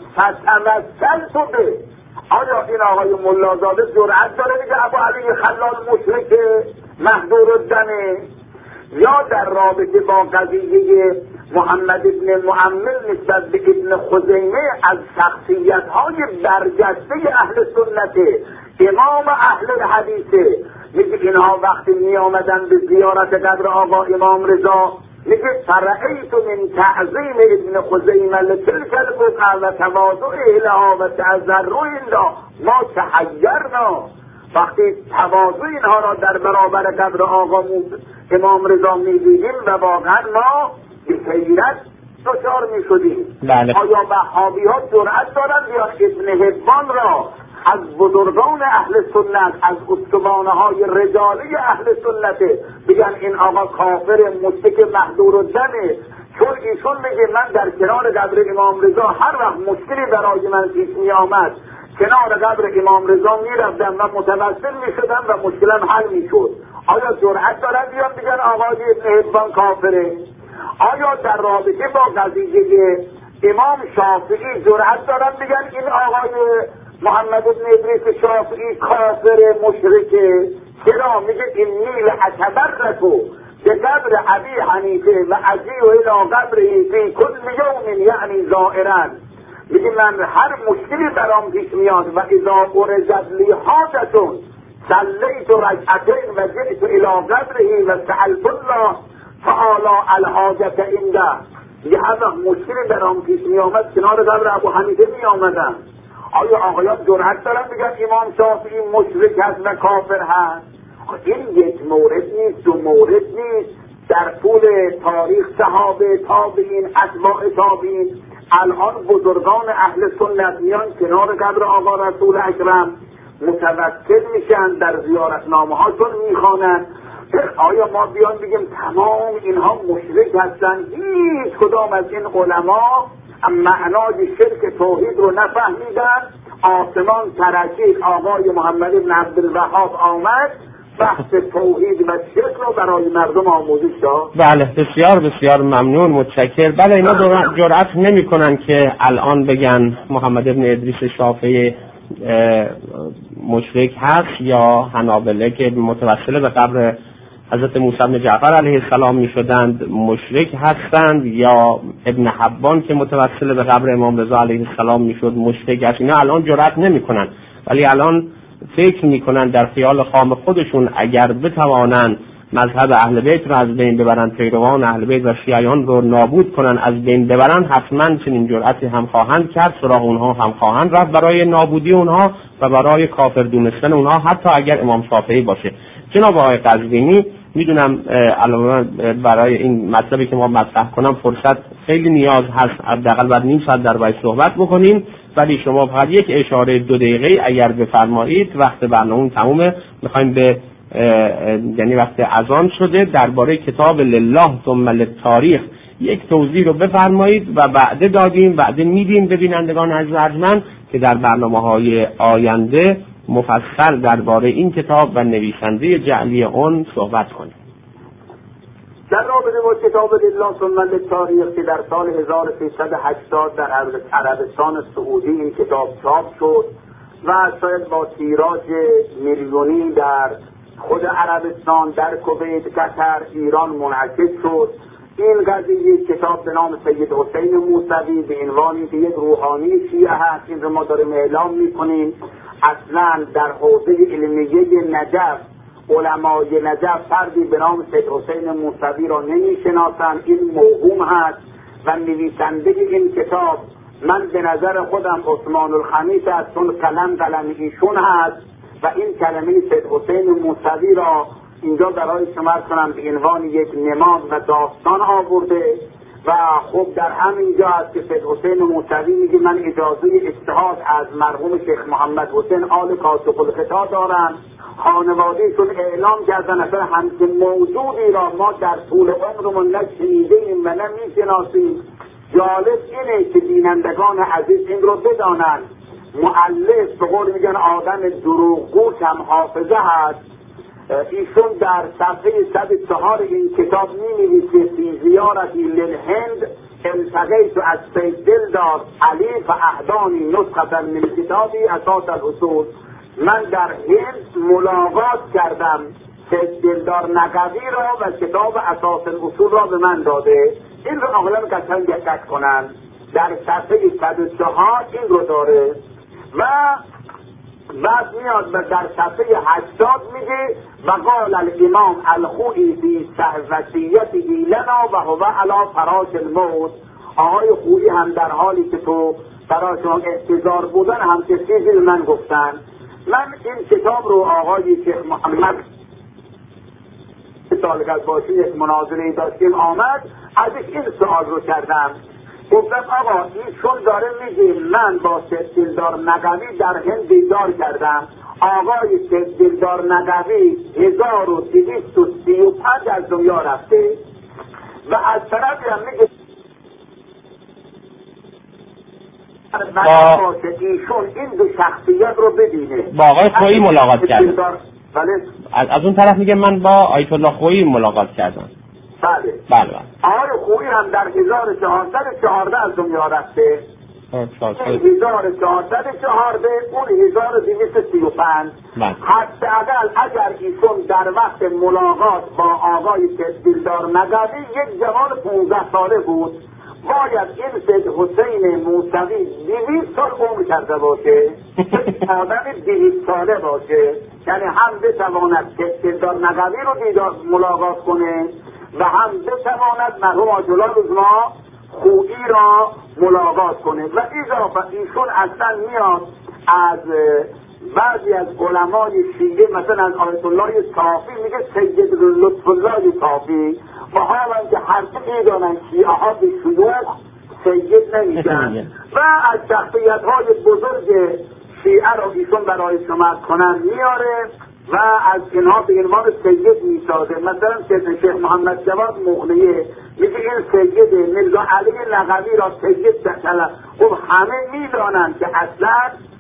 فتوسلت به. آیا این آقای ملازاده جرأت داره میگه ابو علی خلال مشرک محضور الدمه؟ یا در رابطه با قضیه محمد ابن معمل نسبت به ابن خزیمه از شخصیت‌های برجسته اهل سنت امام اهل الحدیثه، میگه اینها وقتی می آمدن به زیارت قبر آقا امام رضا میگه فرأیت من تعظیم ابن خزیمه لتلک البقعه و تواضع لها و تعذر الا ما تحیرنا. وقتی تواضع اینها را در برابر قبر آقا امام رضا میدیدیم و واقعا ما به حیرت دچار میشدیم. آیا وهابی ها جرأت دارند یا ابن حبان را از بزرگان اهل سنت، از استوانه های رجالی اهل سنت بگن این آقا کافر مشرک محضور الدمه؟ چون ایشون میگه من در کنار قبر امام رضا هر وقت مشکلی برای من پیش می آمد کنار قبر امام رضا میرفتم و متوسل میشدم و مشکلم حل میشد. آیا جرأت دارن بیان بگن آقای ابن حبان کافره؟ آیا در رابطه با قضیه امام شافعی جرأت دارن بگن این آقای محمد بن ادریس شافعی کافر مشرکه؟ چرا؟ میگه این نیل اتبرکو به قبر ابی حنیفه و اجیو الى قبره فی کل یوم یعنی زائرا. میگه من هر مشکلی برام پیش میاد و اذا ارزت لی حاجتون صلیت رکعتین و جئت الى قبره و سألت الله تعالی الحاجت عنده. یه هر وقت مشکلی برام پیش میامد کنار قبر ابو حنیفه میامدن. آیا آقایان جرأت دارن بگن امام شافعی مشرک هست و کافر هست؟ این یک مورد نیست، دو مورد نیست. در طول تاریخ صحابه، تابعین، اتباع تابعین، الان بزرگان اهل سنت میان کنار قبر آقا رسول اکرم متوسل میشن، در زیارتنامه هاشون میخوانن. آیا ما بیان بگیم تمام اینها مشرک هستن؟ هیچ کدام از این علما معنای شرک توحید رو نفهمیدن. آسمان ترکید، آقای محمد بن عبدالوهاب آمد بحث توحید و شرک رو برای مردم آموزش داد. بله بسیار بسیار ممنون، متشکر. بله اینا جرأت نمی کنن که الان بگن محمد بن ادریس شافعی مشرک هست یا حنابله که متوسل به قبر حضرت موسی بن جعفر علیه السلام می شدند مشرک هستند، یا ابن حبان که متوسل به قبر امام رضا علیه السلام می شد مشرک است. اینا الان جرأت نمی کنن، ولی الان فکر می کنن در خیال خام خودشون اگر بتوانند مذهب اهل بیت رو از بین ببرن، پیروان اهل بیت و شیعیان رو نابود کنن، از بین ببرن، حتما چنین جرأتی هم خواهند کرد، سراغ اونها هم خواهند رفت برای نابودی اونها و برای کافر دونستن اونها، حتی اگر امام شافعی باشه. جناب آقای قزوینی، میدونم علاوه برای این مطلبی که ما مطرح کنم فرصت خیلی نیاز هست، حداقل بعد نیم ساعت دربارش صحبت بکنیم، ولی شما فقط یک اشاره 2 دقیقه اگر بفرمایید، وقت برنامه تمومه، میخوایم به یعنی وقت اذان شده، درباره کتاب لله ثم للتاریخ یک توضیح رو بفرمایید و بعد دادیم میدیم به بینندگان عزیز ارجمند که در برنامه‌های آینده مفصل درباره این کتاب و نویسنده جعلی اون صحبت کنیم. در رابطه با کتاب لله ثم للتاریخ که در سال 1380 در عربستان سعودی این کتاب چاپ شد و شاید با تیراژ میلیونی در خود عربستان، در کویت، قطر، ایران منعکس شد. این قضیه کتاب به نام سید حسین موسوی به عنوانی که یک روحانی شیعه هست، این رو ما داریم اعلام میکنیم. اصلا در حوزه علمیه نجف علمای نجف فردی به نام سید حسین موسوی را نمیشناسند، این موهوم هست و نویسنده این کتاب من به نظر خودم عثمان الخمیس است، چون قلم ایشون هست و این کلمه سید حسین موسوی را اینجا برای شما کنم به عنوان یک نماد و داستان آورده و خب در همینجا است که سید حسین موسوی میگه من اجازه اجتهاد از مرحوم شیخ محمد حسین آل کاشف الغطا دارم. خانوادهشون اعلام کردن اصلا همچین موجودی را ما در طول عمرمون نشنیدیم و نمیشناسیم. جالب اینه که بینندگان عزیز این رو بدانند، مؤلف به قول میگن آدم دروغگو کم حافظه هست. ایشون در صفحه 104 این کتاب می-نویسه فی زیارتی للهند التقیت از سید دلدار علی و اهدانی نسخه من کتابی اساس الاصول. من در هند ملاقات کردم، سید دلدار نقوی را و کتاب اساس الاصول را به من داده. این رو اغلب قشنگ دقت کنن، در صفحه 104 این رو داره و بعد میاد و در صفحه 80 میگه و قال الامام الخوئی فی صحوتیته لنا و هو علی فراش الموت. آقای خوئی هم در حالی که تو فراشان احتضار بودن هم که چیزی به من گفتن. من این کتاب رو آقای شیخ محمد سالگرد باشی یک مناظره داشتیم آمد، ازش این سوال رو کردم، گفتم آقا ایشون داره میگه من با سید دلدار نقوی در هند دیدار کردم. آقای سید دلدار نقوی 1235 از دنیا رفته و از طرفی هم میگه ایشون این دو شخصیت رو ببینه. با آقای خویی ملاقات کردم. بله. از اون طرف میگه من با آیت الله خویی ملاقات کردم. بله. آقای خویی هم در 1414 از دنیا رفته. 1414 اون 1235. حداقل اگر ایشون در وقت ملاقات با آقای سید دلدار نقوی یک جوان 15 ساله بود، باید این سید حسین موسوی 200 سال عمر کرده باشه، آدم 200 ساله باشه، یعنی هم بتواند سید دلدار نقوی رو ملاقات کنه و هم بتواند مرحوم آیت الله العظما خویی را ملاقات کنه. و اضافه ایشون اصلا میاد از بعضی از علمای شیعه مثلا از آیت الله صافی میگه سید لطف الله صافی، و حالا که هر چه میدانن شیعه ها به شیوخ سید نمیگن و از شخصیت های بزرگ شیعه را ایشون برای شما کنن میاره و از اینها به عنوان سید میسازه. مثلا سید شیخ محمد جواد مغنیه میگه این سید میرزا علی نقوی را سید طلب. خب همه میدانن که اصلا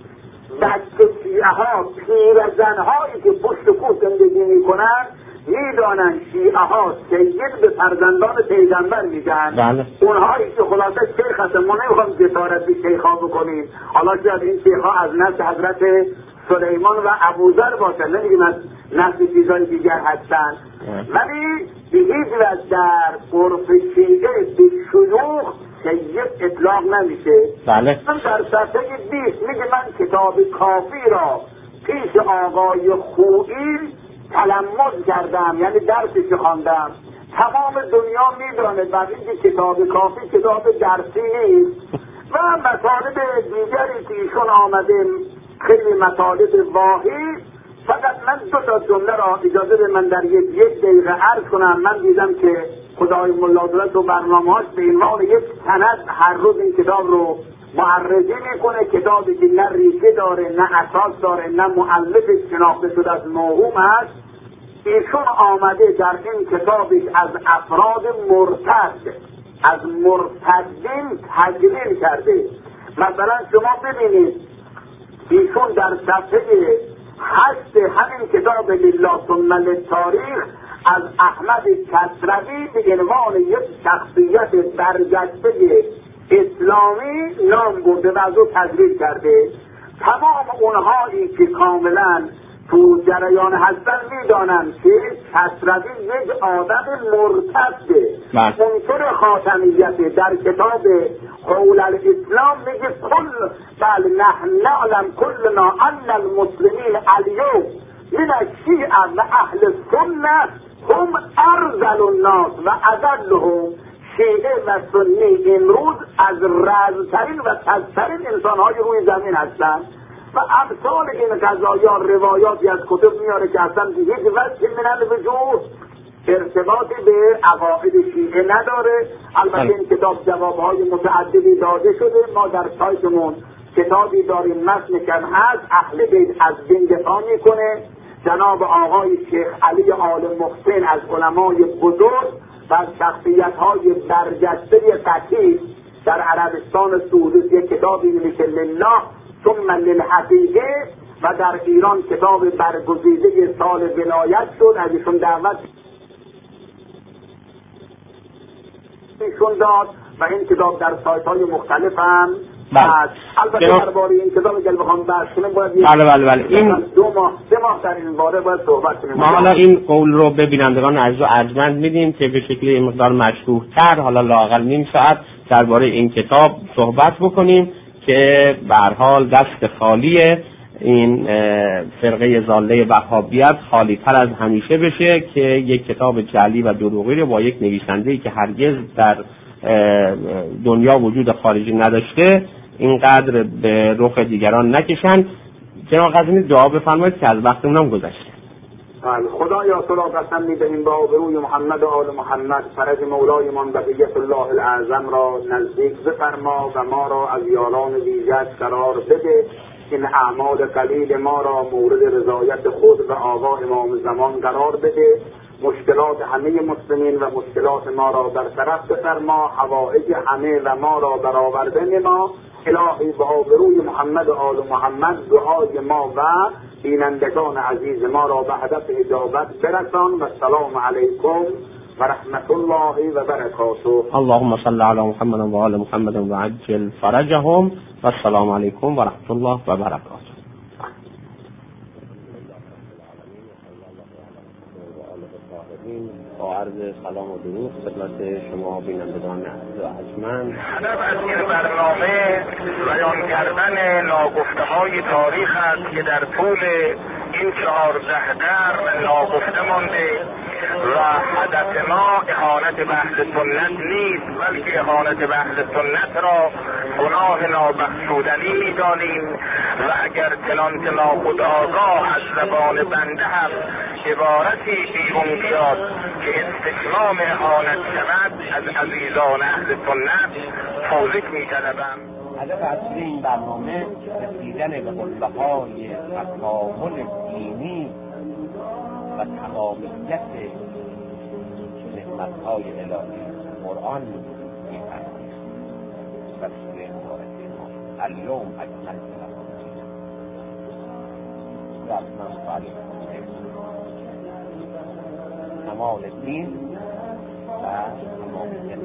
بچه شیعه ها پیرزنهایی که پشت کوه زندگی میکنن میدانن شیعه ها سید به فرزندان پیغمبر میگن. اونهایی که خلاصه شیخ هستن، ما نمیخوام جسارت به شیخ ها بکنیم، حالا شاید این شیخ ها از نسل حضرت سلیمان و ابوذر باشن، نمیگیم از نسل چیزای دیگر هستن، ولی به هیچ وجه در عرف شیعه به شیوخ سید اطلاق نمیشه. من در صفحه 20 میگه من کتاب کافی را پیش آقای خویی تلمذ کردم، یعنی درسش خواندم. تمام دنیا میدانه بعد اینکه کتاب کافی کتاب درسی نیست و مطالب دیگری که ایشون آمده خیلی مطالب واهی. فقط من 2 تا جمله را اجازه به من در یک دقیقه عرض کنم. من دیدم که خدای ملادرت و برنامه‌هاش به عنوان یک سند هر روز این کتاب رو معرضی میکنه، کتابی که نه ریشه داره نه اساس داره نه مؤلفش شناخته شده از موهوم است. ایشون آمده در این کتابش از افراد مرتد، از مرتدین تجلیل کرده. مثلا شما ببینید ایشون در صفحه 8 همین کتاب لله ثم للتاریخ از احمد کسروی به عنوان یک شخصیت برجسته اسلامی نام برده و از او تجلیل کرده. تمام اونهایی که کاملا تو جریان هستن میدانن که کسروی یک آدم مرتده عنصر خاتمیت در کتاب حول الاسلام میگه کل بل نحن نعلم کلنا ان المسلمین الیوم من الشیعه و اهل السنه هم ارذل الناس و اذلهم. شیعه و سنی امروز از رذل‌ترین و پست‌ترین انسان‌های روی زمین هستند و امثال این قضایا روایاتی از کتب میاره که اصلا هیچ وجه من الوجوه ارتباطی به عقاید شیعه نداره. البته این کتاب جوابهای متعددی داده شده. ما در سایتمون کتابی داریم متن کم هست اهل بیت از دین دفاع میکنه. جناب آقای شیخ علی آل محسن از علمای بزرگ و از شخصیت‌های برجسته فقیه در عربستان سعودی یک کتابی نوشته لله ثم للحقیقه و در ایران کتاب برگزیده سال ولایت شد. ازشون دعوت ایشون داد و این کتاب در سایت‌های مختلف هم البته درباره این کتاب اگر بخوام بحث کنیم باید بله این 2 ماه 3 ماه در این باره باید صحبت کنیم. ما حالا این قول رو به بینندگان عزیز و ارجمند میدیم که به شکل مقدار مشروح‌تر حالا لااقل نیم ساعت درباره این کتاب صحبت بکنیم که به هر حال دست خالی این فرقه ضاله وهابیت خالی تر از همیشه بشه که یک کتاب جعلی و دروغی رو با یک نویسنده‌ای که هرگز در دنیا وجود خارجی نداشته اینقدر به رخ دیگران نکشن. جناب قزوینی دعا بفرمایید که از وقتمون هم گذشته. خدایا تو را قسم می‌دهیم با آبروی محمد و آل محمد فرج مولایمان بقیت الله الاعظم را نزدیک بفرما و ما را از یاران ویژه‌اش قرار بده. این اعمال قلیل ما را مورد رضایت خود و آقا امام زمان قرار بده. مشکلات همه مسلمین و مشکلات ما را برطرف بفرما. حوائج همه و ما را برآورده نما. الهی با آبروی محمد و آل محمد دعای ما و بینندگان عزیز ما را به هدف اجابت برسان. و السلام علیکم و رحمت الله و برکاته. اللهم صل علی محمد و آل محمد و عجل فرجهم و السلام علیکم و رحمت الله و برکاته. با عرض سلام و درود خدمت شما بینندگان عزیز و ارجمند. هدف از این برنامه بیان کردن ناگفته‌های تاریخ است که در طول این 14 قرن ناگفته مانده و هدف ما اهانت به اهل سنت نیست بلکه اهانت به اهل سنت را گناه نابخشودنی می‌دانیم و اگر چنان ناخودآگاه از زبان بنده هم عبارتی بیرون بیاد که استتمام اهانت شود از عزیزان اهل سنت توضیح می‌طلبم. هدف اصلی این برنامه رسیدن به قله‌های تکامل دینی و تمامیت نعمت‌های الهی قرآن می‌فرماید و سوره مبارکه ما الیوم اکملت لکم دینکم کمال دین و تمامیت.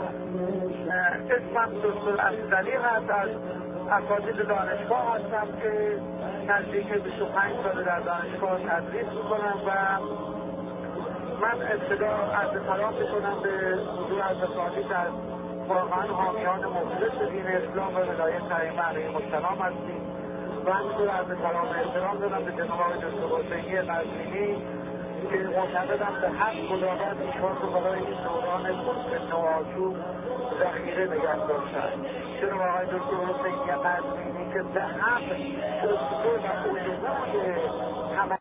اسمم دکتر افضلی هست، از اساتید دانشگاه هستم که نزدیک 25 سال در دانشگاه تدریس میکنم و من ابتدا عرض سلام میکنم به حضور حضرت در واقعا حامیان مخلص دین اسلام و ولایت ائمه علیهم السلام هستیم و همینطور عرض سلام و احترام دارم به جناب آقای دکتر حسینی قزوینی که معتقدم به حق خداوند ایشان رو برای این دوران فتنه و آشوب ذخیره نگه داشتن. جناب آقای دکتر حسینی قزوینی که به حق دستور و الگوی همه